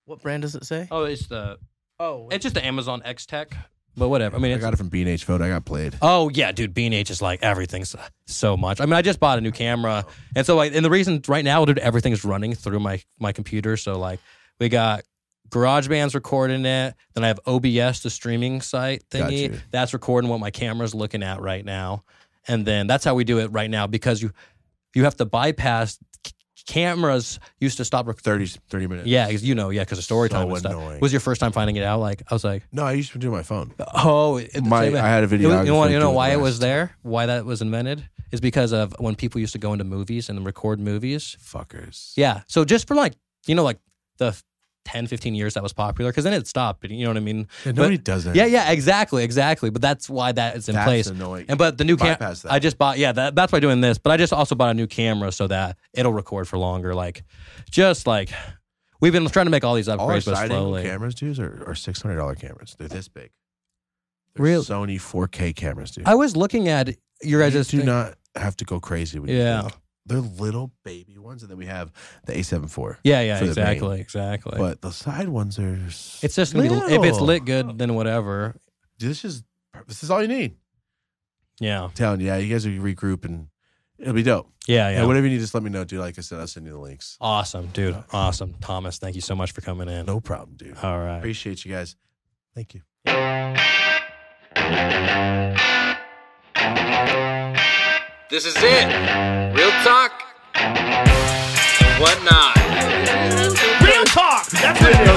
What brand does it say? Oh, it's the Oh, it's just the Amazon X Tech, but whatever. I mean, I it's, got it from B and H Photo. I got played. oh yeah, dude, B and H is like everything's so much. I mean, I just bought a new camera, and so like, and the reason right now, dude, everything's running through my my computer. So like, we got GarageBand's recording it. Then I have O B S, the streaming site Got thingy. you. That's recording what my camera's looking at right now. And then that's how we do it right now because you you have to bypass c- cameras used to stop. Rec- thirty, thirty minutes. yeah, 'cause you know, yeah, because of story So time and stuff. annoying. Was your first time finding it out? Like I was like, No, I used to do my phone. oh, it, My, same- I had a it video. was- you know, what- you know why it was there? Why that was invented is because of when people used to go into movies and record movies. Fuckers. Yeah. So just for like, you know, like the ten, fifteen years that was popular, because then it stopped. You know what I mean? Yeah, nobody But- does that. Yeah, yeah, exactly, exactly. But that's why that is in That's place. annoying. And but the new camera, Bypass that. I just bought. Yeah, that, that's why doing this. But I just also bought a new camera so that it'll record for longer. Like, just like we've been trying to make all these All our upgrades, but side angle slowly. cameras, dudes, are, are six hundred dollars cameras. They're this big. They're Real- Sony four K cameras, dude. I was looking at your you guys' do thing- not have to go crazy with Yeah. these. They're little baby ones, and then we have the A seven four. Yeah, yeah, for the main. exactly, exactly. But the side ones are. it's just gonna be, if it's little. lit good, then whatever. This is this is all you need. Yeah, I'm telling you, yeah, you guys will regroup and it'll be dope. yeah, Yeah. yeah. whatever you need, just let me know, dude. Like I said, I'll send you the links. Awesome, dude. Awesome, Thomas. Thank you so much for coming in. No problem, dude. All right. Appreciate you guys. Thank you. This is it. Real talk and whatnot. Real talk. That's it.